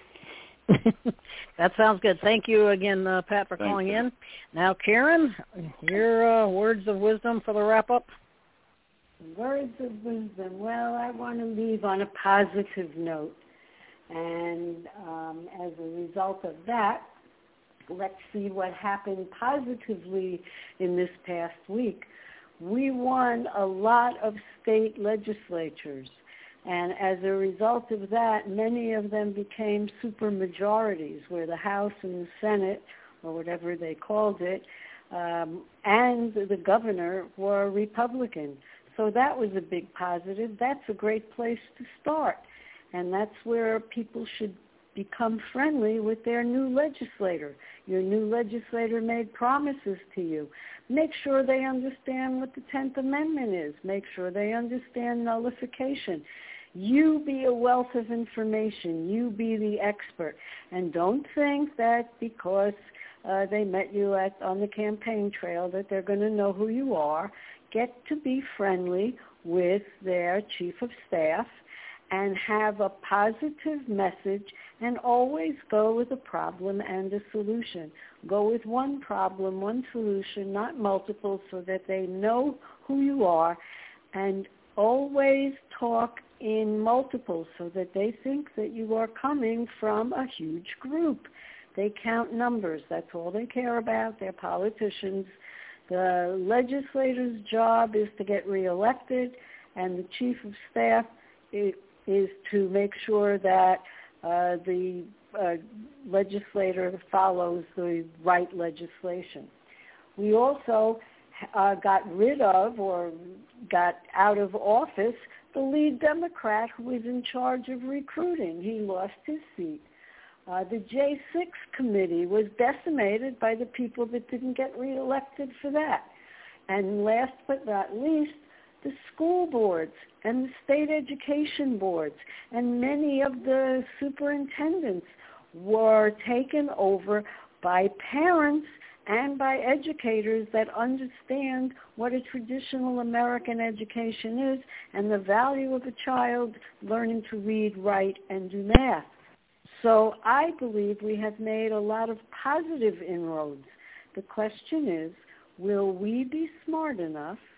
That sounds good. Thank you again, Pat, for calling in. Now, Karen, your words of wisdom for the wrap-up? Words of wisdom. Well, I want to leave on a positive note. And as a result of that, let's see what happened positively in this past week. We won a lot of state legislatures. And as a result of that, many of them became supermajorities, where the House and the Senate, or whatever they called it, and the governor were Republican. So that was a big positive. That's a great place to start. And that's where people should become friendly with their new legislator. Your new legislator made promises to you. Make sure they understand what the 10th Amendment is. Make sure they understand nullification. You be a wealth of information. You be the expert. And don't think that because they met you on the campaign trail that they're going to know who you are. Get to be friendly with their chief of staff and have a positive message, and always go with a problem and a solution. Go with one problem, one solution, not multiple, so that they know who you are, and always talk in multiples so that they think that you are coming from a huge group. They count numbers. That's all they care about. They're politicians. The legislator's job is to get reelected, and the chief of staff is to make sure that the legislator follows the right legislation. We also got rid of or got out of office the lead Democrat who was in charge of recruiting. He lost his seat. The J6 committee was decimated by the people that didn't get reelected for that. And last but not least, the school boards and the state education boards and many of the superintendents were taken over by parents and by educators that understand what a traditional American education is and the value of a child learning to read, write, and do math. So I believe we have made a lot of positive inroads. The question is, will we be smart enough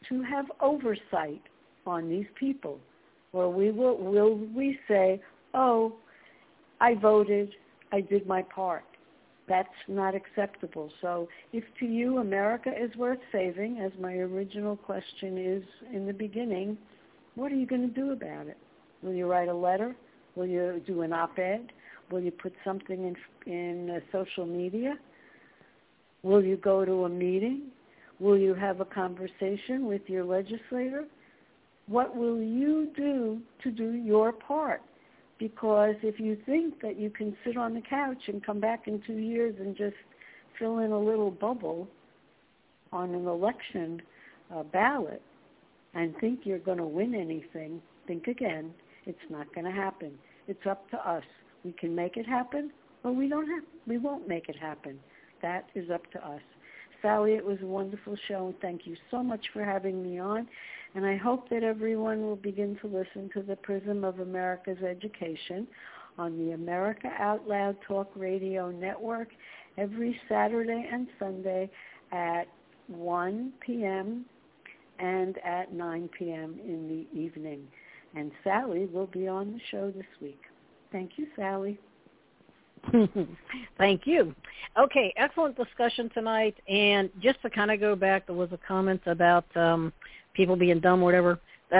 to have oversight on these people? Or will we say, oh, I voted, I did my part? That's not acceptable. So if to you America is worth saving, as my original question is in the beginning, what are you going to do about it? Will you write a letter? Will you do an op-ed? Will you put something in social media? Will you go to a meeting? Will you have a conversation with your legislator? What will you do to do your part? Because if you think that you can sit on the couch and come back in 2 years and just fill in a little bubble on an election ballot and think you're going to win anything, think again. It's not going to happen. It's up to us. We can make it happen, or we won't make it happen. That is up to us. Sally, it was a wonderful show, and thank you so much for having me on. And I hope that everyone will begin to listen to the Prism of America's Education on the America Out Loud Talk Radio Network every Saturday and Sunday at 1 p.m. and at 9 p.m. in the evening. And Sally will be on the show this week. Thank you, Sally. Thank you. Okay, excellent discussion tonight. And just to kind of go back, there was a comment about people being dumb or whatever.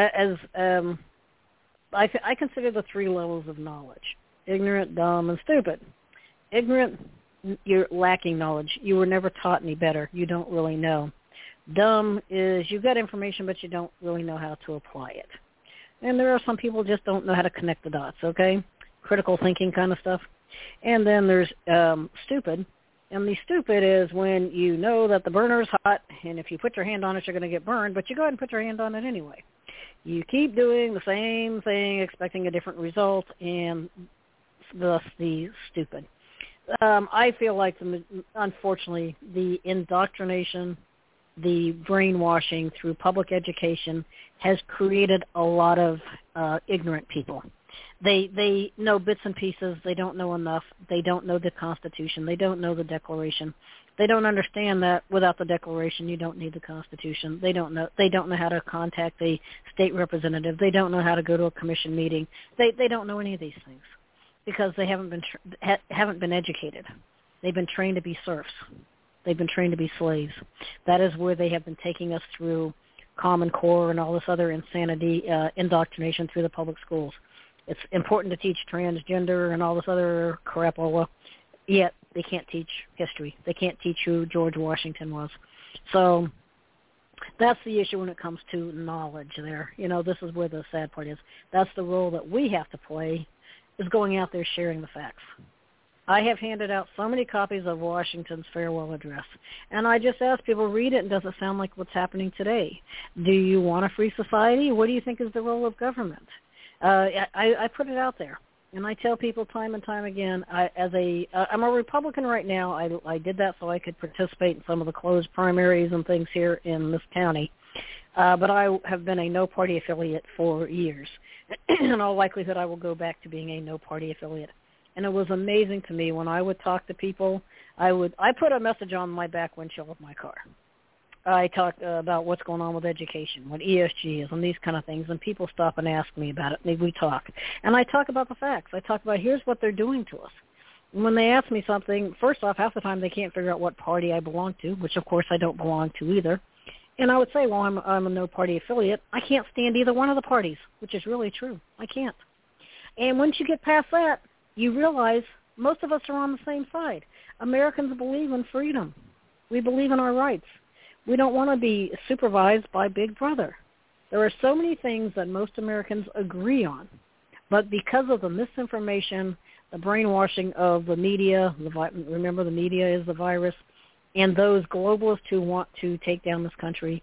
I consider the 3 levels of knowledge: ignorant, dumb, and stupid. Ignorant, you're lacking knowledge. You were never taught any better. You don't really know. Dumb is you've got information, but you don't really know how to apply it. And there are some people who just don't know how to connect the dots, okay? Critical thinking kind of stuff. And then there's stupid. And the stupid is when you know that the burner's hot, and if you put your hand on it, you're going to get burned, but you go ahead and put your hand on it anyway. You keep doing the same thing, expecting a different result, and thus the stupid. I feel like, unfortunately, the indoctrination, the brainwashing through public education has created a lot of ignorant people. They know bits and pieces. They don't know enough. They don't know the Constitution. They don't know the Declaration. They don't understand that without the Declaration, you don't need the Constitution. They don't know how to contact a state representative. They don't know how to go to a commission meeting. They don't know any of these things because they haven't been educated. They've been trained to be serfs. They've been trained to be slaves. That is where they have been taking us through Common Core and all this other insanity, indoctrination through the public schools. It's important to teach transgender and all this other crapola, yet they can't teach history. They can't teach who George Washington was. So that's the issue when it comes to knowledge there. You know, this is where the sad part is. That's the role that we have to play, is going out there sharing the facts. I have handed out so many copies of Washington's farewell address, and I just ask people, read it, and does it sound like what's happening today? Do you want a free society? What do you think is the role of government? I put it out there, and I tell people time and time again, I'm a Republican right now. I did that so I could participate in some of the closed primaries and things here in this county, but I have been a no-party affiliate for years. In all likelihood, I will go back to being a no-party affiliate. And it was amazing to me when I would talk to people. I put a message on my back windshield of my car. I talk about what's going on with education, what ESG is, and these kind of things, and people stop and ask me about it, and we talk. And I talk about the facts. I talk about here's what they're doing to us. And when they ask me something, first off, half the time they can't figure out what party I belong to, which of course I don't belong to either. And I would say, well, I'm a no-party affiliate. I can't stand either one of the parties, which is really true. I can't. And once you get past that, you realize most of us are on the same side. Americans believe in freedom. We believe in our rights. We don't want to be supervised by Big Brother. There are so many things that most Americans agree on, but because of the misinformation, the brainwashing of the media, remember the media is the virus, and those globalists who want to take down this country,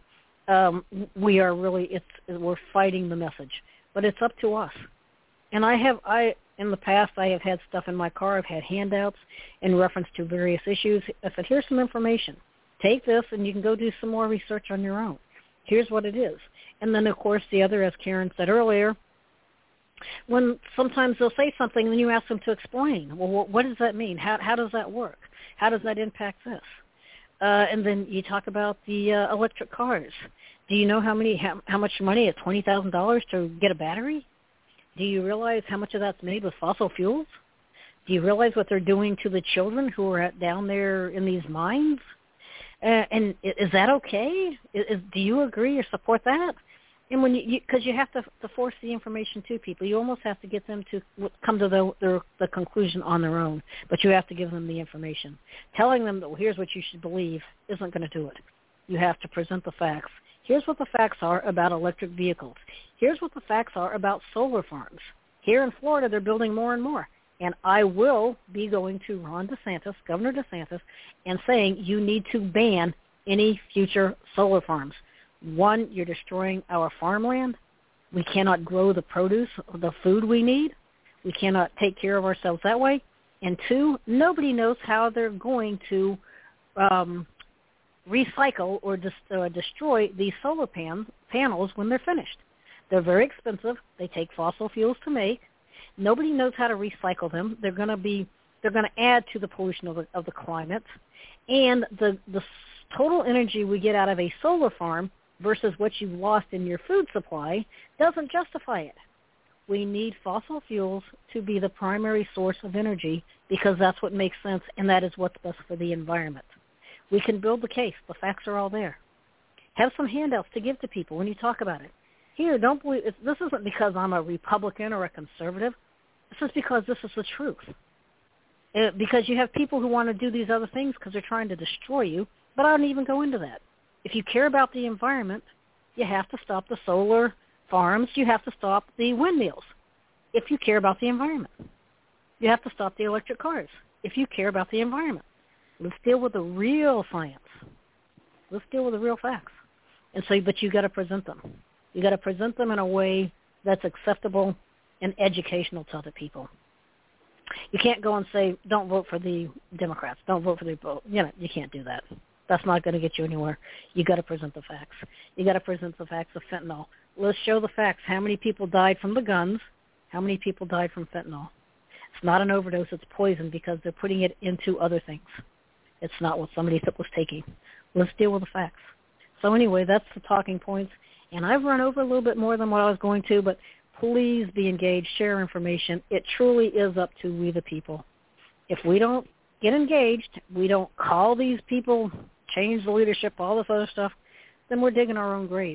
we're fighting the message. But it's up to us. And in the past, I have had stuff in my car. I've had handouts in reference to various issues. I said, here's some information. Take this, and you can go do some more research on your own. Here's what it is. And then, of course, the other, as Karen said earlier, when sometimes they'll say something, and then you ask them to explain. Well, what does that mean? How does that work? How does that impact this? And then you talk about the electric cars. Do you know how much money is $20,000 to get a battery? Do you realize how much of that's made with fossil fuels? Do you realize what they're doing to the children who are down there in these mines? And is that okay? Do you agree or support that? And when because you have to force the information to people, you almost have to get them to come to the conclusion on their own. But you have to give them the information. Telling them that, well, here's what you should believe isn't going to do it. You have to present the facts. Here's what the facts are about electric vehicles. Here's what the facts are about solar farms. Here in Florida, they're building more and more. And I will be going to Ron DeSantis, Governor DeSantis, and saying you need to ban any future solar farms. One, you're destroying our farmland. We cannot grow the produce, the food we need. We cannot take care of ourselves that way. And two, nobody knows how they're going to recycle or destroy these solar panels when they're finished. They're very expensive. They take fossil fuels to make. Nobody knows how to recycle them. They're going to add to the pollution of the climate, and the total energy we get out of a solar farm versus what you've lost in your food supply doesn't justify it. We need fossil fuels to be the primary source of energy because that's what makes sense, and that is what's best for the environment. We can build the case. The facts are all there. Have some handouts to give to people when you talk about it. Here, don't believe this isn't because I'm a Republican or a conservative. This is because this is the truth. Because you have people who want to do these other things because they're trying to destroy you, but I don't even go into that. If you care about the environment, you have to stop the solar farms. You have to stop the windmills if you care about the environment. You have to stop the electric cars if you care about the environment. Let's deal with the real science. Let's deal with the real facts. And so, but you got to present them. You got to present them in a way that's acceptable and educational to other people. You can't go and say, don't vote for the Democrats. Don't vote for the, you can't do that. That's not going to get you anywhere. You got to present the facts. You got to present the facts of fentanyl. Let's show the facts. How many people died from the guns? How many people died from fentanyl? It's not an overdose. It's poison because they're putting it into other things. It's not what somebody was taking. Let's deal with the facts. So anyway, that's the talking points. And I've run over a little bit more than what I was going to, but please be engaged, share information. It truly is up to we the people. If we don't get engaged, we don't call these people, change the leadership, all this other stuff, then we're digging our own grave.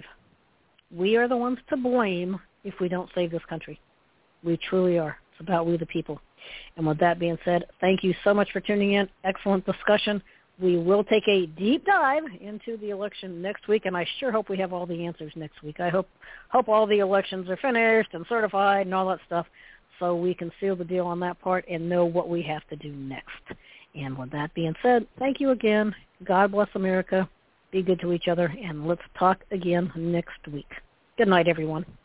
We are the ones to blame if we don't save this country. We truly are. It's about we the people. And with that being said, thank you so much for tuning in. Excellent discussion. We will take a deep dive into the election next week, and I sure hope we have all the answers next week. I hope all the elections are finished and certified and all that stuff so we can seal the deal on that part and know what we have to do next. And with that being said, thank you again. God bless America. Be good to each other, and let's talk again next week. Good night, everyone.